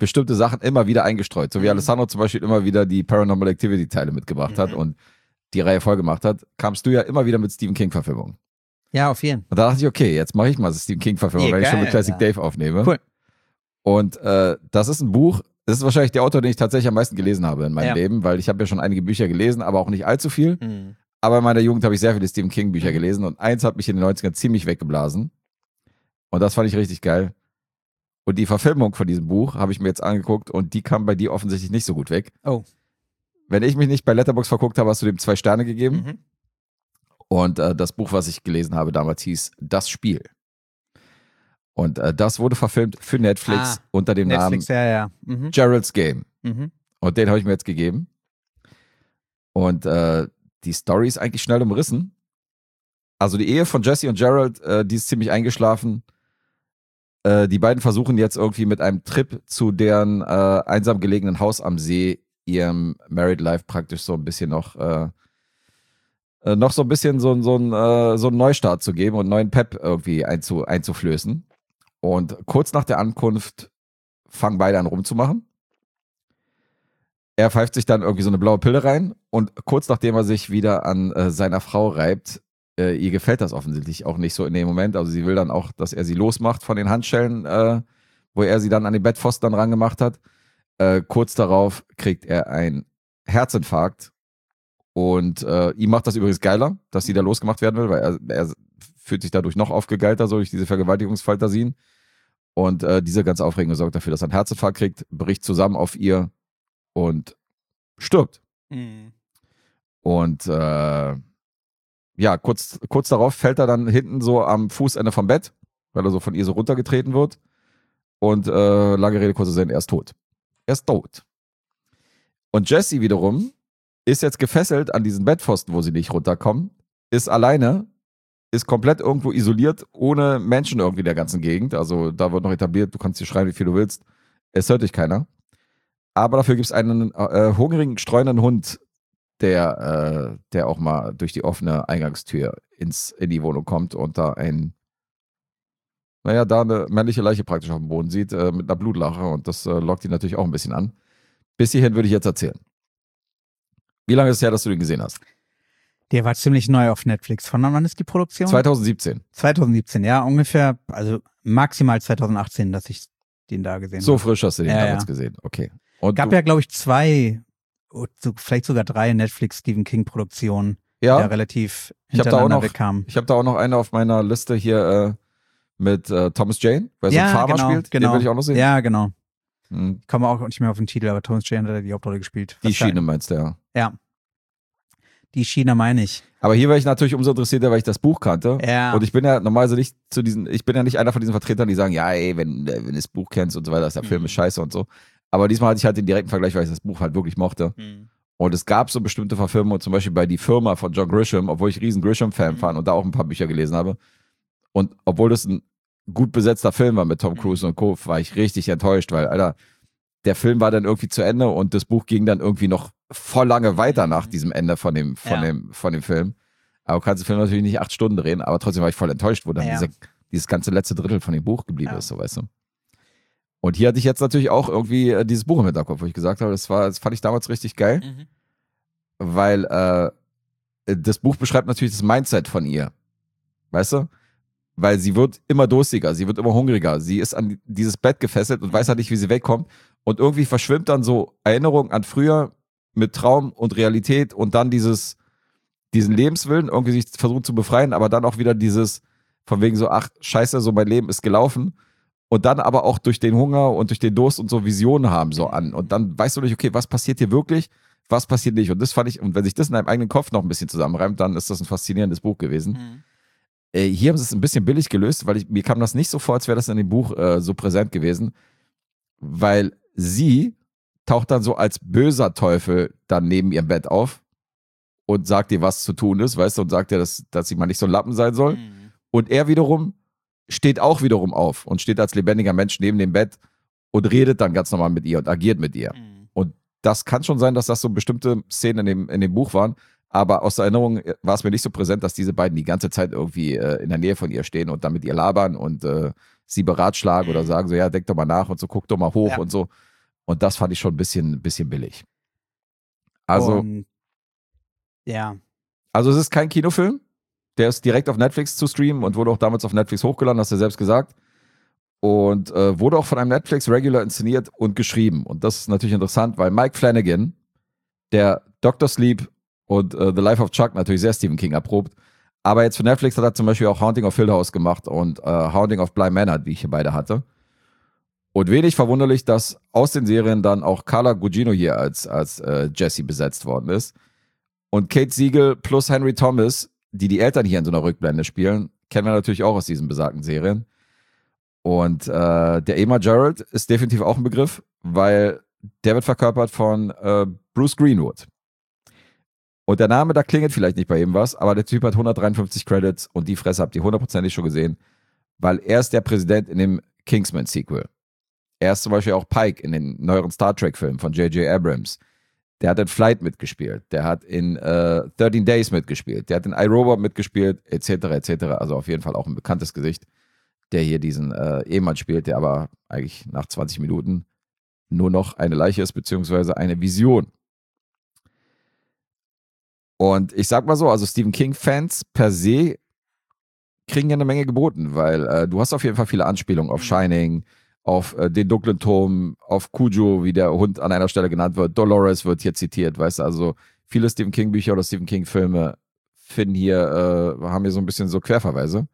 bestimmte Sachen immer wieder eingestreut. So wie Alessandro zum Beispiel immer wieder die Paranormal Activity Teile mitgebracht hat und die Reihe voll gemacht hat, kamst du ja immer wieder mit Stephen King Verfilmungen. Ja, auf jeden Fall. Und da dachte ich, okay, jetzt mache ich mal Stephen King Verfilmung, wenn ich schon mit Classic Dave aufnehme. Cool. Und das ist ein Buch, das ist wahrscheinlich der Autor, den ich tatsächlich am meisten gelesen habe in meinem Leben, weil ich habe ja schon einige Bücher gelesen, aber auch nicht allzu viel. Aber in meiner Jugend habe ich sehr viele Stephen King Bücher gelesen und eins hat mich in den 90ern ziemlich weggeblasen. Und das fand ich richtig geil. Und die Verfilmung von diesem Buch habe ich mir jetzt angeguckt und die kam bei dir offensichtlich nicht so gut weg. Oh. Wenn ich mich nicht bei Letterboxd verguckt habe, hast du dem 2 Sterne gegeben. Und das Buch, was ich gelesen habe damals, hieß Das Spiel. Und das wurde verfilmt für Netflix unter dem Netflix, Namen Gerald's Game. Und den habe ich mir jetzt gegeben. Und die Story ist eigentlich schnell umrissen. Also die Ehe von Jesse und Gerald, die ist ziemlich eingeschlafen. Die beiden versuchen jetzt irgendwie mit einem Trip zu deren einsam gelegenen Haus am See ihrem Married Life praktisch so ein bisschen noch so ein bisschen so einen Neustart zu geben und neuen Pep irgendwie einzuflößen. Und kurz nach der Ankunft fangen beide an rumzumachen. Er pfeift sich dann irgendwie so eine blaue Pille rein und kurz nachdem er sich wieder an seiner Frau reibt, ihr gefällt das offensichtlich auch nicht so in dem Moment. Also sie will dann auch, dass er sie losmacht von den Handschellen, wo er sie dann an den Bettpfosten dann rangemacht hat. Kurz darauf kriegt er einen Herzinfarkt und ihm macht das übrigens geiler, dass sie da losgemacht werden will, weil er fühlt sich dadurch noch aufgegeilter, so durch diese Vergewaltigungsfantasien. Und diese ganze Aufregung sorgt dafür, dass er einen Herzinfarkt kriegt, bricht zusammen auf ihr und stirbt. Und ja, kurz darauf fällt er dann hinten so am Fußende vom Bett, weil er so von ihr so runtergetreten wird. Und lange Rede, kurzer Sinn, er ist tot. Er ist tot. Und Jesse wiederum ist jetzt gefesselt an diesen Bettpfosten, wo sie nicht runterkommen, ist alleine, ist komplett irgendwo isoliert, ohne Menschen irgendwie in der ganzen Gegend. Also da wird noch etabliert, du kannst hier schreien, wie viel du willst. Es hört dich keiner. Aber dafür gibt es einen hungrigen, streunenden Hund, der auch mal durch die offene Eingangstür in die Wohnung kommt und da eine männliche Leiche praktisch auf dem Boden sieht, mit einer Blutlache. Und das lockt ihn natürlich auch ein bisschen an. Bis hierhin würde ich jetzt erzählen. Wie lange ist es her, dass du den gesehen hast? Der war ziemlich neu auf Netflix. Von wann ist die Produktion? 2017. 2017, ja, ungefähr, also maximal 2018, dass ich den da gesehen habe. So frisch hast du den damals gesehen, okay. Und gab ja, glaube ich, 2, vielleicht sogar 3 Netflix-Stephen King-Produktionen, die da relativ hintereinander wegkamen. Ich habe da auch noch eine auf meiner Liste hier mit Thomas Jane, weil so ein Farmer spielt. Genau. Den will ich auch noch sehen. Ja, genau. Ich komme auch nicht mehr auf den Titel, aber Thomas Jane hat die Hauptrolle gespielt. Die Schiene meinst du, ja. Ja. Die Schiene meine ich. Aber hier war ich natürlich umso interessierter, weil ich das Buch kannte. Ja. Und ich bin ja normalerweise nicht ich bin ja nicht einer von diesen Vertretern, die sagen, ja, ey, wenn du das Buch kennst und so weiter, der Film ist scheiße und so. Aber diesmal hatte ich halt den direkten Vergleich, weil ich das Buch halt wirklich mochte. Und es gab so bestimmte Verfilmungen, zum Beispiel bei Die Firma von John Grisham, obwohl ich riesen Grisham-Fan war und da auch ein paar Bücher gelesen habe. Und obwohl das ein gut besetzter Film war mit Tom Cruise und Co., war ich richtig enttäuscht, weil, Alter, der Film war dann irgendwie zu Ende und das Buch ging dann irgendwie noch voll lange weiter nach diesem Ende von dem Film. Aber du kannst den Film natürlich nicht 8 Stunden drehen, aber trotzdem war ich voll enttäuscht, wo dann dieses ganze letzte Drittel von dem Buch geblieben ist, so weißt du. Und hier hatte ich jetzt natürlich auch irgendwie dieses Buch im Hinterkopf, wo ich gesagt habe, das fand ich damals richtig geil, weil das Buch beschreibt natürlich das Mindset von ihr, weißt du? Weil sie wird immer durstiger, sie wird immer hungriger, sie ist an dieses Bett gefesselt und weiß halt nicht, wie sie wegkommt und irgendwie verschwimmt dann so Erinnerung an früher mit Traum und Realität und dann diesen Lebenswillen, irgendwie sich versuchen zu befreien, aber dann auch wieder dieses von wegen so, ach scheiße, so mein Leben ist gelaufen und dann aber auch durch den Hunger und durch den Durst und so Visionen haben so an und dann weißt du nicht, okay, was passiert hier wirklich, was passiert nicht und das fand ich, und wenn sich das in deinem eigenen Kopf noch ein bisschen zusammenreimt, dann ist das ein faszinierendes Buch gewesen. Hier haben sie es ein bisschen billig gelöst, weil mir kam das nicht so vor, als wäre das in dem Buch so präsent gewesen, weil sie taucht dann so als böser Teufel dann neben ihrem Bett auf und sagt ihr, was zu tun ist, weißt du, und sagt ihr, dass sie mal nicht so ein Lappen sein soll. Und er wiederum steht auch wiederum auf und steht als lebendiger Mensch neben dem Bett und redet dann ganz normal mit ihr und agiert mit ihr. Und das kann schon sein, dass das so bestimmte Szenen in dem Buch waren, aber aus der Erinnerung war es mir nicht so präsent, dass diese beiden die ganze Zeit irgendwie in der Nähe von ihr stehen und dann mit ihr labern und sie beratschlagen oder sagen so, ja, denk doch mal nach und so, guck doch mal hoch und so. Und das fand ich schon ein bisschen billig. Also, Und, ja. also es ist kein Kinofilm. Der ist direkt auf Netflix zu streamen und wurde auch damals auf Netflix hochgeladen, hast du ja selbst gesagt. Und wurde auch von einem Netflix-Regular inszeniert und geschrieben. Und das ist natürlich interessant, weil Mike Flanagan, der Dr. Sleep und The Life of Chuck natürlich sehr Stephen King erprobt, aber jetzt für Netflix hat er zum Beispiel auch Haunting of Hill House gemacht und Haunting of Bly Manor, die ich hier beide hatte. Und wenig verwunderlich, dass aus den Serien dann auch Carla Gugino hier als Jessie besetzt worden ist. Und Kate Siegel plus Henry Thomas, die Eltern hier in so einer Rückblende spielen, kennen wir natürlich auch aus diesen besagten Serien. Und der Emma Gerald ist definitiv auch ein Begriff, weil der wird verkörpert von Bruce Greenwood. Und der Name, da klingelt vielleicht nicht bei ihm was, aber der Typ hat 153 Credits und die Fresse habt ihr hundertprozentig schon gesehen, weil er ist der Präsident in dem Kingsman-Sequel. Er ist zum Beispiel auch Pike in den neueren Star Trek-Filmen von J.J. Abrams. Der hat in Flight mitgespielt, der hat in 13 Days mitgespielt, der hat in iRobot mitgespielt, etc. Also auf jeden Fall auch ein bekanntes Gesicht, der hier diesen Ehemann spielt, der aber eigentlich nach 20 Minuten nur noch eine Leiche ist, beziehungsweise eine Vision. Und ich sag mal so, also Stephen King-Fans per se kriegen ja eine Menge geboten, weil du hast auf jeden Fall viele Anspielungen auf Shining, auf den dunklen Turm, auf Cujo, wie der Hund an einer Stelle genannt wird. Dolores wird hier zitiert, weißt du, also viele Stephen King-Bücher oder Stephen King-Filme haben hier so ein bisschen so Querverweise.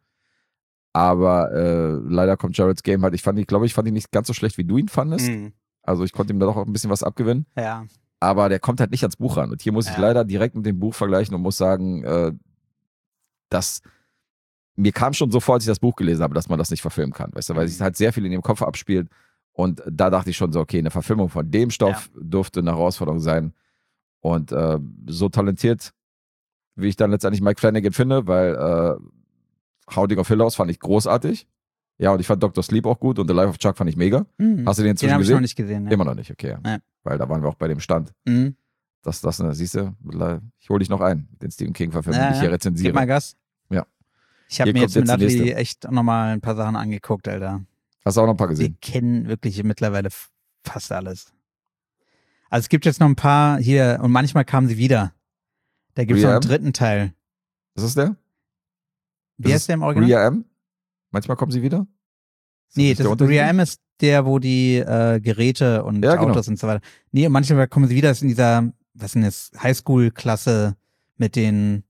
Aber leider kommt Jared's Game halt, ich fand ihn nicht ganz so schlecht, wie du ihn fandest. Mhm. Also ich konnte ihm da doch auch ein bisschen was abgewinnen. Ja. Aber der kommt halt nicht ans Buch ran. Und hier muss ich leider direkt mit dem Buch vergleichen und muss sagen, dass mir kam schon so vor, als ich das Buch gelesen habe, dass man das nicht verfilmen kann. Weißt du, weil sich halt sehr viel in ihrem Kopf abspielt. Und da dachte ich schon so, okay, eine Verfilmung von dem Stoff dürfte eine Herausforderung sein. Und so talentiert, wie ich dann letztendlich Mike Flanagan finde, weil Haunting of Hill House fand ich großartig. Ja, und ich fand Dr. Sleep auch gut und The Life of Chuck fand ich mega. Mhm. Hast du den inzwischen Den habe ich gesehen? noch nicht gesehen. Ja. Immer noch nicht, okay. Ja. Weil da waren wir auch bei dem Stand. Mhm. Siehst du, ich hole dich noch ein, den Stephen King-Verfilm, den ich hier Gib rezensiere. mal Gas. Ja. Ich habe Hier mir kommt jetzt mit jetzt die Natalie nächste. echt nochmal ein paar Sachen angeguckt, Alter. Hast du auch noch ein paar Wir gesehen? kennen wirklich mittlerweile fast alles. Also es gibt jetzt noch ein paar hier und manchmal kamen sie wieder. Da gibt es noch einen dritten Teil. Ist das der? Wie heißt der im Original? Ria M? Manchmal kommen sie wieder? Nee, Ria M ist der, wo die Geräte und Autos und so weiter. Nee, und manchmal kommen sie wieder, das ist in dieser, was denn das, Highschool-Klasse mit den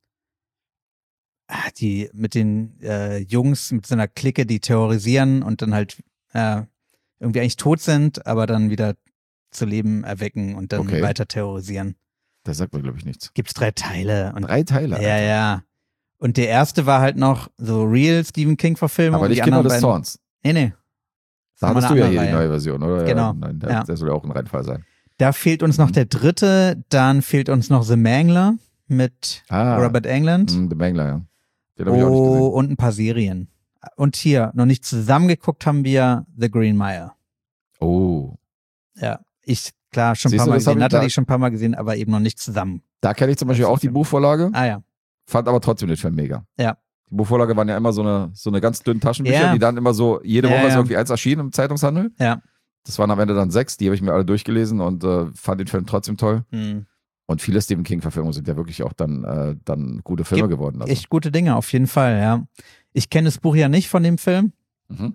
Jungs, mit so einer Clique, die terrorisieren und dann halt irgendwie eigentlich tot sind, aber dann wieder zu Leben erwecken und dann weiter terrorisieren. Das sagt mir, glaube ich, nichts. Gibt's 3 Teile. Und 3 Teile? Alter. Ja. Und der erste war halt noch so real Stephen King-Verfilmung. Aber nicht Kinder des Zorns. Nee. Da hattest du ja hier die neue Version, oder? Genau. Ja, nein, der soll ja auch ein Reinfall sein. Da fehlt uns noch der dritte, dann fehlt uns noch The Mangler mit Robert Englund. The Mangler, ja. Den habe ich auch nicht gesehen. Und ein paar Serien. Und hier, noch nicht zusammengeguckt haben wir The Green Mile. Oh. Ja, klar, schon ein paar Mal gesehen. Natalie schon ein paar Mal gesehen, aber eben noch nicht zusammen. Da kenne ich zum Beispiel auch die Buchvorlage. Ah ja. Fand aber trotzdem den Film mega. Ja. Die Buchvorlage waren ja immer so eine ganz dünnen Taschenbücher, die dann immer so, jede Woche ist irgendwie eins erschienen im Zeitungshandel. Ja. Das waren am Ende dann 6, die habe ich mir alle durchgelesen und fand den Film trotzdem toll. Mhm. Und viele Stephen King-Verfilmungen sind ja wirklich auch dann gute Filme geworden. Also. Echt gute Dinge, auf jeden Fall, ja. Ich kenne das Buch ja nicht von dem Film. Mhm.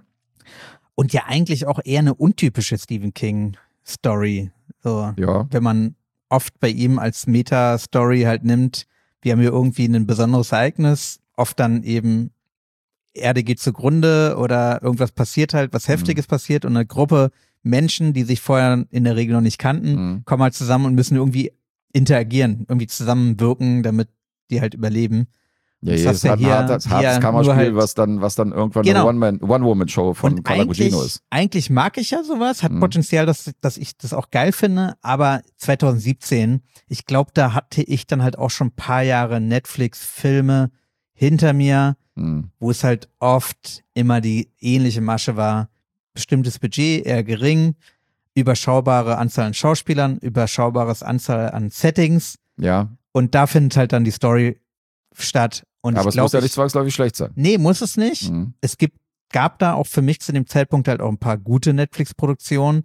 Und ja eigentlich auch eher eine untypische Stephen King-Story. So, ja. Wenn man oft bei ihm als Meta-Story halt nimmt, wir haben hier irgendwie ein besonderes Ereignis, oft dann eben Erde geht zugrunde oder irgendwas passiert halt, was Heftiges passiert und eine Gruppe Menschen, die sich vorher in der Regel noch nicht kannten, kommen halt zusammen und müssen irgendwie interagieren, irgendwie zusammenwirken, damit die halt überleben. Ja, das ist ein hartes Kammerspiel, halt, was dann irgendwann eine One-Woman-Show von Carla Gugino ist. Eigentlich mag ich ja sowas, hat Potenzial, dass ich das auch geil finde, aber 2017, ich glaube, da hatte ich dann halt auch schon ein paar Jahre Netflix-Filme hinter mir, wo es halt oft immer die ähnliche Masche war. Bestimmtes Budget, eher gering, überschaubare Anzahl an Schauspielern, überschaubares Anzahl an Settings. Ja. Und da findet halt dann die Story statt. Und aber es muss ja nicht zwangsläufig schlecht sein. Nee, muss es nicht. Es gab da auch für mich zu dem Zeitpunkt halt auch ein paar gute Netflix-Produktionen,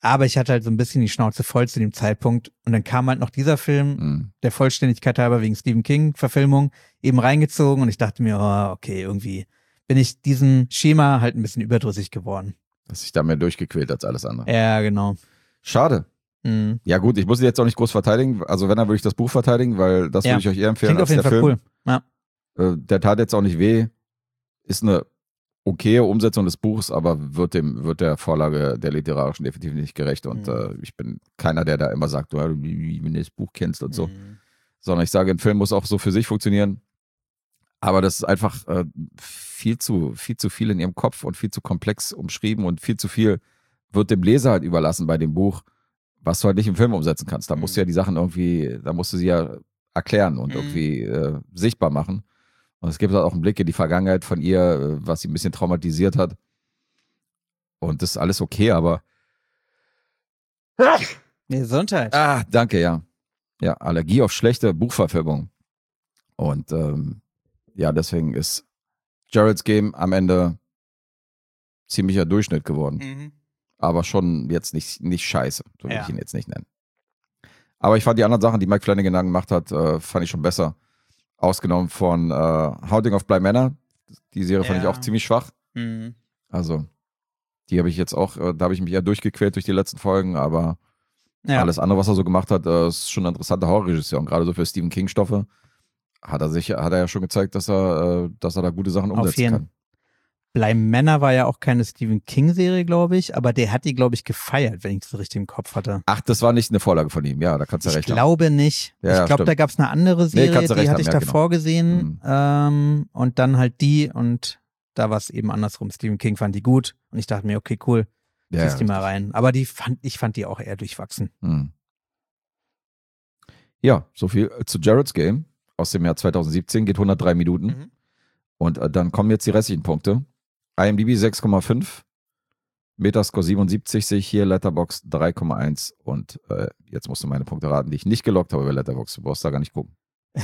Aber ich hatte halt so ein bisschen die Schnauze voll zu dem Zeitpunkt. Und dann kam halt noch dieser Film, der Vollständigkeit halber wegen Stephen King-Verfilmung, eben reingezogen. Und ich dachte mir, oh, okay, irgendwie bin ich diesem Schema halt ein bisschen überdrüssig geworden. Hast dich da mehr durchgequält als alles andere. Ja, genau. Schade. Mhm. Ja gut, ich muss jetzt auch nicht groß verteidigen. Also wenn, dann würde ich das Buch verteidigen, weil das würde ich euch eher empfehlen Klingt als auf jeden der Fall Film. cool. Ja. Der tat jetzt auch nicht weh. Ist eine okaye Umsetzung des Buchs, aber wird der Vorlage der literarischen definitiv nicht gerecht. Und ich bin keiner, der da immer sagt, wie wenn du das Buch kennst und so. Sondern ich sage, ein Film muss auch so für sich funktionieren. Aber das ist einfach viel zu viel in ihrem Kopf und viel zu komplex umschrieben und viel zu viel wird dem Leser halt überlassen bei dem Buch, was du halt nicht im Film umsetzen kannst. Da musst du ja die Sachen irgendwie, da musst du sie ja erklären und irgendwie sichtbar machen. Und es gibt halt auch einen Blick in die Vergangenheit von ihr, was sie ein bisschen traumatisiert hat. Und das ist alles okay, aber Gesundheit. danke, ja. Ja, Allergie auf schlechte Buchverfilmung. Und deswegen ist Gerald's Game am Ende ziemlicher Durchschnitt geworden. Aber schon jetzt nicht scheiße, so will ich ihn jetzt nicht nennen. Aber ich fand die anderen Sachen, die Mike Flanagan dann gemacht hat, fand ich schon besser. Ausgenommen von Haunting of Bly Manor. Die Serie fand ich auch ziemlich schwach. Also, die habe ich jetzt auch, da habe ich mich eher durchgequält durch die letzten Folgen, aber alles andere, was er so gemacht hat, ist schon ein interessanter Horrorregisseur. Und gerade so für Stephen King-Stoffe hat er ja schon gezeigt, dass er da gute Sachen umsetzen kann. Bly Manor war ja auch keine Stephen King-Serie, glaube ich, aber der hat die, glaube ich, gefeiert, wenn ich das richtig im Kopf hatte. Ach, das war nicht eine Vorlage von ihm, ja, da kannst du recht haben. Ich glaube nicht. Ja, ich glaube, da gab es eine andere Serie, die hatte ich davor gesehen und dann halt die und da war es eben andersrum. Stephen King fand die gut und ich dachte mir, okay, cool, ziehst die mal rein. Aber ich fand die auch eher durchwachsen. Ja, so viel zu Gerald's Game aus dem Jahr 2017, geht 103 Minuten. Und dann kommen jetzt die restlichen Punkte. IMDb 6,5, Metascore 77 sehe ich hier, Letterboxd 3,1 und jetzt musst du meine Punkte raten, die ich nicht gelockt habe bei Letterboxd. Du brauchst da gar nicht gucken.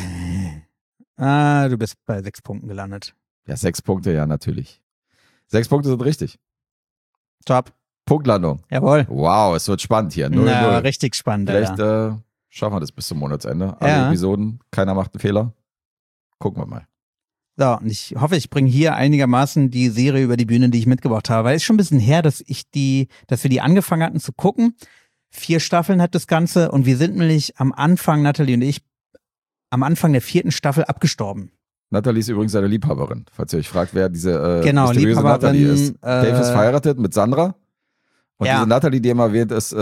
Du bist bei 6 Punkten gelandet. Ja, 6 Punkte, ja, natürlich. 6 Punkte sind richtig. Top. Punktlandung. Jawohl. Wow, es wird spannend hier. 0-0. Richtig spannend. Vielleicht schaffen wir das bis zum Monatsende. Alle Episoden, keiner macht einen Fehler. Gucken wir mal. So, und ich hoffe, ich bringe hier einigermaßen die Serie über die Bühne, die ich mitgebracht habe. Weil es ist schon ein bisschen her, dass wir die angefangen hatten zu gucken. 4 Staffeln hat das Ganze und wir sind nämlich am Anfang, Natalie und ich, am Anfang der 4. Staffel abgestorben. Natalie ist übrigens seine Liebhaberin, falls ihr euch fragt, wer diese mysteriöse Liebhaberin, Natalie ist. Dave ist verheiratet mit Sandra und diese Natalie, die immer erwähnt, ist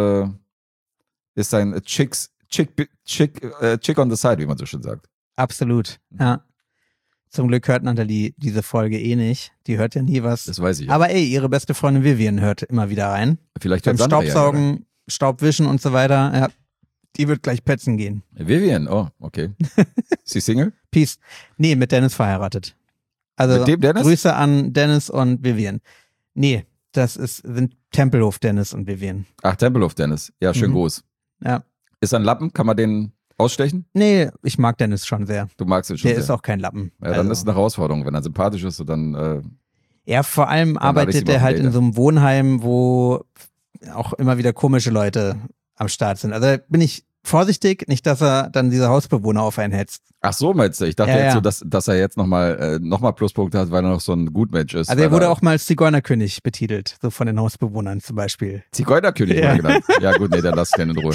ein Chick on the side, wie man so schön sagt. Absolut, ja. Zum Glück hört Natalie diese Folge eh nicht. Die hört ja nie was. Das weiß ich. Aber ihre beste Freundin Vivian hört immer wieder rein. Vielleicht beim Staubsaugen, Staubwischen und so weiter. Ja, die wird gleich petzen gehen. Vivian, oh, okay. Ist sie Single? Peace. Nee, mit Dennis verheiratet. Also mit dem Dennis? Grüße an Dennis und Vivian. Nee, sind Tempelhof Dennis und Vivian. Ach, Tempelhof Dennis. Ja, schön groß. Ja. Ist ein Lappen? Kann man den ausstechen? Nee, ich mag Dennis schon sehr. Du magst ihn schon sehr. Der ist auch kein Lappen. Ja, dann ist es eine Herausforderung. Wenn er sympathisch ist, dann ja, vor allem arbeitet er halt in so einem Wohnheim, wo auch immer wieder komische Leute am Start sind. Also da bin ich vorsichtig, nicht, dass er dann diese Hausbewohner auf einen hetzt. Ach so, meinst du? Ich dachte jetzt so, dass er jetzt nochmal Pluspunkte hat, weil er noch so ein Gutmensch ist. Also er wurde auch mal als Zigeunerkönig betitelt, so von den Hausbewohnern zum Beispiel. Zigeunerkönig war genannt. Ja gut, nee, dann lass ich den in Ruhe.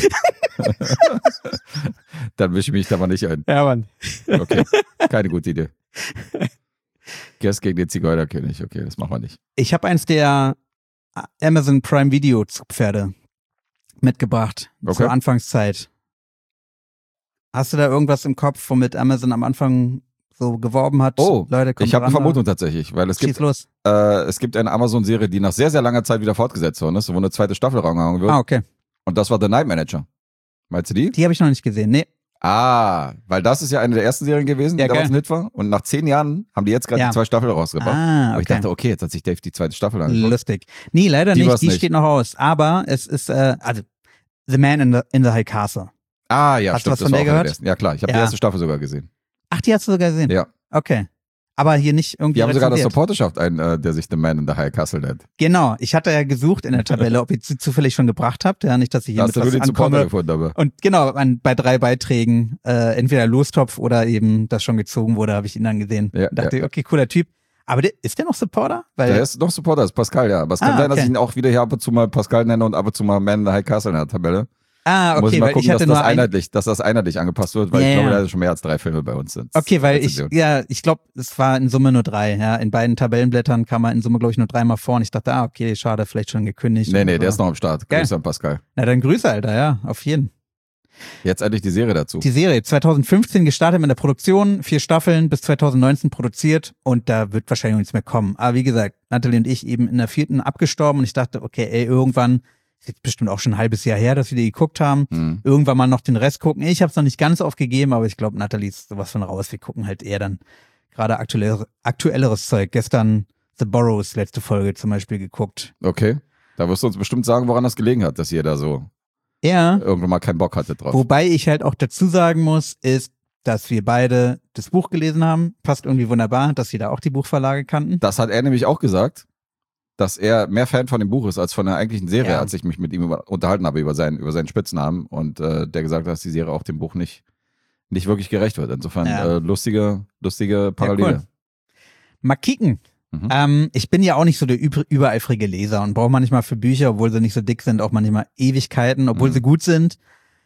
Dann mische ich mich da mal nicht ein. Ja, Mann. Okay, keine gute Idee. Guess gegen den Zigeunerkönig. Okay, das machen wir nicht. Ich habe eins der Amazon Prime Video Zugpferde mitgebracht zur Anfangszeit. Hast du da irgendwas im Kopf, womit Amazon am Anfang so geworben hat? Oh, Leute, ich habe eine Vermutung tatsächlich, weil es gibt eine Amazon-Serie, die nach sehr, sehr langer Zeit wieder fortgesetzt worden ist, wo eine zweite Staffel rangehangen wird. Ah, okay. Und das war The Night Manager. Meinst du die? Die habe ich noch nicht gesehen, nee. Weil das ist ja eine der ersten Serien gewesen, die damals ein Hit war. Und nach 10 Jahren haben die jetzt gerade die 2 Staffeln rausgebracht. Aber ich dachte, okay, jetzt hat sich Dave die zweite Staffel angeguckt. Lustig. Nee, leider nicht, die steht noch aus. Aber es ist, also The Man in the High Castle. Ja, hast stimmt. du was von der gehört? Ja, klar. Ich habe die erste Staffel sogar gesehen. Ach, die hast du sogar gesehen? Ja. Okay. aber hier nicht irgendwie Die haben sogar eine rezensiert. Supporterschaft, der sich The Man in the High Castle nennt. Genau, ich hatte ja gesucht in der Tabelle, ob ihr sie zufällig schon gebracht habt, ja, nicht, dass ich hier Da mit hast du nur was den Supporter ankomme. gefunden, aber. Und genau, bei 3 Beiträgen, entweder Lostopf oder eben das schon gezogen wurde, habe ich ihn dann gesehen. Ja, und dachte, ja. okay, cooler Typ. Aber ist der noch Supporter? Weil Der ist noch Supporter, das ist Pascal, ja. Aber es kann sein, dass okay. ich ihn auch wieder hier ab und zu mal Pascal nenne und ab und zu mal Man in the High Castle in der Tabelle. okay, Muss ich mal weil ich gucken, hatte dass nur das einheitlich angepasst wird, weil Ja, ich glaube, ja. da schon mehr als 3 Filme bei uns sind. Okay, weil ich Rezension. glaube, es war in Summe nur 3, ja. In beiden Tabellenblättern kam er in Summe, glaube ich, nur 3-mal vor und ich dachte, okay, schade, vielleicht schon gekündigt. Nee, der ist noch am Start. Geil. Grüße an Pascal. Na dann Grüße, Alter, ja, auf jeden. Jetzt endlich die Serie dazu. Die Serie 2015 gestartet mit der Produktion, 4 Staffeln, bis 2019 produziert und da wird wahrscheinlich nichts mehr kommen. Aber wie gesagt, Natalie und ich eben in der 4. abgestorben und ich dachte, okay, irgendwann, ist jetzt bestimmt auch schon ein halbes Jahr her, dass wir die geguckt haben, irgendwann mal noch den Rest gucken. Ich habe es noch nicht ganz aufgegeben, aber ich glaube, Natalie ist sowas von raus. Wir gucken halt eher dann gerade aktuelleres Zeug. Gestern The Borrows, letzte Folge zum Beispiel geguckt. Okay. Da wirst du uns bestimmt sagen, woran das gelegen hat, dass ihr da so Ja. irgendwann mal keinen Bock hattet drauf. Wobei ich halt auch dazu sagen muss, ist, dass wir beide das Buch gelesen haben. Passt irgendwie wunderbar, dass sie da auch die Buchverlage kannten. Das hat er nämlich auch gesagt, dass er mehr Fan von dem Buch ist als von der eigentlichen Serie, Ja. als ich mich mit ihm unterhalten habe über seinen Spitznamen und der gesagt hat, dass die Serie auch dem Buch nicht wirklich gerecht wird. Insofern Ja. lustige Parallele. Ja, cool. Mal kicken. Ich bin ja auch nicht so der übereifrige Leser und brauche manchmal für Bücher, obwohl sie nicht so dick sind, auch manchmal Ewigkeiten, obwohl sie gut sind.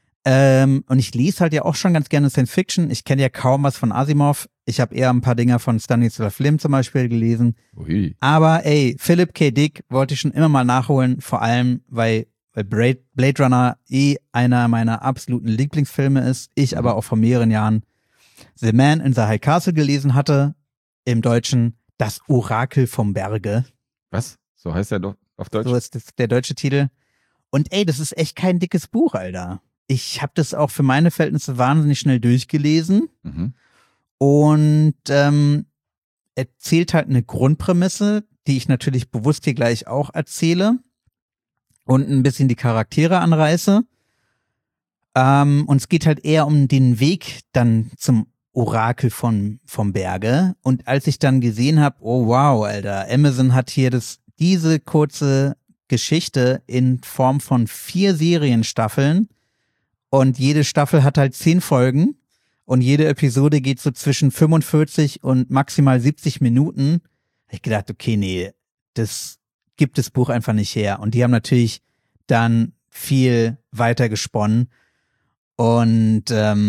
Und ich lese halt ja auch schon ganz gerne Science Fiction. Ich kenne ja kaum was von Asimov. Ich habe eher ein paar Dinger von Stanislav Lem zum Beispiel gelesen. Ui. Aber Philip K. Dick wollte ich schon immer mal nachholen, vor allem, weil Blade Runner einer meiner absoluten Lieblingsfilme ist. Ich aber auch vor mehreren Jahren The Man in the High Castle gelesen hatte. Im Deutschen Das Orakel vom Berge. Was? So heißt der doch auf Deutsch? So ist der deutsche Titel. Und das ist echt kein dickes Buch, Alter. Ich habe das auch für meine Verhältnisse wahnsinnig schnell durchgelesen. Mhm. Und erzählt halt eine Grundprämisse, die ich natürlich bewusst hier gleich auch erzähle und ein bisschen die Charaktere anreiße. Und es geht halt eher um den Weg dann zum Orakel vom Berge. Und als ich dann gesehen habe, oh wow, Alter, Amazon hat hier diese kurze Geschichte in Form von 4 Serienstaffeln und jede Staffel hat halt 10 Folgen. Und jede Episode geht so zwischen 45 und maximal 70 Minuten. Hab ich gedacht, okay, nee, das gibt das Buch einfach nicht her. Und die haben natürlich dann viel weiter gesponnen. Und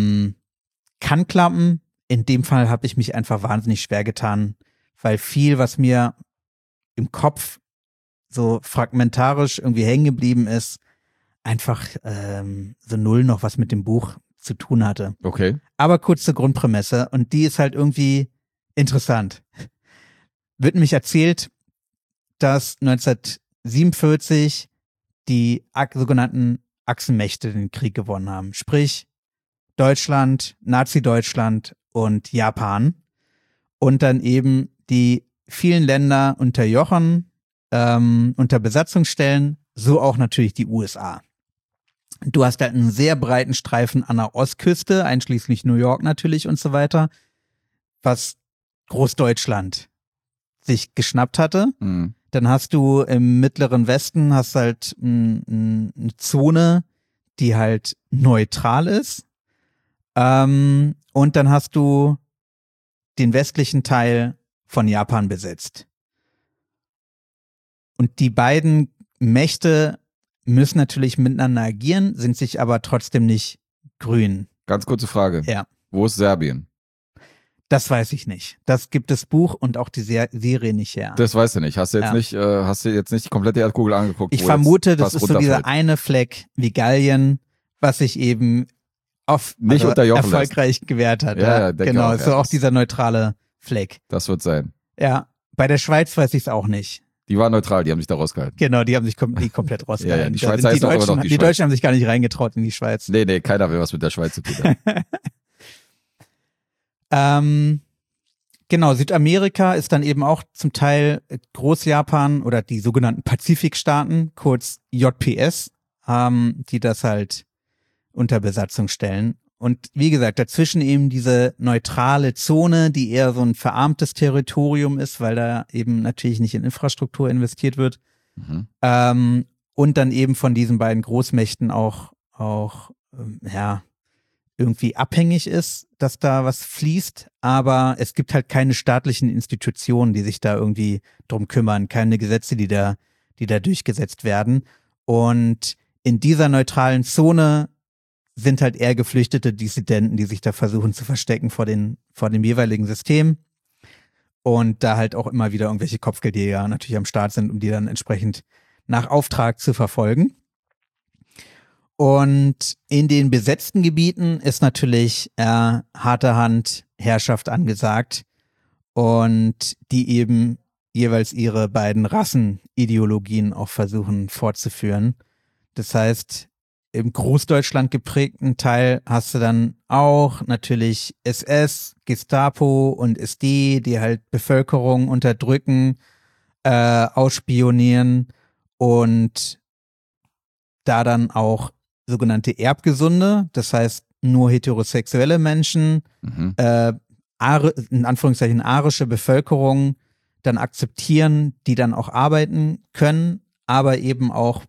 kann klappen. In dem Fall habe ich mich einfach wahnsinnig schwer getan, weil viel, was mir im Kopf so fragmentarisch irgendwie hängen geblieben ist, einfach so null noch was mit dem Buch zu tun hatte. Okay. Aber kurz zur Grundprämisse und die ist halt irgendwie interessant. Wird nämlich erzählt, dass 1947 die sogenannten Achsenmächte den Krieg gewonnen haben. Sprich Deutschland, Nazi-Deutschland und Japan. Und dann eben die vielen Länder unterjochen, unter Besatzung stellen, so auch natürlich die USA. Du hast halt einen sehr breiten Streifen an der Ostküste, einschließlich New York natürlich und so weiter, was Großdeutschland sich geschnappt hatte. Mhm. Dann hast du im mittleren Westen halt eine Zone, die halt neutral ist. Und dann hast du den westlichen Teil von Japan besetzt. Und die beiden Mächte müssen natürlich miteinander agieren, sind sich aber trotzdem nicht grün. Ganz kurze Frage. Ja. Wo ist Serbien? Das weiß ich nicht. Das gibt das Buch und auch die Serie nicht her. Das weißt du nicht. Hast du jetzt nicht die komplette Erdkugel angeguckt? Ich wo vermute, jetzt das was ist so dieser runterfällt? eine Fleck wie Gallien, was sich eben Nicht unterjochen lässt. erfolgreich gewährt hat. Ja, denke genau, auch, ist so ja, auch das- dieser neutrale Fleck. Das wird sein. Ja, bei der Schweiz weiß ich es auch nicht. Die waren neutral, die haben sich da rausgehalten. Genau, die haben sich komplett rausgehalten. Ja, die Da Schweiz sind heißt doch aber Deutschen, noch die die Schweiz. Deutschen haben sich gar nicht reingetraut in die Schweiz. Nee, keiner will was mit der Schweiz zu tun haben. Genau, Südamerika ist dann eben auch zum Teil Großjapan oder die sogenannten Pazifikstaaten, kurz JPS, die das halt unter Besatzung stellen. Und wie gesagt, dazwischen eben diese neutrale Zone, die eher so ein verarmtes Territorium ist, weil da eben natürlich nicht in Infrastruktur investiert wird. Mhm. Und dann eben von diesen beiden Großmächten auch irgendwie abhängig ist, dass da was fließt, aber es gibt halt keine staatlichen Institutionen, die sich da irgendwie drum kümmern, keine Gesetze, die da durchgesetzt werden. Und in dieser neutralen Zone sind halt eher geflüchtete Dissidenten, die sich da versuchen zu verstecken vor dem jeweiligen System. Und da halt auch immer wieder irgendwelche Kopfgeldjäger natürlich am Start sind, um die dann entsprechend nach Auftrag zu verfolgen. Und in den besetzten Gebieten ist natürlich harte Hand Herrschaft angesagt und die eben jeweils ihre beiden Rassenideologien auch versuchen fortzuführen. Das heißt, im Großdeutschland geprägten Teil hast du dann auch natürlich SS, Gestapo und SD, die halt Bevölkerung unterdrücken, ausspionieren und da dann auch sogenannte Erbgesunde, das heißt nur heterosexuelle Menschen, Mhm. in Anführungszeichen arische Bevölkerung dann akzeptieren, die dann auch arbeiten können, aber eben auch,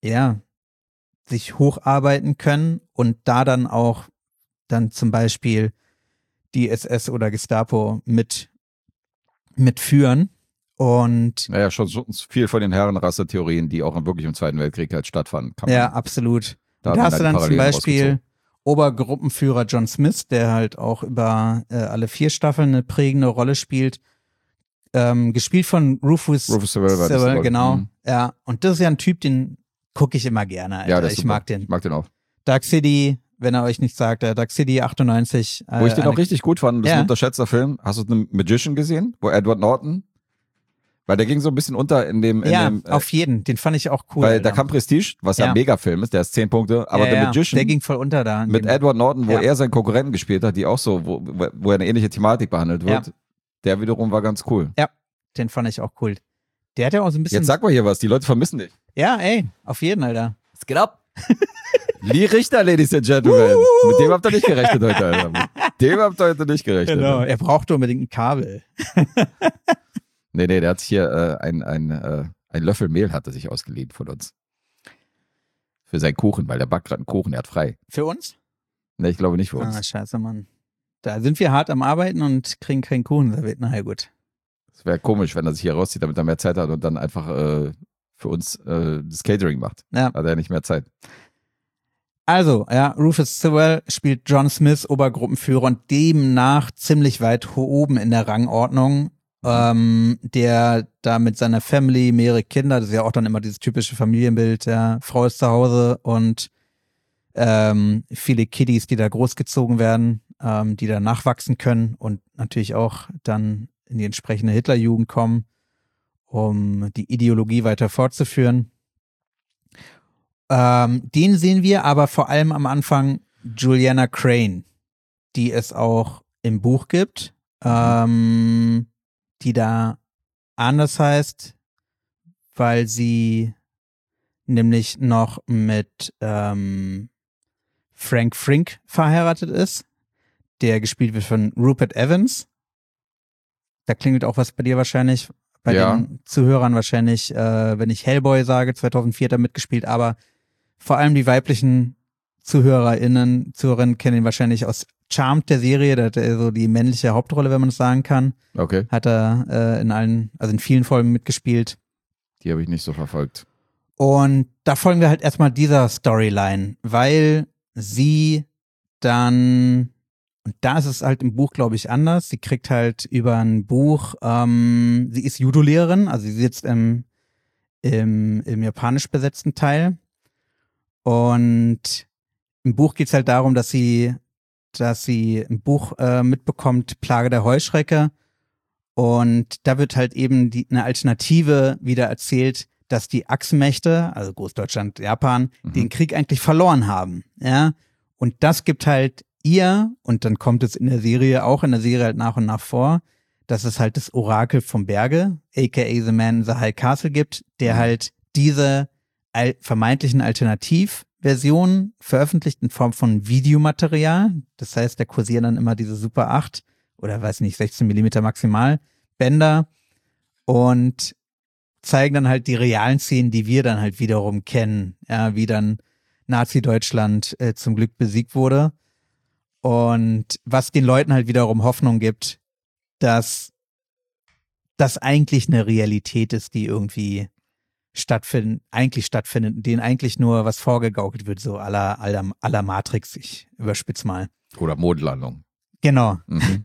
sich hocharbeiten können und da dann auch dann zum Beispiel die SS oder Gestapo mitführen. Und Naja, schon viel von den Herrenrasse-Theorien, die auch wirklich im Zweiten Weltkrieg halt stattfanden. Kann man- ja, absolut. Da Und da hat hast du man dann die zum Parallelen Beispiel rausgezogen. Obergruppenführer John Smith, der halt auch über alle 4 Staffeln eine prägende Rolle spielt. Gespielt von Rufus Sewell war das, Sewell, glaub ich. genau. Mhm. Ja, und das ist ja ein Typ, den gucke ich immer gerne, Alter. Ja, das ist ich super. mag den. Ich mag den auch. Dark City, wenn er euch nicht sagt, Dark City 98. Wo ich den auch richtig gut fand, das ist Ja. ein unterschätzter Film. Hast du The Magician gesehen? Wo Edward Norton, weil der ging so ein bisschen unter in dem, auf jeden, den fand ich auch cool. weil Alter. da kam Prestige, was ja Ja. ein Megafilm ist, der ist 10 Punkte, aber The Magician der ging voll unter da. mit Edward Norton, wo Ja. er seinen Konkurrenten gespielt hat, die auch so, wo er eine ähnliche Thematik behandelt wird, der wiederum war ganz cool. Den fand ich auch cool. Der hat ja auch so ein bisschen. Jetzt sag mal hier was, die Leute vermissen dich. Ja, ey, auf jeden, Alter. Was geht ab? Lee Richter, Ladies and Gentlemen. Mit dem habt ihr nicht gerechnet heute, Alter. Mit dem habt ihr heute nicht gerechnet. Genau, Alter. er brauchte unbedingt ein Kabel. Nee, der hat sich hier ein Löffel Mehl hat er sich ausgeliehen von uns. Für seinen Kuchen, weil der backt gerade einen Kuchen, er hat frei. Für uns? Ne, ich glaube nicht für uns. Ah, scheiße, Mann. Da sind wir hart am Arbeiten und kriegen keinen Kuchen serviert. Na ja, gut. Es wäre komisch, wenn er sich hier rauszieht, damit er mehr Zeit hat und dann einfach für uns das Catering macht. Ja. Hat er nicht mehr Zeit. Also, Rufus Sewell spielt John Smith, Obergruppenführer und demnach ziemlich weit oben in der Rangordnung, der da mit seiner Family, mehrere Kinder, das ist ja auch dann immer dieses typische Familienbild, Frau ist zu Hause und viele Kiddies, die da großgezogen werden, die da nachwachsen können und natürlich auch dann in die entsprechende Hitlerjugend kommen, um die Ideologie weiter fortzuführen. Den sehen wir aber vor allem am Anfang Juliana Crane, die es auch im Buch gibt, die da anders heißt, weil sie nämlich noch mit Frank Frink verheiratet ist, der gespielt wird von Rupert Evans. Da klingelt auch was bei dir wahrscheinlich, bei Ja. den Zuhörern wahrscheinlich, wenn ich Hellboy sage, 2004 hat er mitgespielt, aber vor allem die weiblichen Zuhörerinnen kennen ihn wahrscheinlich aus Charmed, der Serie, da hat er so die männliche Hauptrolle, wenn man es sagen kann. Okay, Hat er in vielen Folgen mitgespielt. die habe ich nicht so verfolgt. Und da folgen wir halt erstmal dieser Storyline, weil sie dann, und da ist es halt im Buch, glaube ich, anders. Sie kriegt halt über ein Buch, sie ist Judo-Lehrerin, also sie sitzt im japanisch besetzten Teil. Und im Buch geht es halt darum, dass sie im Buch mitbekommt, Plage der Heuschrecke. Und da wird halt eben eine Alternative wieder erzählt, dass die Achsenmächte, also Großdeutschland, Japan, den Krieg eigentlich verloren haben. Ja. Und das gibt halt ihr, und dann kommt es in der Serie halt nach und nach vor, dass es halt das Orakel vom Berge, aka The Man in the High Castle gibt, der halt diese vermeintlichen Alternativwege Version veröffentlicht in Form von Videomaterial. Das heißt, da kursieren dann immer diese Super 8 oder weiß nicht, 16 mm maximal Bänder und zeigen dann halt die realen Szenen, die wir dann halt wiederum kennen, ja, wie dann Nazi-Deutschland zum Glück besiegt wurde. Und was den Leuten halt wiederum Hoffnung gibt, dass das eigentlich eine Realität ist, die irgendwie stattfindet, denen eigentlich nur was vorgegaukelt wird, so à la Matrix, ich überspitze mal. Oder Mondlandung. Genau. Mhm.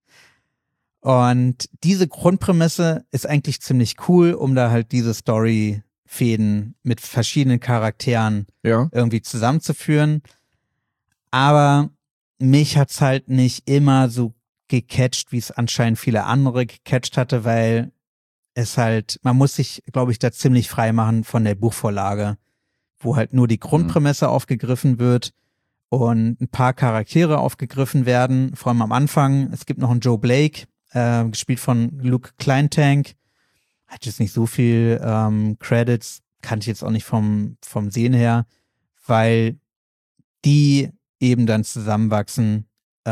Und diese Grundprämisse ist eigentlich ziemlich cool, um da halt diese Storyfäden mit verschiedenen Charakteren Ja. irgendwie zusammenzuführen. Aber mich hat's halt nicht immer so gecatcht, wie es anscheinend viele andere gecatcht hatte, weil es halt, man muss sich, glaube ich, da ziemlich frei machen von der Buchvorlage, wo halt nur die Grundprämisse aufgegriffen wird und ein paar Charaktere aufgegriffen werden, vor allem am Anfang. Es gibt noch einen Joe Blake, gespielt von Luke Kleintank. Hat jetzt nicht so viel Credits, kannte ich jetzt auch nicht vom Sehen her, weil die eben dann zusammenwachsen.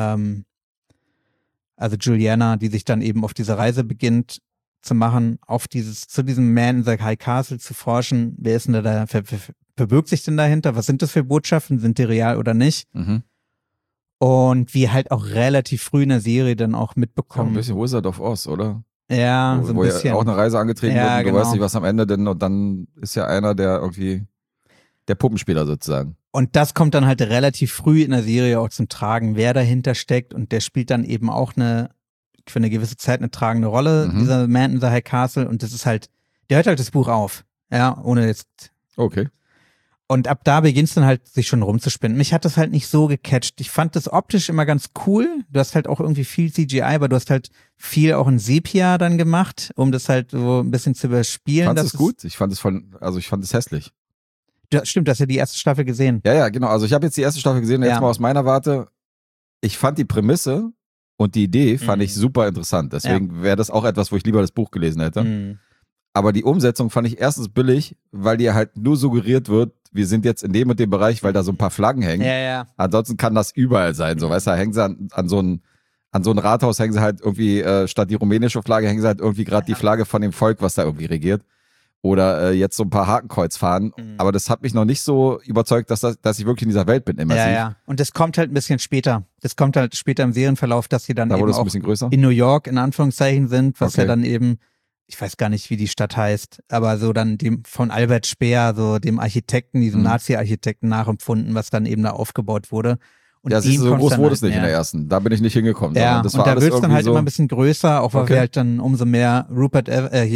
Also Juliana, die sich dann eben auf diese Reise beginnt zu machen, zu diesem Man in the High Castle zu forschen. Wer ist denn da verbirgt sich denn dahinter? Was sind das für Botschaften? Sind die real oder nicht? Mhm. Und wir halt auch relativ früh in der Serie dann auch Ja, ein mitbekommen. bisschen Wizard of Oz, oder? Ja, so ein wo bisschen. ja auch eine Reise angetreten Ja, wird und du genau. weißt nicht, was am Ende denn, und dann ist ja einer, der irgendwie der Puppenspieler sozusagen. Und das kommt dann halt relativ früh in der Serie auch zum Tragen, wer dahinter steckt. Und der spielt dann eben auch für eine gewisse Zeit eine tragende Rolle, dieser Man in the High Castle. Und das ist halt, der hört halt das Buch auf. Ja, ohne jetzt. Okay. Und ab da beginnt es dann halt, sich schon rumzuspinnen. Mich hat das halt nicht so gecatcht. Ich fand das optisch immer ganz cool. Du hast halt auch irgendwie viel CGI, aber du hast halt viel auch in Sepia dann gemacht, um das halt so ein bisschen zu überspielen. Fandest du es gut? Ich fand es hässlich. Stimmt, du hast ja die erste Staffel gesehen. Ja, genau. Also ich habe jetzt die erste Staffel gesehen, jetzt Ja. mal aus meiner Warte. Ich fand die Prämisse und die Idee fand ich super interessant. Deswegen wäre das auch etwas, wo ich lieber das Buch gelesen hätte. Mhm. Aber die Umsetzung fand ich erstens billig, weil dir halt nur suggeriert wird, wir sind jetzt in dem und dem Bereich, weil da so ein paar Flaggen hängen. Ja. Ansonsten kann das überall sein. So, weißt du, da hängen sie an so ein Rathaus, hängen sie halt irgendwie, statt die rumänische Flagge, hängen sie halt irgendwie gerade die Flagge von dem Volk, was da irgendwie regiert. Oder jetzt so ein paar Hakenkreuz fahren. Aber das hat mich noch nicht so überzeugt, dass ich wirklich in dieser Welt bin, immersiv. Ja. Und das kommt halt ein bisschen später. Das kommt halt später im Serienverlauf, dass sie dann Da eben wurde es ein auch bisschen größer. in New York in Anführungszeichen sind, was Okay. ja dann eben, ich weiß gar nicht, wie die Stadt heißt, aber so dann dem von Albert Speer, so dem Architekten, diesem Nazi-Architekten nachempfunden, was dann eben da aufgebaut wurde. Und Ja, siehst du, so kommt's groß dann wurde halt es nicht in mehr. der ersten. Da bin ich nicht hingekommen. Ja, das und war da alles wird's dann irgendwie halt so, immer ein bisschen größer, auch weil Okay. wir halt dann umso mehr Rufus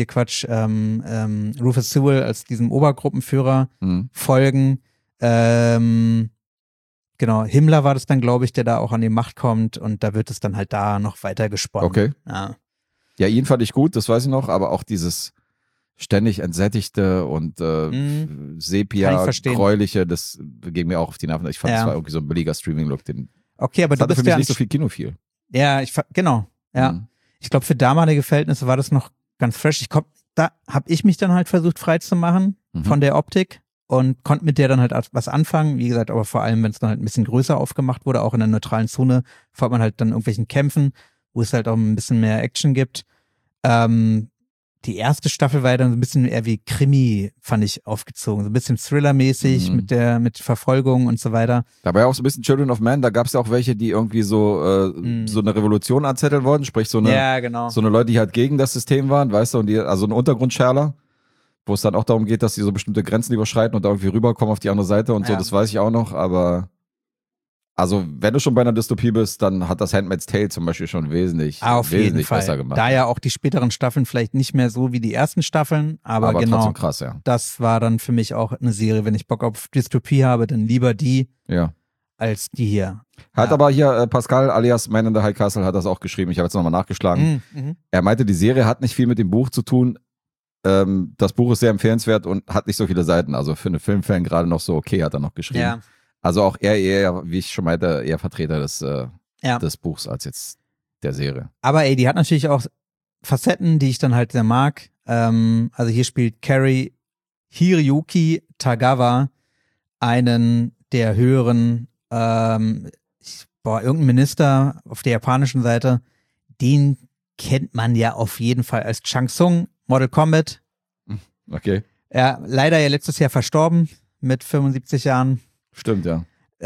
Sewell als diesem Obergruppenführer folgen. Genau, Himmler war das dann, glaube ich, der da auch an die Macht kommt und da wird es dann halt da noch weiter gesponnen. Okay. Ja. Ja, ihn fand ich gut, das weiß ich noch, aber auch dieses ständig entsättigte und Kann ich Sepia, verstehen. gräuliche, das ging mir auch auf die Nerven. Ich fand, das war irgendwie so ein billiger Streaming-Look. Okay, aber Das du hatte für bist mich ja nicht so viel Kinophil. Ja, genau. Ja. Mhm. Ich glaube, für damalige Verhältnisse war das noch ganz fresh. Da habe ich mich dann halt versucht frei zu machen von der Optik und konnte mit der dann halt was anfangen. Wie gesagt, aber vor allem, wenn es dann halt ein bisschen größer aufgemacht wurde, auch in der neutralen Zone, folgt man halt dann irgendwelchen Kämpfen, wo es halt auch ein bisschen mehr Action gibt. Die erste Staffel war ja dann so ein bisschen eher wie Krimi, fand ich, aufgezogen. So ein bisschen Thriller-mäßig mit Verfolgung und so weiter. Da war ja auch so ein bisschen Children of Man, da gab es ja auch welche, die irgendwie so eine Revolution anzetteln wollten, sprich so eine Ja, genau. so eine Leute, die halt gegen das System waren, weißt du, und also ein Untergrundscherler, wo es dann auch darum geht, dass die so bestimmte Grenzen überschreiten und da irgendwie rüberkommen auf die andere Seite und so, Ja. das weiß ich auch noch, aber also wenn du schon bei einer Dystopie bist, dann hat das Handmaid's Tale zum Beispiel schon wesentlich Auf jeden besser Fall. gemacht. Da ja auch die späteren Staffeln vielleicht nicht mehr so wie die ersten Staffeln, aber genau, trotzdem krass, ja. das war dann für mich auch eine Serie, wenn ich Bock auf Dystopie habe, dann lieber die Ja. als die hier. Hat aber hier Pascal alias Man in the High Castle hat das auch geschrieben, ich habe jetzt nochmal nachgeschlagen. Er meinte, die Serie hat nicht viel mit dem Buch zu tun. Das Buch ist sehr empfehlenswert und hat nicht so viele Seiten. Also für eine Filmfan gerade noch so okay, hat er noch geschrieben. Ja. Also auch eher, wie ich schon meinte, eher Vertreter Ja. des Buchs als jetzt der Serie. Aber die hat natürlich auch Facetten, die ich dann halt sehr mag. Also hier spielt Carrie Hiroyuki Tagawa einen der höheren, irgendein Minister auf der japanischen Seite, den kennt man ja auf jeden Fall als Shang Tsung, Mortal Kombat. Okay. Leider ja letztes Jahr verstorben mit 75 Jahren. Stimmt, ja.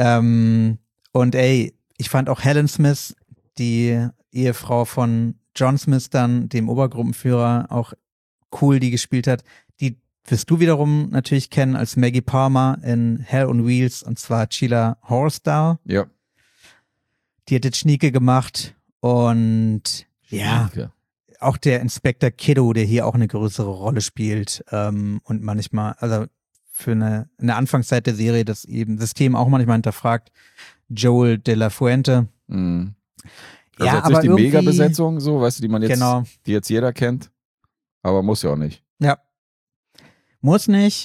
Und ich fand auch Helen Smith, die Ehefrau von John Smith dann, dem Obergruppenführer, auch cool, die gespielt hat. Die wirst du wiederum natürlich kennen als Maggie Palmer in Hell on Wheels, und zwar Sheila Horsdale. Ja. Die hat jetzt Schnieke gemacht und Schnieke. Auch der Inspector Kiddo, der hier auch eine größere Rolle spielt und manchmal, also für eine Anfangszeit der Serie, das eben System auch manchmal hinterfragt. Joel de la Fuente. Mhm. Also Ja, jetzt nicht aber die irgendwie- Mega-Besetzung, so, weißt du, Genau. die jetzt jeder kennt. Aber muss ja auch nicht. Ja. Muss nicht.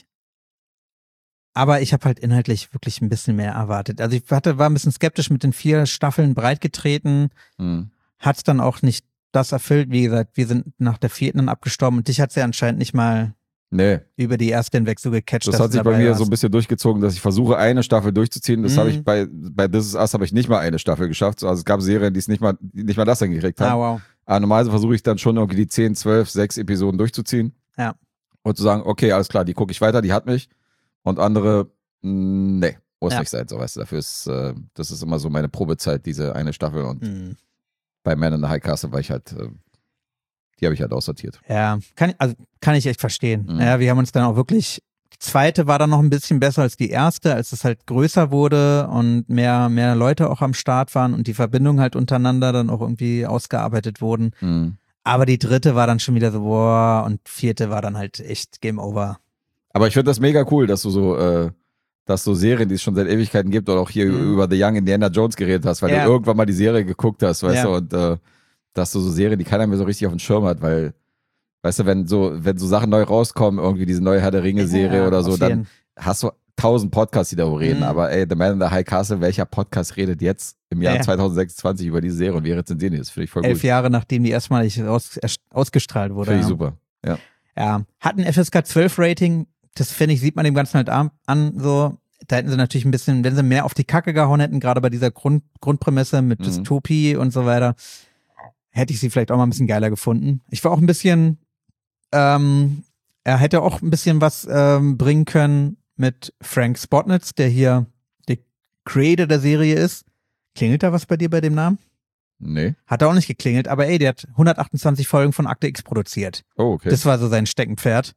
Aber ich habe halt inhaltlich wirklich ein bisschen mehr erwartet. Also ich war ein bisschen skeptisch mit den 4 Staffeln breitgetreten. Mhm. Hat's dann auch nicht das erfüllt. Wie gesagt, wir sind nach der 4. dann abgestorben und dich hat's ja anscheinend nicht mal Nee, über die erste hinweg so gecatcht. das dass hat du sich bei dabei mir warst. so ein bisschen durchgezogen, dass ich versuche, eine Staffel durchzuziehen. Das habe ich Mhm. bei This Is Us habe ich nicht mal eine Staffel geschafft. Also es gab Serien, die es nicht mal das hingekriegt haben. Wow. Aber normalerweise versuche ich dann schon irgendwie die 10, 12, 6 Episoden durchzuziehen. Ja. Und zu sagen, okay, alles klar, die gucke ich weiter, die hat mich. Und andere, nee, muss Ja. nicht sein, so weißt du. Dafür ist, das ist immer so meine Probezeit, diese eine Staffel. Und Mhm. bei Man in the High Castle war ich halt, die habe ich halt aussortiert. Ja, kann ich echt verstehen. Mhm. Ja, wir haben uns dann auch wirklich, die zweite war dann noch ein bisschen besser als die erste, als es halt größer wurde und mehr Leute auch am Start waren und die Verbindungen halt untereinander dann auch irgendwie ausgearbeitet wurden. Mhm. Aber die dritte war dann schon wieder so, boah, und 4. war dann halt echt Game Over. Aber ich finde das mega cool, dass du so Serien, die es schon seit Ewigkeiten gibt, oder auch hier Mhm. über The Young Indiana Jones geredet hast, weil Ja. du irgendwann mal die Serie geguckt hast, weißt Ja. du, und dass du so Serien, die keiner mehr so richtig auf dem Schirm hat, weil, weißt du, wenn so Sachen neu rauskommen, irgendwie diese neue Herr der Ringe-Serie Ja, oder so, auf dann jeden. hast du 1000 Podcasts, die darüber reden, Mhm. aber The Man in the High Castle, welcher Podcast redet jetzt im Jahr Ja. 2026 über diese Serie und wir rezensieren die? Das finde ich voll 11 gut. Jahre, nachdem die erstmalig ausgestrahlt wurde. Finde ich ja. super. Ja. Ja, hat ein FSK 12 Rating, das finde ich, sieht man dem Ganzen halt an, so. Da hätten sie natürlich ein bisschen, wenn sie mehr auf die Kacke gehauen hätten, gerade bei dieser Grundprämisse mit Mhm. Dystopie und so weiter, hätte ich sie vielleicht auch mal ein bisschen geiler gefunden. Ich war auch ein bisschen, er hätte auch ein bisschen was bringen können mit Frank Spotnitz, der hier der Creator der Serie ist. Klingelt da was bei dir bei dem Namen? Nee. Hat er auch nicht geklingelt, aber der hat 128 Folgen von Akte X produziert. Oh, okay. Das war so sein Steckenpferd.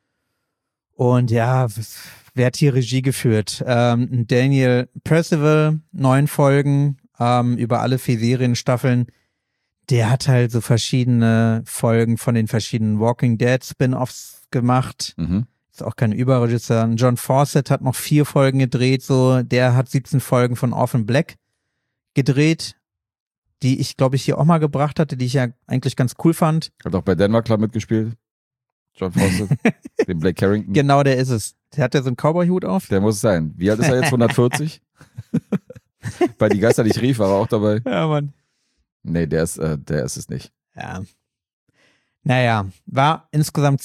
Und ja, wer hat hier Regie geführt? Daniel Percival, 9 Folgen über alle 4 Serienstaffeln. Der hat halt so verschiedene Folgen von den verschiedenen Walking Dead Spin-Offs gemacht. Mhm. Ist auch kein Überregisseur. John Fawcett hat noch 4 Folgen gedreht. So, der hat 17 Folgen von Orphan Black gedreht, die ich, glaube ich, hier auch mal gebracht hatte, die ich ja eigentlich ganz cool fand. Hat auch bei Denver Club mitgespielt. John Fawcett, den Blake Carrington. Genau, der ist es. Der hat ja so einen Cowboy-Hut auf. Der muss es sein. Wie alt ist er jetzt? 140? Bei Die Geister, die ich rief, war er auch dabei. Ja, Mann. Nee, der ist es nicht. Ja. Naja, war insgesamt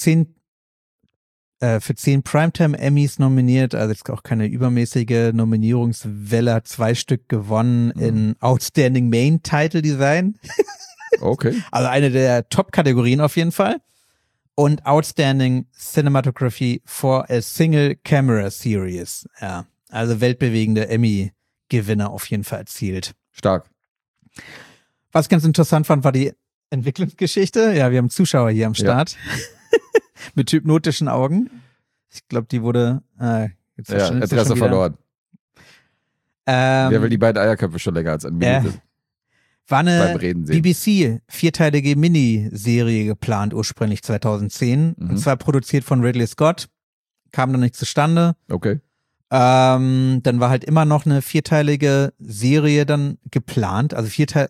für 10 Primetime-Emmys nominiert, also jetzt auch keine übermäßige Nominierungswelle, hat 2 Stück gewonnen in Outstanding Main Title Design, Okay. also eine der Top-Kategorien auf jeden Fall, und Outstanding Cinematography for a Single Camera Series. Ja, also weltbewegende Emmy-Gewinner auf jeden Fall erzielt. Stark. Was ich ganz interessant fand, war die Entwicklungsgeschichte. Ja, wir haben Zuschauer hier am Start. Mit hypnotischen Augen. Ich glaube, die wurde jetzt Ja, verschwindet sie Adresse schon wieder. verloren. Wer will die beiden Eierköpfe schon länger als eine Minute War beim eine Reden sehen? BBC 4-teilige Miniserie geplant, ursprünglich 2010. Und zwar produziert von Ridley Scott. Kam dann nicht zustande. Okay. Dann war halt immer noch eine 4-teilige Serie dann geplant, also 4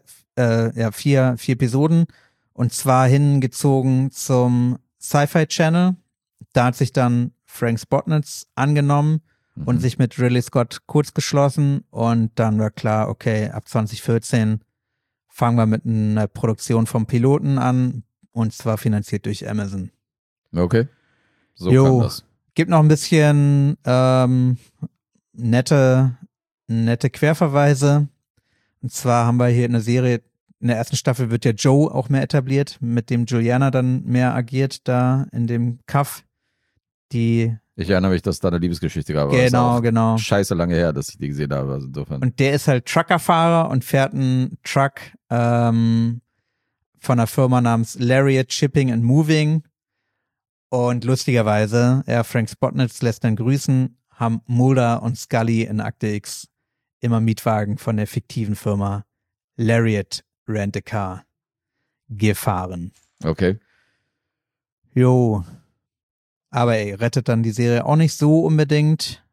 Episoden, und zwar hingezogen zum Sci-Fi Channel. Da hat sich dann Frank Spotnitz angenommen und sich mit Ridley Scott kurz geschlossen, und dann war klar, okay, ab 2014 fangen wir mit einer Produktion vom Piloten an, und zwar finanziert durch Amazon. Okay. So Jo. kam das. Gibt noch ein bisschen nette Querverweise. Und zwar haben wir hier in der Serie, in der ersten Staffel wird ja Joe auch mehr etabliert, mit dem Juliana dann mehr agiert, da in dem Kaff. Ich erinnere mich, dass da eine Liebesgeschichte gab. Aber Genau. Scheiße lange her, dass ich die gesehen habe. Also insofern. Und der ist halt Truckerfahrer und fährt einen Truck von einer Firma namens Lariat Shipping and Moving. Und lustigerweise, Frank Spotnitz lässt dann grüßen, haben Mulder und Scully in Akte X immer Mietwagen von der fiktiven Firma Lariat Rent-A-Car gefahren. Okay. Jo. Aber rettet dann die Serie auch nicht so unbedingt.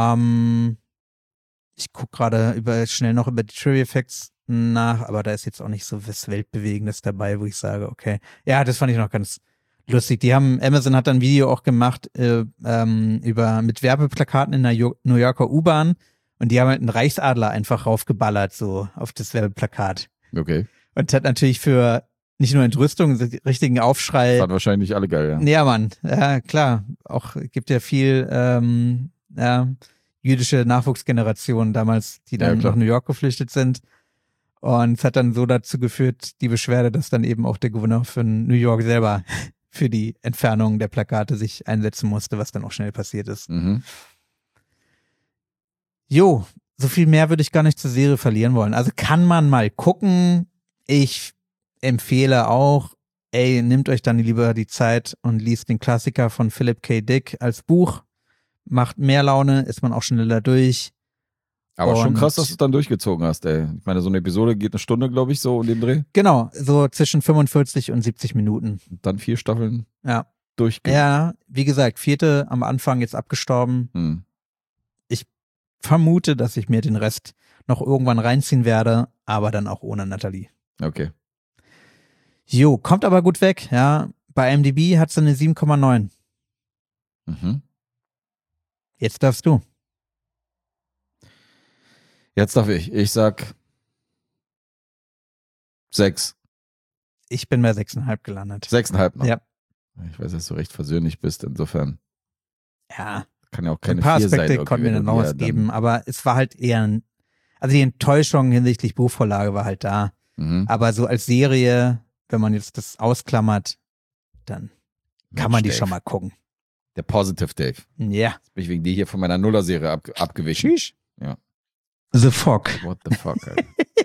Ich gucke gerade schnell noch über die Trivia Facts nach, aber da ist jetzt auch nicht so was Weltbewegendes dabei, wo ich sage, okay. Ja, das fand ich noch ganz lustig. Amazon hat dann ein Video auch gemacht mit Werbeplakaten in der New Yorker U-Bahn und die haben halt einen Reichsadler einfach raufgeballert, so auf das Werbeplakat. Okay. Und hat natürlich für nicht nur Entrüstung, richtigen Aufschrei. Das fanden wahrscheinlich nicht alle geil, ja. Ja, Mann. Ja, klar. Auch gibt ja viel jüdische Nachwuchsgenerationen damals, die dann nach New York geflüchtet sind. Und es hat dann so dazu geführt, die Beschwerde, dass dann eben auch der Gouverneur von New York selber für die Entfernung der Plakate sich einsetzen musste, was dann auch schnell passiert ist. Mhm. Jo, so viel mehr würde ich gar nicht zur Serie verlieren wollen. Also kann man mal gucken. Ich empfehle auch, nehmt euch dann lieber die Zeit und liest den Klassiker von Philip K. Dick als Buch. Macht mehr Laune, ist man auch schneller durch. Aber schon krass, dass du es dann durchgezogen hast, ey. Ich meine, so eine Episode geht eine Stunde, glaube ich, so um den Dreh. Genau, so zwischen 45 und 70 Minuten. Und dann 4 Staffeln durchgehen. Ja, wie gesagt, 4. am Anfang jetzt abgestorben. Ich vermute, dass ich mir den Rest noch irgendwann reinziehen werde, aber dann auch ohne Natalie. Okay. Jo, kommt aber gut weg, ja. Bei IMDb hat sie eine 7,9. Mhm. Jetzt darfst du. Jetzt darf ich. Ich sag 6. Ich bin bei 6,5 gelandet. 6,5 noch? Ja. Ich weiß, dass du recht versöhnlich bist, insofern. Ja. Kann ja auch keine 4 sein. Ein paar Aspekte konnten mir dann noch was geben, aber es war halt eher also die Enttäuschung hinsichtlich Buchvorlage war halt da. Mhm. Aber so als Serie, wenn man jetzt das ausklammert, dann kann man die schon mal gucken. Der Positive Dave. Ja. Jetzt bin ich wegen dir hier von meiner Nuller-Serie abgewichen. Tschüss. Ja. The Fog. What the fuck, Alter.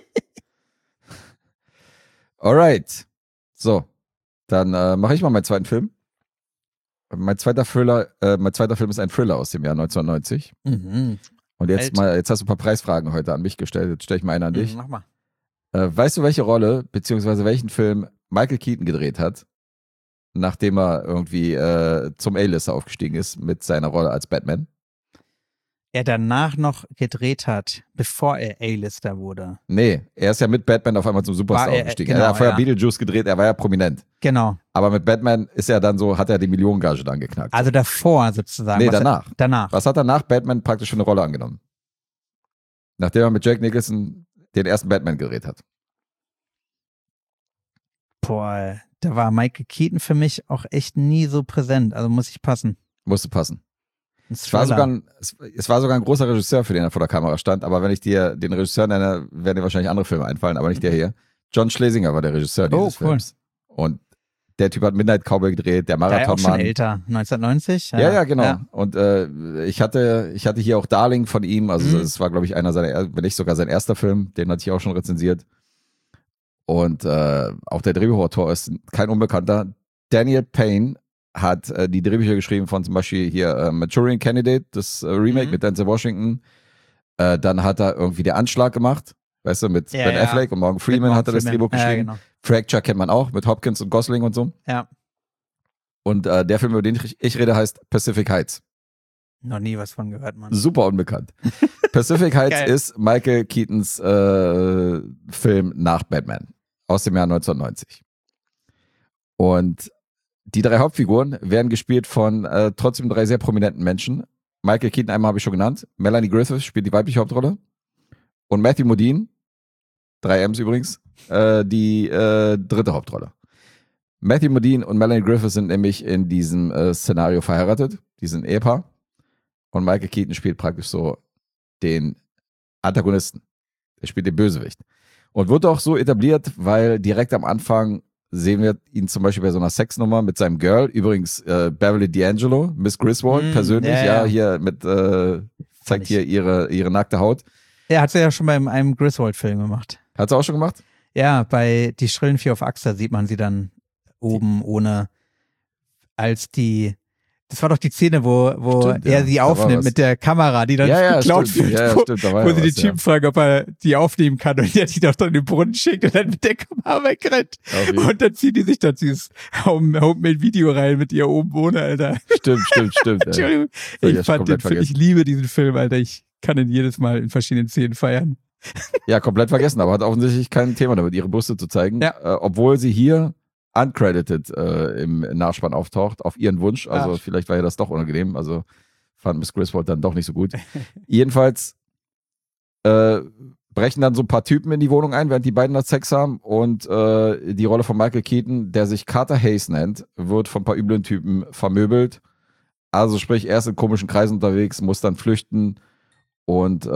Alright. So. Dann mache ich mal meinen zweiten Film. Mein zweiter Film ist ein Thriller aus dem Jahr 1990. Mhm. Und jetzt hast du ein paar Preisfragen heute an mich gestellt. Jetzt stelle ich mal eine an dich. Mach mal. Weißt du, welche Rolle, beziehungsweise welchen Film Michael Keaton gedreht hat, nachdem er irgendwie zum A-Lister aufgestiegen ist mit seiner Rolle als Batman? Er danach noch gedreht hat, bevor er A-Lister wurde. Nee, er ist ja mit Batman auf einmal zum Superstar aufgestiegen. Er hat vorher Beetlejuice gedreht, er war ja prominent. Genau. Aber mit Batman ist er dann so, hat er die Millionengage dann geknackt. Also davor sozusagen. Nee, danach. Danach. Was hat danach Batman praktisch für eine Rolle angenommen? Nachdem er mit Jack Nicholson den ersten Batman gedreht hat. Boah, da war Michael Keaton für mich auch echt nie so präsent. Also muss ich passen. Musste passen. Es war sogar ein großer Regisseur, für den er vor der Kamera stand, aber wenn ich dir den Regisseur nenne, werden dir wahrscheinlich andere Filme einfallen, aber nicht der hier. John Schlesinger war der Regisseur dieses Films. Und der Typ hat Midnight Cowboy gedreht, der Marathonmann. Der auch schon älter, 1990? Ja, genau. Ja. Und ich hatte hier auch Darling von ihm, also es war, glaube ich, einer seiner, wenn nicht sogar sein erster Film, den hatte ich auch schon rezensiert. Und auch der Drehbuchautor ist kein Unbekannter. Daniel Payne hat die Drehbücher geschrieben von zum Beispiel hier Maturing Candidate, das Remake mit Denzel Washington. Dann hat er irgendwie Der Anschlag gemacht, weißt du, mit Ben Affleck und Morgan Freeman hat er das Drehbuch geschrieben. Genau. Fracture kennt man auch, mit Hopkins und Gosling und so. Ja. Und der Film, über den ich rede, heißt Pacific Heights. Noch nie was von gehört, Mann. Super unbekannt. Pacific Heights ist Michael Keatons Film nach Batman aus dem Jahr 1990. Und die 3 Hauptfiguren werden gespielt von trotzdem 3 sehr prominenten Menschen. Michael Keaton einmal habe ich schon genannt. Melanie Griffith spielt die weibliche Hauptrolle. Und Matthew Modine, 3 M's übrigens, die dritte Hauptrolle. Matthew Modine und Melanie Griffith sind nämlich in diesem Szenario verheiratet. Die sind ein Ehepaar. Und Michael Keaton spielt praktisch so den Antagonisten. Er spielt den Bösewicht. Und wird auch so etabliert, weil direkt am Anfang sehen wir ihn zum Beispiel bei so einer Sexnummer mit seinem Girl. Übrigens Beverly D'Angelo, Miss Griswold persönlich, hier mit zeigt hier ihre nackte Haut. Ja, hat sie ja schon bei einem Griswold-Film gemacht. Hat sie auch schon gemacht? Ja, bei Die schrillen Vier auf Achse sieht man sie dann oben ohne, das war doch die Szene, wo stimmt, er sie aufnimmt mit der Kamera, die dann geklaut wird, wo sie den Typen fragen, ob er die aufnehmen kann und der die doch dann in den Brunnen schickt und dann mit der Kamera wegrennt. Und dann ziehen die sich da dieses Homemade-Video rein mit ihr oben ohne, Alter. Stimmt. Entschuldigung. Ich liebe diesen Film, Alter. Ich kann ihn jedes Mal in verschiedenen Szenen feiern. Ja, komplett vergessen, aber hat offensichtlich kein Thema damit, ihre Brüste zu zeigen. Ja. Obwohl sie hier uncredited im Nachspann auftaucht, auf ihren Wunsch. Also vielleicht war ja das doch unangenehm. Also fand Miss Griswold dann doch nicht so gut. Jedenfalls brechen dann so ein paar Typen in die Wohnung ein, während die beiden da Sex haben. Und die Rolle von Michael Keaton, der sich Carter Hayes nennt, wird von ein paar üblen Typen vermöbelt. Also sprich, er ist in komischen Kreisen unterwegs, muss dann flüchten und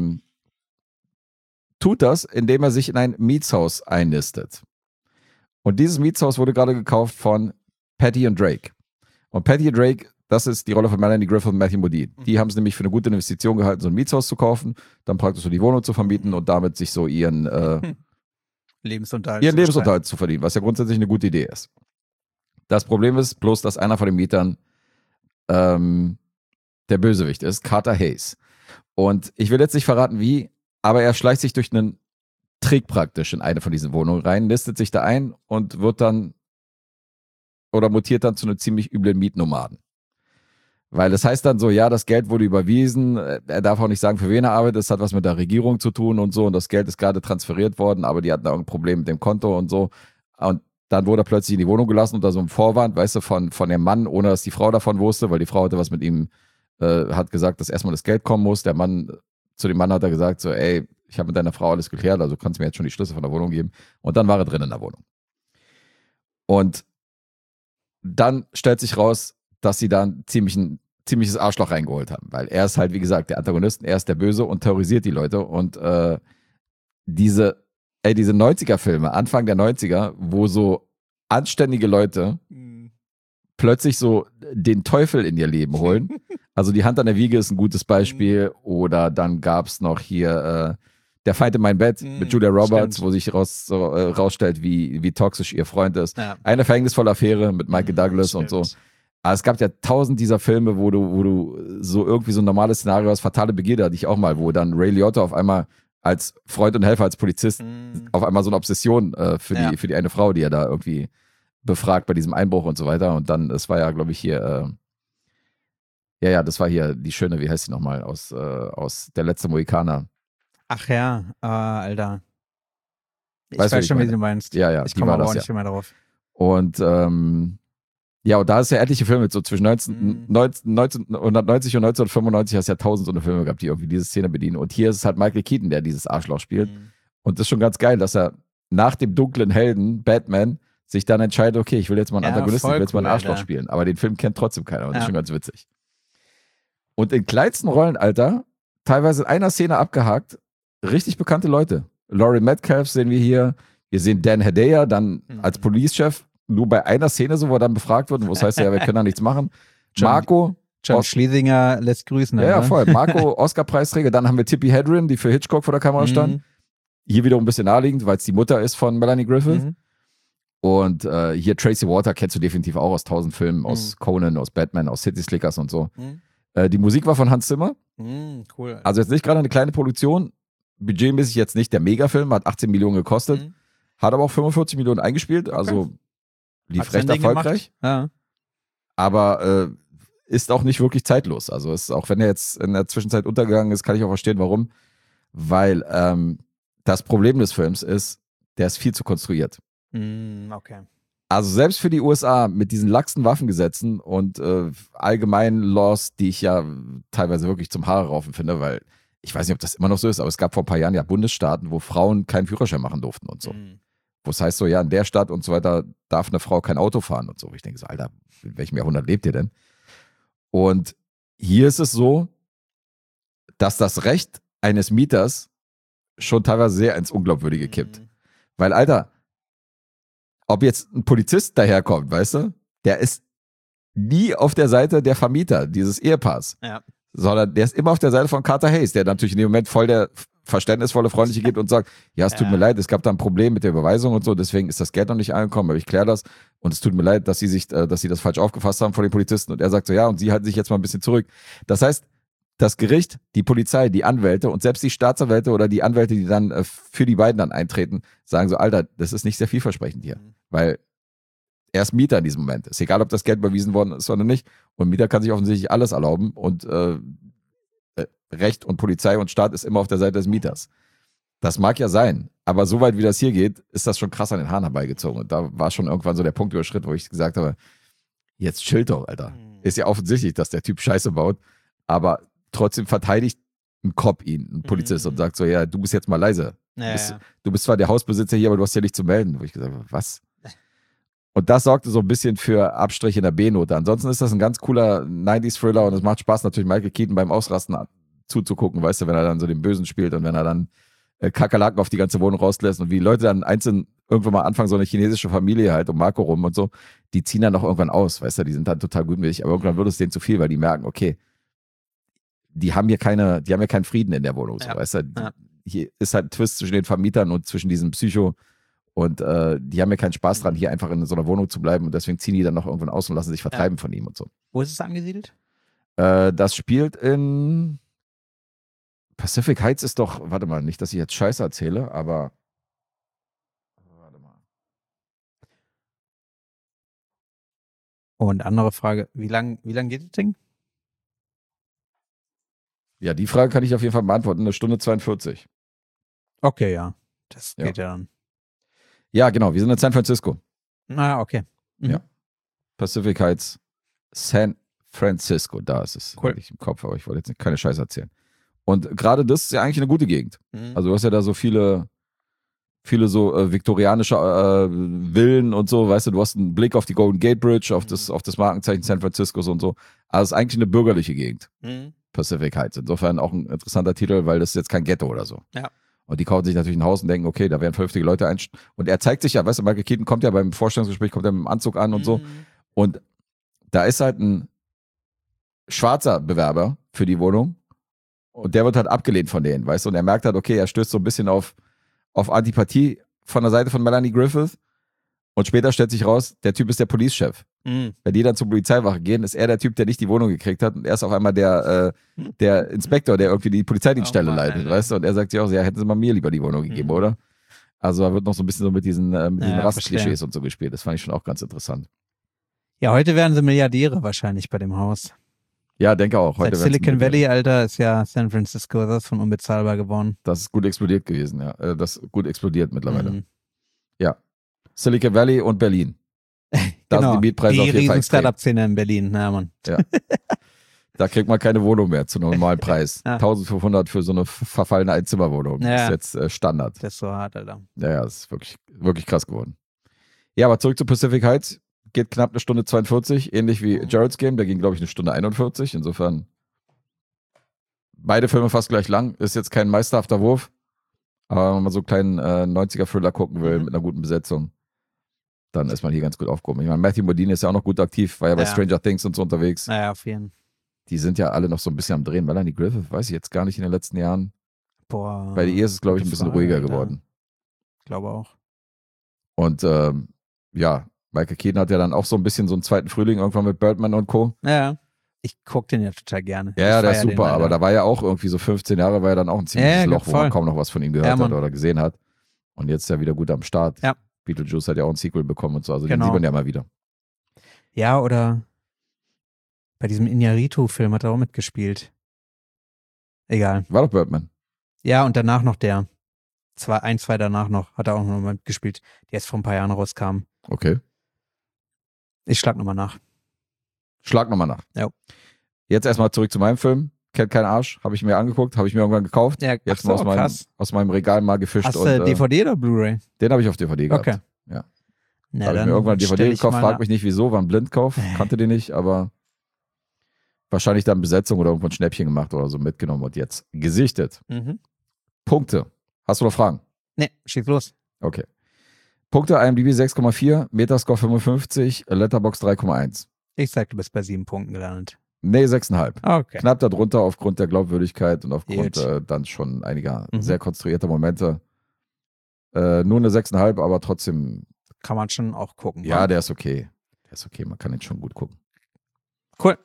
tut das, indem er sich in ein Mietshaus einnistet. Und dieses Mietshaus wurde gerade gekauft von Patty und Drake. Und Patty und Drake, das ist die Rolle von Melanie Griffith und Matthew Modine. Die haben es nämlich für eine gute Investition gehalten, so ein Mietshaus zu kaufen, dann praktisch so die Wohnung zu vermieten und damit sich so ihren Lebensunterhalt zu verdienen, was ja grundsätzlich eine gute Idee ist. Das Problem ist bloß, dass einer von den Mietern der Bösewicht ist, Carter Hayes. Und ich will jetzt nicht verraten, wie, aber er schleicht sich durch einen Trick praktisch in eine von diesen Wohnungen rein, nistet sich da ein und wird dann oder mutiert dann zu einem ziemlich üblen Mietnomaden. Weil das heißt dann so, ja, das Geld wurde überwiesen, er darf auch nicht sagen, für wen er arbeitet, das hat was mit der Regierung zu tun und so und das Geld ist gerade transferiert worden, aber die hatten da irgendein Problem mit dem Konto und so. Und dann wurde er plötzlich in die Wohnung gelassen unter so einem Vorwand, weißt du, von dem Mann, ohne dass die Frau davon wusste, weil die Frau hatte was mit ihm, hat gesagt, dass erstmal das Geld kommen muss. Zu dem Mann hat er gesagt so, ey, ich habe mit deiner Frau alles geklärt, also kannst du mir jetzt schon die Schlüssel von der Wohnung geben. Und dann war er drin in der Wohnung. Und dann stellt sich raus, dass sie da ein ziemliches Arschloch reingeholt haben, weil er ist halt, wie gesagt, der Antagonist, er ist der Böse und terrorisiert die Leute. Und diese 90er-Filme, Anfang der 90er, wo so anständige Leute plötzlich so den Teufel in ihr Leben holen. Also die Hand an der Wiege ist ein gutes Beispiel. Oder dann gab es noch hier Der Feind in mein Bett mit Julia Roberts, wo sich rausstellt, wie toxisch ihr Freund ist. Ja. Eine verhängnisvolle Affäre mit Michael Douglas und so. Aber es gab ja 1000 dieser Filme, wo du so irgendwie so ein normales Szenario hast, Fatale Begierde hatte ich auch mal, wo dann Ray Liotta auf einmal als Freund und Helfer, als Polizist auf einmal so eine Obsession für die eine Frau, die er da irgendwie befragt bei diesem Einbruch und so weiter. Und dann, es war ja, glaube ich, hier das war hier die schöne, wie heißt sie nochmal, aus Der letzte Mohikaner. Ach ja, Alter. Ich weiß schon, wie du meinst. Ja, ich komme aber auch nicht mehr drauf. Und und da ist ja etliche Filme, so zwischen 1990 und 1995 hast du ja 1000 so eine Filme gehabt, die irgendwie diese Szene bedienen. Und hier ist es halt Michael Keaton, der dieses Arschloch spielt. Und das ist schon ganz geil, dass er nach dem dunklen Helden, Batman, sich dann entscheidet, okay, ich will jetzt mal einen Antagonisten, ich will jetzt mal einen Arschloch spielen. Aber den Film kennt trotzdem keiner und das ist schon ganz witzig. Und in kleinsten Rollen, Alter, teilweise in einer Szene abgehakt, richtig bekannte Leute. Laurie Metcalf sehen wir hier. Wir sehen Dan Hedaya dann als Police-Chef, nur bei einer Szene so, wo er dann befragt wird, wo es heißt, ja, wir können da nichts machen. John Schlesinger lässt grüßen. Ja, voll. Marco, Oscar-Preisträger. Dann haben wir Tippi Hedren, die für Hitchcock vor der Kamera stand. Hier wiederum ein bisschen naheliegend, weil es die Mutter ist von Melanie Griffith. Und hier Tracy Walter kennst du definitiv auch aus 1000 Filmen, aus Conan, aus Batman, aus City Slickers und so. Die Musik war von Hans Zimmer. Cool. Also jetzt nicht gerade eine kleine Produktion. Budgetmäßig jetzt nicht der Megafilm, hat 18 Millionen gekostet. Hat aber auch 45 Millionen eingespielt, also lief recht erfolgreich. Ja. Aber ist auch nicht wirklich zeitlos. Also ist, auch wenn er jetzt in der Zwischenzeit untergegangen ist, kann ich auch verstehen, warum. Weil das Problem des Films ist, der ist viel zu konstruiert. Okay. Also selbst für die USA mit diesen laxen Waffengesetzen und allgemeinen Laws, die ich ja teilweise wirklich zum Haare raufen finde, weil ich weiß nicht, ob das immer noch so ist, aber es gab vor ein paar Jahren ja Bundesstaaten, wo Frauen keinen Führerschein machen durften und so. Wo es heißt so, ja, in der Stadt und so weiter darf eine Frau kein Auto fahren und so. Ich denke so, Alter, in welchem Jahrhundert lebt ihr denn? Und hier ist es so, dass das Recht eines Mieters schon teilweise sehr ins Unglaubwürdige kippt. Weil, Alter, ob jetzt ein Polizist daherkommt, weißt du, der ist nie auf der Seite der Vermieter dieses Ehepaars, sondern der ist immer auf der Seite von Carter Hayes, der natürlich in dem Moment voll der verständnisvolle, freundliche gibt und sagt, ja, es tut mir leid, es gab da ein Problem mit der Überweisung und so, deswegen ist das Geld noch nicht angekommen, aber ich kläre das und es tut mir leid, dass sie das falsch aufgefasst haben von den Polizisten und er sagt so, ja, und sie halten sich jetzt mal ein bisschen zurück. Das heißt, das Gericht, die Polizei, die Anwälte und selbst die Staatsanwälte oder die Anwälte, die dann für die beiden dann eintreten, sagen so, Alter, das ist nicht sehr vielversprechend hier, weil er ist Mieter in diesem Moment. Ist egal, ob das Geld überwiesen worden ist oder nicht und Mieter kann sich offensichtlich alles erlauben und Recht und Polizei und Staat ist immer auf der Seite des Mieters. Das mag ja sein, aber so weit wie das hier geht, ist das schon krass an den Haaren herbeigezogen. Und da war schon irgendwann so der Punkt überschritten, wo ich gesagt habe, jetzt chill doch, Alter. Ist ja offensichtlich, dass der Typ Scheiße baut, aber trotzdem verteidigt ein Cop ihn, ein Polizist und sagt so, ja, du bist jetzt mal leise. Du bist zwar der Hausbesitzer hier, aber du hast ja nicht zu melden. Wo ich gesagt habe, was? Und das sorgte so ein bisschen für Abstriche in der B-Note. Ansonsten ist das ein ganz cooler 90s-Thriller und es macht Spaß, natürlich Michael Keaton beim Ausrasten zuzugucken, weißt du, wenn er dann so den Bösen spielt und wenn er dann Kakerlaken auf die ganze Wohnung rauslässt und wie Leute dann einzeln irgendwann mal anfangen, so eine chinesische Familie halt um Marco rum und so, die ziehen dann auch irgendwann aus, weißt du, die sind dann total gutmütig, aber irgendwann wird es denen zu viel, weil die merken, okay, die haben hier keinen Frieden in der Wohnung, so, weißt du, hier ist halt ein Twist zwischen den Vermietern und zwischen diesem Psycho und die haben ja keinen Spaß dran, hier einfach in so einer Wohnung zu bleiben und deswegen ziehen die dann noch irgendwann aus und lassen sich vertreiben von ihm und so. Wo ist es angesiedelt? Das spielt in Pacific Heights ist doch, warte mal, nicht, dass ich jetzt Scheiße erzähle, aber warte mal. Und andere Frage, wie lang geht das Ding? Ja, die Frage kann ich auf jeden Fall beantworten, 1 Stunde 42. Okay, ja, das geht ja dann. Ja, genau, wir sind in San Francisco. Okay. Ja. Pacific Heights, San Francisco, da ist es. Cool. Hatte ich im Kopf, aber ich wollte jetzt keine Scheiße erzählen. Und gerade das ist ja eigentlich eine gute Gegend. Also du hast ja da so viele so viktorianische Villen und so, weißt du, du hast einen Blick auf die Golden Gate Bridge, auf das Markenzeichen San Franciscos und so. Also es ist eigentlich eine bürgerliche Gegend. Pacific Heights. Insofern auch ein interessanter Titel, weil das ist jetzt kein Ghetto oder so. Ja. Und die kaufen sich natürlich ein Haus und denken, okay, da werden vernünftige Leute einstellen. Und er zeigt sich ja, weißt du, Michael Keaton kommt ja beim Vorstellungsgespräch, kommt er mit dem Anzug an und so. Und da ist halt ein schwarzer Bewerber für die Wohnung. Und der wird halt abgelehnt von denen, weißt du? Und er merkt halt, okay, er stößt so ein bisschen auf Antipathie von der Seite von Melanie Griffith. Und später stellt sich raus, der Typ ist der Police-Chef. Wenn die dann zur Polizeiwache gehen, ist er der Typ, der nicht die Wohnung gekriegt hat. Und er ist auf einmal der Inspektor, der irgendwie die Polizeidienststelle leitet, weißt du? Und er sagt sich auch, ja, hätten sie mal mir lieber die Wohnung gegeben, oder? Also da wird noch so ein bisschen so mit diesen Rassenklischees und so gespielt. Das fand ich schon auch ganz interessant. Ja, heute werden sie Milliardäre wahrscheinlich bei dem Haus. Ja, denke auch. Heute Silicon Valley, Alter, ist ja San Francisco, das ist von unbezahlbar geworden. Das ist gut explodiert gewesen, ja. Das ist gut explodiert mittlerweile. Ja. Silicon Valley und Berlin. Da sind die Mietpreise auf jeden Fall riesen extrem. Startup-Szene in Berlin, na Mann. Ja. Da kriegt man keine Wohnung mehr zu einem normalen Preis. 1500 für so eine verfallene Einzimmerwohnung. Ja. Ist jetzt Standard. Das ist so hart, Alter. Ja, das ist wirklich, wirklich krass geworden. Ja, aber zurück zu Pacific Heights. Geht knapp 1 Stunde 42, ähnlich wie Jared's Game. Der ging, glaube ich, 1 Stunde 41. Insofern beide Filme fast gleich lang. Ist jetzt kein meisterhafter Wurf. Aber wenn man so einen kleinen 90er-Thriller gucken will mit einer guten Besetzung, dann ist man hier ganz gut aufgehoben. Ich meine, Matthew Modine ist ja auch noch gut aktiv, war ja bei Stranger Things und so unterwegs. Naja, auf jeden Fall. Die sind ja alle noch so ein bisschen am Drehen. Melanie Griffith, weiß ich jetzt gar nicht in den letzten Jahren. Boah. Bei ihr ist es, glaube ich, ein bisschen ruhiger geworden. Ich glaube auch. Und ja, Michael Keaton hat ja dann auch so ein bisschen so einen zweiten Frühling irgendwann mit Birdman und Co. Ja, ich gucke den ja total gerne. Ja, der ist super, aber da war ja auch irgendwie so 15 Jahre, war ja dann auch ein ziemliches Loch, wo man kaum noch was von ihm gehört hat oder gesehen hat. Und jetzt ist er wieder gut am Start. Ja. Beetlejuice hat ja auch ein Sequel bekommen und so, also den sieht man ja mal wieder. Ja, oder bei diesem Iñárritu-Film hat er auch mitgespielt. Egal. War doch Birdman. Ja, und danach noch der. Zwei danach noch, hat er auch noch mitgespielt, der jetzt vor ein paar Jahren rauskam. Okay. Ich schlag nochmal nach. Schlag nochmal nach. Ja. Jetzt erstmal zurück zu meinem Film. Kennt keinen Arsch. Habe ich mir angeguckt, habe ich mir irgendwann gekauft. Ja, jetzt mal aus meinem Regal mal gefischt. Hast du DVD oder Blu-ray? Den habe ich auf DVD gehabt. Okay. Ja. Na, habe ich mir irgendwann DVD gekauft. Frag mich nicht wieso, war ein Blindkauf. Kannte den nicht, aber Wahrscheinlich dann Besetzung oder irgendwo ein Schnäppchen gemacht oder so mitgenommen und jetzt gesichtet. Punkte. Hast du noch Fragen? Nee, schieß los. Okay. Punkte IMDb 6,4, Metascore 55, Letterboxd 3,1. Ich sag, du bist bei 7 Punkten gelandet. Nee, 6,5. Okay. Knapp darunter aufgrund der Glaubwürdigkeit und aufgrund Gut. dann schon einiger sehr konstruierter Momente. Nur eine 6,5, aber trotzdem, Kann man schon auch gucken. ja, wa? der ist okay. Der ist okay, man kann ihn schon gut gucken. Cool.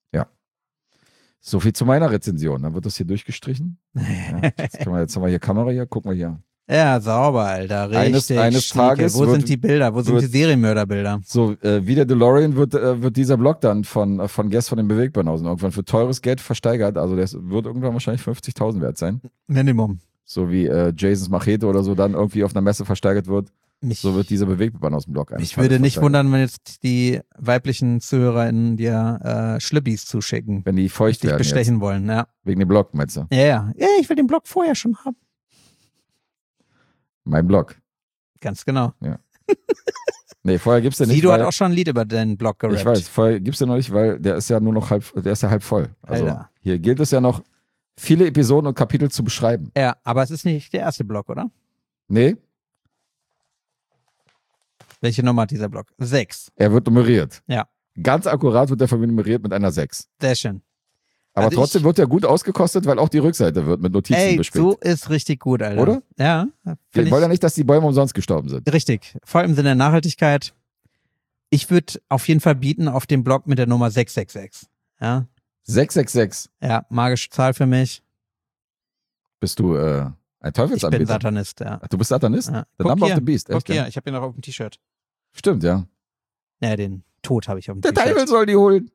So viel zu meiner Rezension. Dann wird das hier durchgestrichen. Ja, jetzt haben wir hier Kamera hier, gucken wir hier. Ja, sauber, Alter. Richtig. Eines schnieke. Tages Wo wird- sind die Bilder? Wo sind wird- die Serienmörderbilder? So, wie der DeLorean wird dieser Blog dann von Guest von den Bewegbanausen irgendwann für teures Geld versteigert. Also der wird irgendwann wahrscheinlich 50.000 wert sein. Minimum. So wie Jasons Machete oder so dann irgendwie auf einer Messe versteigert wird. Mich, So wird dieser Bewegtbahn aus dem Blog mich würde nicht wundern, wenn jetzt die weiblichen ZuhörerInnen dir Schlippis zuschicken, wenn die feucht dich werden bestechen jetzt. wollen. Ja. Wegen dem Blog, meinst du? Ja, ich will den Blog vorher schon haben. Mein Blog. Ganz genau. Nee, vorher gibt's den nicht, Sido hat weil, auch schon ein Lied über deinen Blog gerappt. ich weiß, vorher gibt's den noch nicht, weil der ist ja nur noch halb voll. Also Alter. hier gilt es ja noch, viele Episoden und Kapitel zu beschreiben. Ja, aber es ist nicht der erste Blog, oder? Nee, Welche Nummer hat dieser Blog? 6. er wird nummeriert. Ja. Ganz akkurat wird er von mir nummeriert mit einer 6. Sehr schön. Aber Also trotzdem ich- wird er gut ausgekostet, weil auch die Rückseite wird mit Notizen Ey, bespielt. so ist richtig gut, Alter. Oder? Ja. Wir find wollen ja ich nicht, dass die Bäume umsonst gestorben sind. richtig. Vor allem im Sinne der Nachhaltigkeit. Ich würde auf jeden Fall bieten auf dem Blog mit der Nummer 666. Ja. 666. Ja, magische Zahl für mich. Bist du ein Ich bin Teufelsanbeter? Satanist, ja. Ach, du bist Satanist? Ja. The Number of the Beast, Guck echt? hier, Ja? ich habe ihn noch auf dem T-Shirt. Stimmt, ja. Ja, den Tod habe ich auf dem Der T-Shirt. Teufel soll die holen.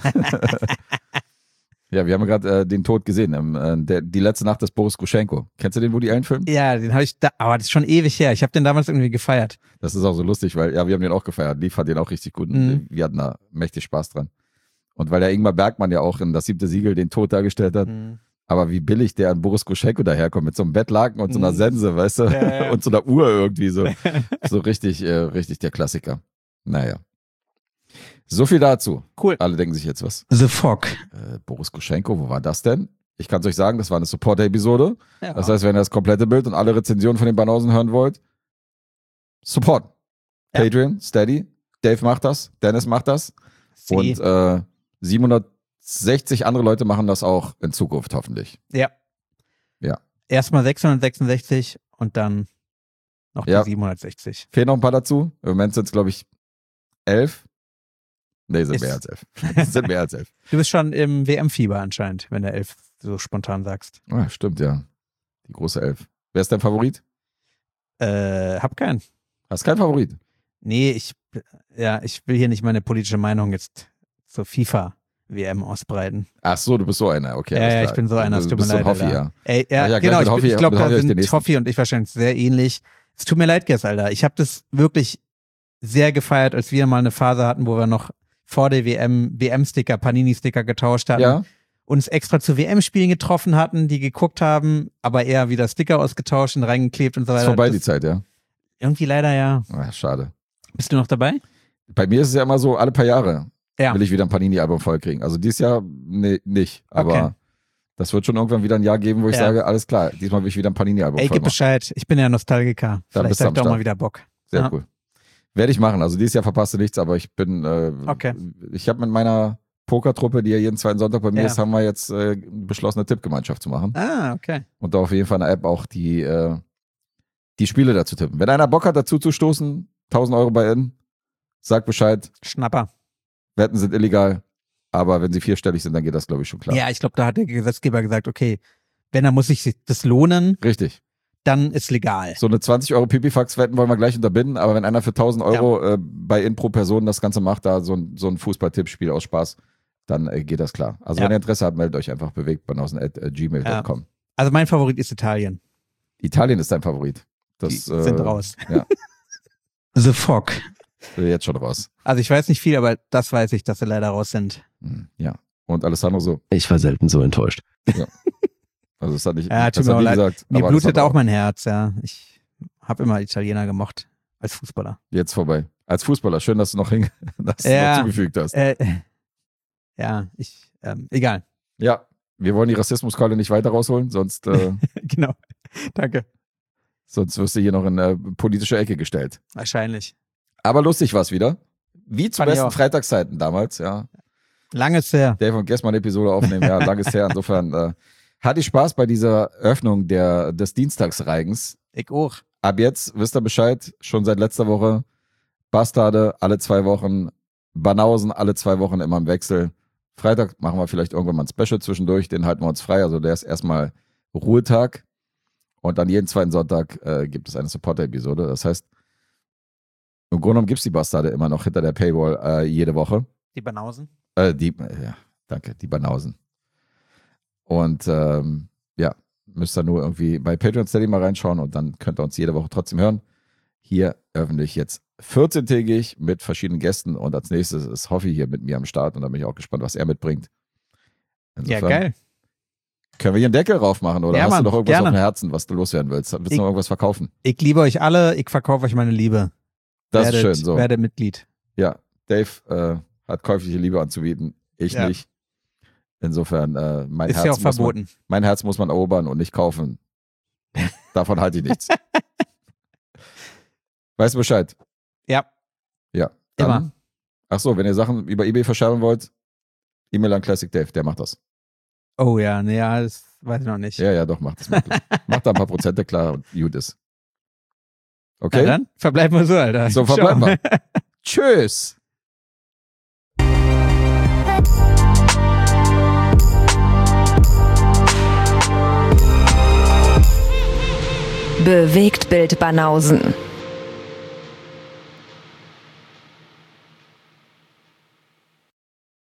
Ja, wir haben gerade den Tod gesehen. Die letzte Nacht des Boris Gruschenko. Kennst du den Woody Allen-Film? Ja, den habe ich da, aber das ist schon ewig her. Ich habe den damals irgendwie gefeiert. Das ist auch so lustig, weil ja, wir haben den auch gefeiert. Lee fand den auch richtig gut. Und wir hatten da mächtig Spaß dran. Und weil der Ingmar Bergmann ja auch in Das 7. Siegel den Tod dargestellt hat. Aber wie billig der an Boris Gruschenko daherkommt mit so einem Bettlaken und so einer Sense, weißt du? Ja. Und so einer Uhr irgendwie so. So richtig der Klassiker. Naja. So viel dazu. Cool. Alle denken sich jetzt was. The Fog. Boris Gruschenko, wo war das denn? Ich kann es euch sagen, das war eine Supporter-Episode. Ja. Das heißt, wenn ihr das komplette Bild und alle Rezensionen von den Banausen hören wollt, Support. Ja. Patreon, Steady, Dave macht das, Dennis macht das Sie. und 760 andere Leute machen das auch in Zukunft hoffentlich. Ja. Ja. Erstmal 666 und dann noch die Ja. 760. Fehlen noch ein paar dazu. Im Moment sind es, glaube ich, 11. Nee, sind Ist- mehr als 11. Sind mehr als 11. Du bist schon im WM-Fieber anscheinend, wenn du 11 so spontan sagst. Ah, stimmt, ja. Die große 11. Wer ist dein Favorit? Hab keinen. Hast keinen Favorit? Nee, ich will hier nicht meine politische Meinung jetzt zur FIFA-WM ausbreiten. Ach so, du bist so einer. Okay, Ja, alles ja, klar. ich bin so einer, es Du tut mir bist so leid. Hoffi, Alter. ja. Ey, Ja, ja, gleich genau, mit Hoffi- ich glaube, mit Hoffi da euch den sind nächsten. Hoffi und ich wahrscheinlich sehr ähnlich. Es tut mir leid, Gess, Alter. Ich habe das wirklich sehr gefeiert, als wir mal eine Phase hatten, wo wir noch vor der WM-Sticker, Panini-Sticker getauscht hatten. Ja, Uns extra zu WM-Spielen getroffen hatten, die geguckt haben, aber eher wieder Sticker ausgetauscht und reingeklebt und so weiter. ist vorbei Das- die Zeit, ja. Irgendwie leider ja. Ach, schade. Bist du noch dabei? Bei mir ist es ja immer so, alle paar Jahre Ja. will ich wieder ein Panini-Album vollkriegen. Also dieses Jahr nicht, aber Okay. das wird schon irgendwann wieder ein Jahr geben, wo ich Ja. sage, alles klar, diesmal will ich wieder ein Panini-Album Ey, gib voll machen. Bescheid. Ich bin ja Nostalgiker. Vielleicht bist du hab am ich doch Start. mal wieder Bock. Sehr Ja. cool. Werde ich machen. Also dieses Jahr verpasst du nichts, aber ich bin, Okay. ich habe mit meiner Pokertruppe, die ja jeden zweiten Sonntag bei mir Ja. ist, haben wir jetzt beschlossen, eine Tippgemeinschaft zu machen. Ah, okay. Und da auf jeden Fall eine App auch die Spiele dazu tippen. Wenn einer Bock hat, dazu zu stoßen, 1.000 Euro bei N, sagt Bescheid. Schnapper. Wetten sind illegal, aber wenn sie vierstellig sind, dann geht das, glaube ich, schon klar. Ja, ich glaube, da hat der Gesetzgeber gesagt, okay, wenn, dann muss sich das lohnen, Richtig. dann ist legal. So eine 20 Euro Pipifax-Wetten wollen wir gleich unterbinden, aber wenn einer für 1.000 Euro bei In pro Person das Ganze macht, da so ein Fußball-Tippspiel aus Spaß, dann geht das klar. Also Ja. wenn ihr Interesse habt, meldet euch einfach bewegtbanausen@gmail.com. Also mein Favorit ist Italien. Italien ist dein Favorit. Das Die sind raus. Ja, The Fog. jetzt schon raus. Also ich weiß nicht viel, aber das weiß ich, dass sie leider raus sind. Ja. Und Alessandro so, Ich war selten so enttäuscht. also das hat nicht, Ja, das tut mir hat auch nie leid. gesagt. Mir aber blutet Alessandro auch mein Herz, ja. Ich habe immer Italiener gemocht als Fußballer. Jetzt vorbei. Als Fußballer, schön, dass du noch, das Ja. noch zugefügt hast. Ja, ich Egal. Ja, wir wollen die Rassismuskeule nicht weiter rausholen, sonst, Genau. Danke. sonst wirst du hier noch in eine politische Ecke gestellt. Wahrscheinlich. Aber lustig war's wieder. Wie zu Fand ich besten auch. Freitagszeiten damals, ja. Langes her. Dave und Guess mal eine Episode aufnehmen, ja, langes her. Insofern hatte ich Spaß bei dieser Öffnung des Dienstagsreigens. Ich auch. Ab jetzt wisst ihr Bescheid, schon seit letzter Woche. Bastarde alle 2 Wochen, Banausen alle 2 Wochen immer im Wechsel. Freitag machen wir vielleicht irgendwann mal ein Special zwischendurch, den halten wir uns frei. Also der ist erstmal Ruhetag. Und dann jeden zweiten Sonntag gibt es eine Supporter-Episode. Das heißt, im Grunde genommen gibt es die Bastarde immer noch hinter der Paywall jede Woche. Die Banausen. Die Banausen. Und ja, müsst ihr nur irgendwie bei Patreon Steady mal reinschauen und dann könnt ihr uns jede Woche trotzdem hören. Hier öffentlich jetzt 14-tägig mit verschiedenen Gästen und als nächstes ist Hoffi hier mit mir am Start und da bin ich auch gespannt, was er mitbringt. Insofern, Ja, geil. können wir hier einen Deckel drauf machen oder Ja, hast Mann, du noch irgendwas gerne. auf dem Herzen, was du loswerden willst? Willst du noch irgendwas verkaufen? Ich liebe euch alle, ich verkaufe euch meine Liebe. Das ist schön so. Werdet Mitglied. Ja, Dave hat käufliche Liebe anzubieten, ich Ja. nicht. Insofern, mein Ist ja auch Herz verboten. mein Herz muss man erobern und nicht kaufen. Davon halte ich nichts. Weißt du Bescheid? Ja. Ja. Dann, Immer. Ach so, wenn ihr Sachen über eBay verscherben wollt, E-Mail an Classic Dave, der macht das. Oh ja, nee, ja, das weiß ich noch nicht. Ja, doch, macht das. Macht da ein paar Prozente klar und gut ist. Okay? Na dann, verbleiben wir so, Alter. So verbleiben wir. Tschüss. Bewegtbild Banausen.